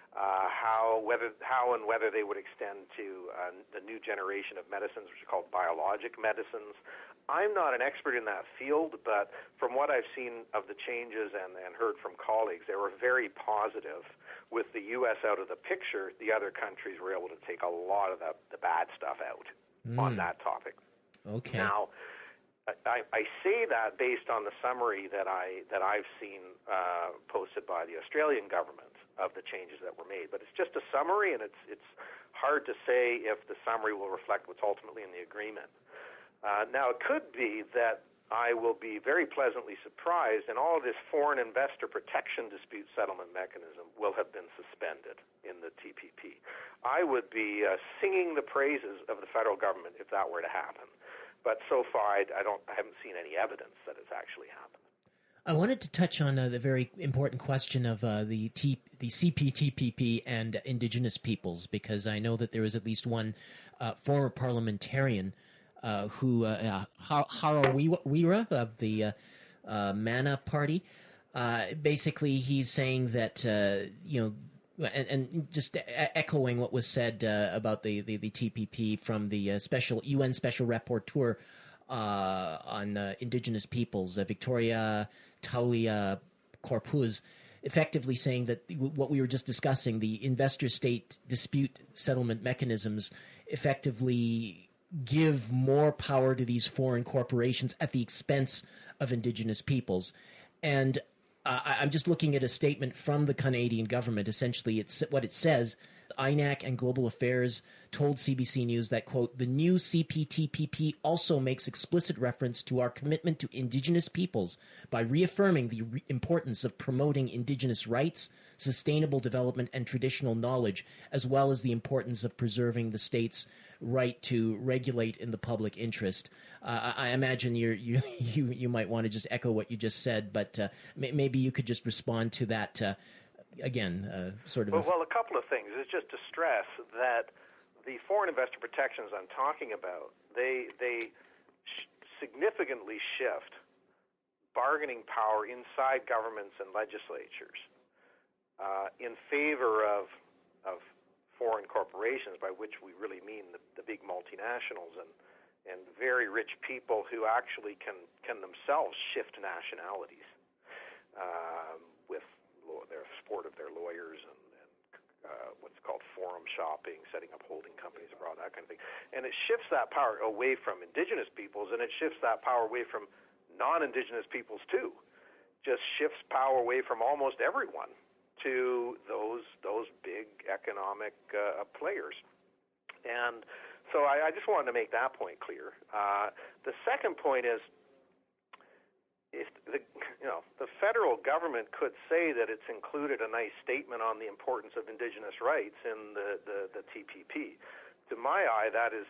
Speaker 18: whether they would extend to the new generation of medicines, which are called biologic medicines. I'm not an expert in that field, but from what I've seen of the changes and heard from colleagues, they were very positive. With the U.S. out of the picture, the other countries were able to take a lot of the bad stuff out on that topic.
Speaker 12: Okay.
Speaker 18: Now, I say that based on the summary that I've seen posted by the Australian government of the changes that were made, but it's just a summary, and it's hard to say if the summary will reflect what's ultimately in the agreement. Now, it could be that I will be very pleasantly surprised, and all of this foreign investor protection dispute settlement mechanism will have been suspended in the TPP. I would be singing the praises of the federal government if that were to happen. But so far, I haven't seen any evidence that it's actually happened.
Speaker 12: I wanted to touch on the very important question of the CPTPP and Indigenous peoples, because I know that there is at least one former parliamentarian who, Harawira of the Mana Party, basically he's saying that, and just echoing what was said about the TPP from the UN Special Rapporteur on Indigenous peoples, Victoria Taulia Corpuz, effectively saying that what we were just discussing, the investor-state dispute settlement mechanisms, effectively give more power to these foreign corporations at the expense of Indigenous peoples. And I'm just looking at a statement from the Canadian government. Essentially, it's what it says. INAC and Global Affairs told CBC News that, quote, the new CPTPP also makes explicit reference to our commitment to Indigenous peoples by reaffirming the importance of promoting Indigenous rights, sustainable development, and traditional knowledge, as well as the importance of preserving the state's right to regulate in the public interest. I imagine you might want to just echo what you just said, but maybe you could just respond to that again, sort of.
Speaker 18: Well, a couple of things is just to stress that the foreign investor protections I'm talking about, they significantly shift bargaining power inside governments and legislatures in favor of foreign corporations, by which we really mean the big multinationals and very rich people who actually can themselves shift nationalities with their support of their lawyers and what's called forum shopping, setting up holding companies abroad, that kind of thing. And it shifts that power away from Indigenous peoples, and it shifts that power away from non-Indigenous peoples too. Just shifts power away from almost everyone to those big economic players. And so I just wanted to make that point clear. The second point is, if the federal government could say that it's included a nice statement on the importance of Indigenous rights in the TPP. To my eye, that is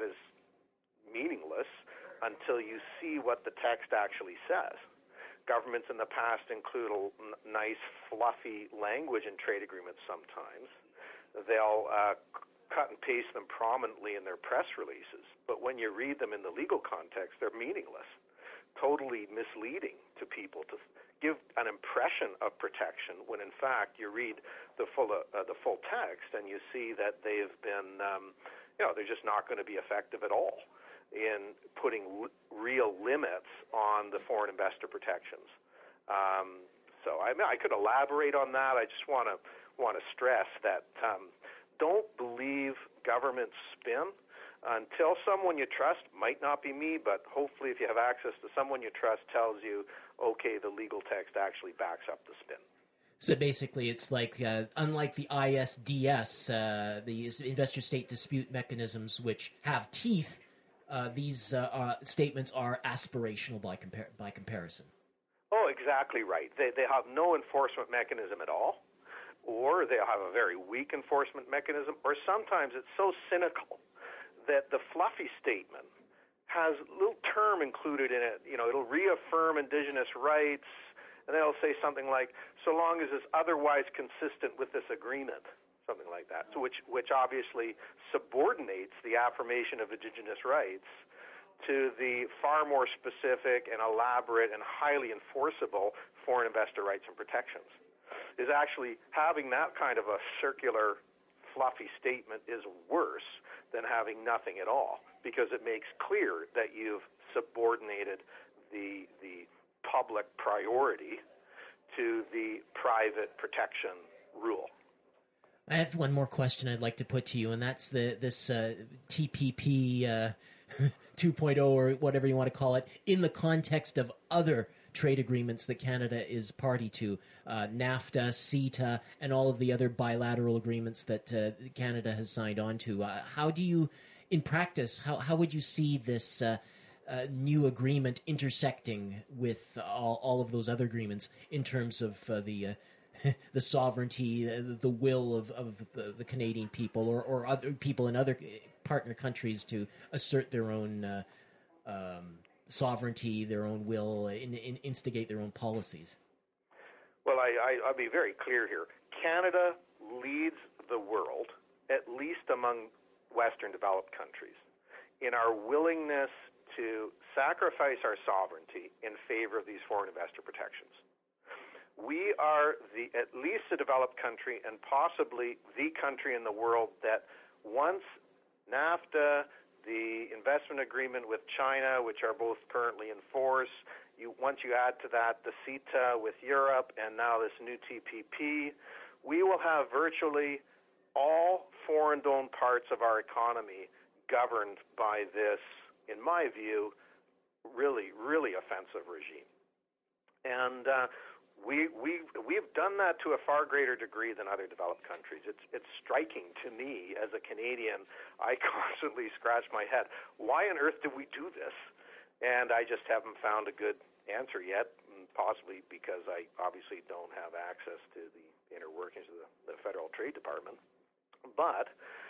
Speaker 18: meaningless until you see what the text actually says. Governments in the past include nice, fluffy language in trade agreements sometimes. They'll cut and paste them prominently in their press releases, but when you read them in the legal context, they're meaningless. Totally misleading to people to give an impression of protection when in fact you read the full text and you see that they've been they're just not going to be effective at all in putting real limits on the foreign investor protections. So I could elaborate on that. I just want to stress that don't believe government spin. Until someone you trust, might not be me, but hopefully if you have access to someone you trust, tells you, okay, the legal text actually backs up the spin.
Speaker 12: So basically it's like, unlike the ISDS, the investor-state dispute mechanisms, which have teeth, these statements are aspirational by comparison.
Speaker 18: Oh, exactly right. They have no enforcement mechanism at all, or they have a very weak enforcement mechanism, or sometimes it's so cynical that the fluffy statement has a little term included in it. It'll reaffirm Indigenous rights, and then it'll say something like, so long as it's otherwise consistent with this agreement, something like that, so which obviously subordinates the affirmation of Indigenous rights to the far more specific and elaborate and highly enforceable foreign investor rights and protections. Is actually having that kind of a circular, fluffy statement is worse than having nothing at all, because it makes clear that you've subordinated the public priority to the private protection rule.
Speaker 12: I have one more question I'd like to put to you, and that's this TPP 2.0 or whatever you want to call it, in the context of other trade agreements that Canada is party to, NAFTA, CETA, and all of the other bilateral agreements that Canada has signed on to. How do you, in practice, how would you see this new agreement intersecting with all of those other agreements in terms of the sovereignty, the will of the Canadian people or other people in other partner countries to assert their own sovereignty, their own will, instigate their own policies?
Speaker 18: Well, I'll be very clear here. Canada leads the world, at least among Western developed countries, in our willingness to sacrifice our sovereignty in favor of these foreign investor protections. We are at least a developed country and possibly the country in the world that once NAFTA, the investment agreement with China, which are both currently in force, once you add to that the CETA with Europe and now this new TPP, we will have virtually all foreign-owned parts of our economy governed by this, in my view, really, really offensive regime. And we've done that to a far greater degree than other developed countries. It's striking to me as a Canadian. I constantly scratch my head. Why on earth did we do this? And I just haven't found a good answer yet, possibly because I obviously don't have access to the inner workings of the Federal Trade Department. But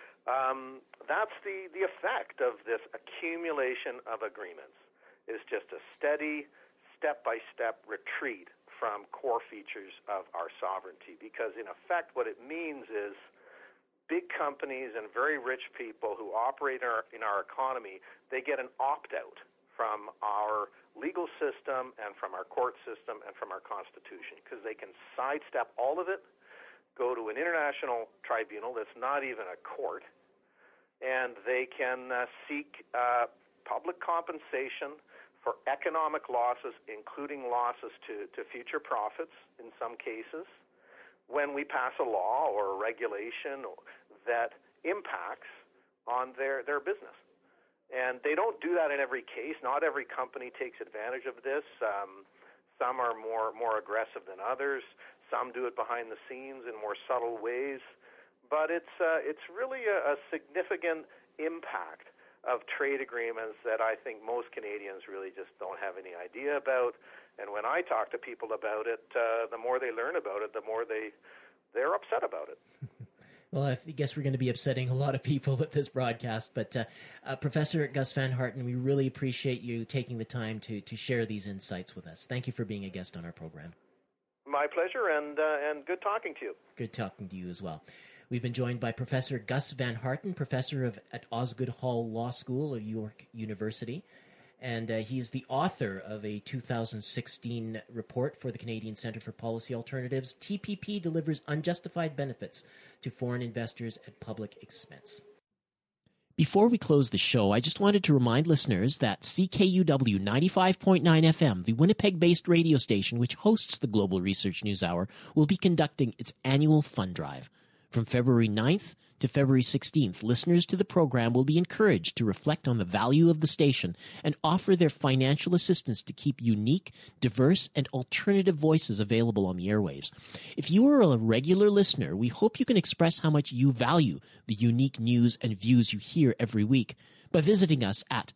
Speaker 18: that's the effect of this accumulation of agreements, is just a steady, step-by-step retreat from core features of our sovereignty. Because in effect, what it means is big companies and very rich people who operate in our economy, they get an opt-out from our legal system and from our court system and from our Constitution, because they can sidestep all of it, go to an international tribunal that's not even a court, and they can seek public compensation for economic losses, including losses to future profits in some cases, when we pass a law or a regulation that impacts on their business. And they don't do that in every case. Not every company takes advantage of this. Some are more aggressive than others. Some do it behind the scenes in more subtle ways. But it's really a significant impact of trade agreements that I think most Canadians really just don't have any idea about. And when I talk to people about it, the more they learn about it, the more they're upset about it.
Speaker 12: Well, I guess we're going to be upsetting a lot of people with this broadcast. But Professor Gus Van Harten, we really appreciate you taking the time to share these insights with us. Thank you for being a guest on our program.
Speaker 18: My pleasure, and good talking to you.
Speaker 12: Good talking to you as well. We've been joined by Professor Gus Van Harten, professor at Osgoode Hall Law School of York University. And he's the author of a 2016 report for the Canadian Centre for Policy Alternatives. TPP delivers unjustified benefits to foreign investors at public expense. Before we close the show, I just wanted to remind listeners that CKUW 95.9 FM, the Winnipeg-based radio station which hosts the Global Research News Hour, will be conducting its annual fund drive. From February 9th to February 16th, listeners to the program will be encouraged to reflect on the value of the station and offer their financial assistance to keep unique, diverse, and alternative voices available on the airwaves. If you are a regular listener, we hope you can express how much you value the unique news and views you hear every week by visiting us at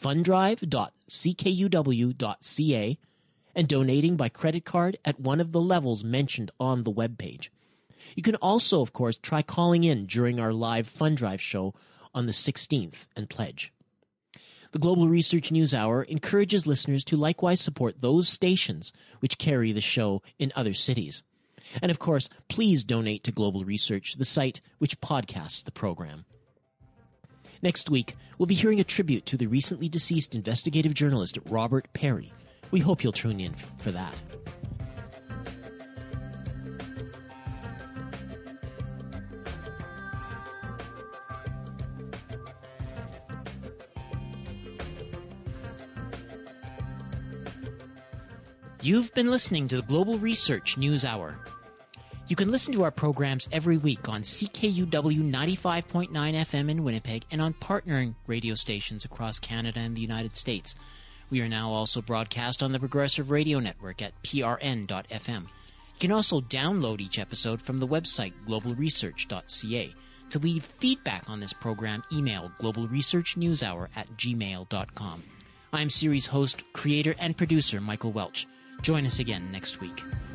Speaker 12: funddrive.ckuw.ca and donating by credit card at one of the levels mentioned on the webpage. You can also, of course, try calling in during our live Fund Drive show on the 16th and pledge. The Global Research News Hour encourages listeners to likewise support those stations which carry the show in other cities. And, of course, please donate to Global Research, the site which podcasts the program. Next week, we'll be hearing a tribute to the recently deceased investigative journalist Robert Perry. We hope you'll tune in for that. You've been listening to the Global Research News Hour. You can listen to our programs every week on CKUW 95.9 FM in Winnipeg and on partnering radio stations across Canada and the United States. We are now also broadcast on the Progressive Radio Network at prn.fm. You can also download each episode from the website globalresearch.ca. To leave feedback on this program, email globalresearchnewshour@gmail.com. I'm series host, creator, and producer Michael Welch. Join us again next week.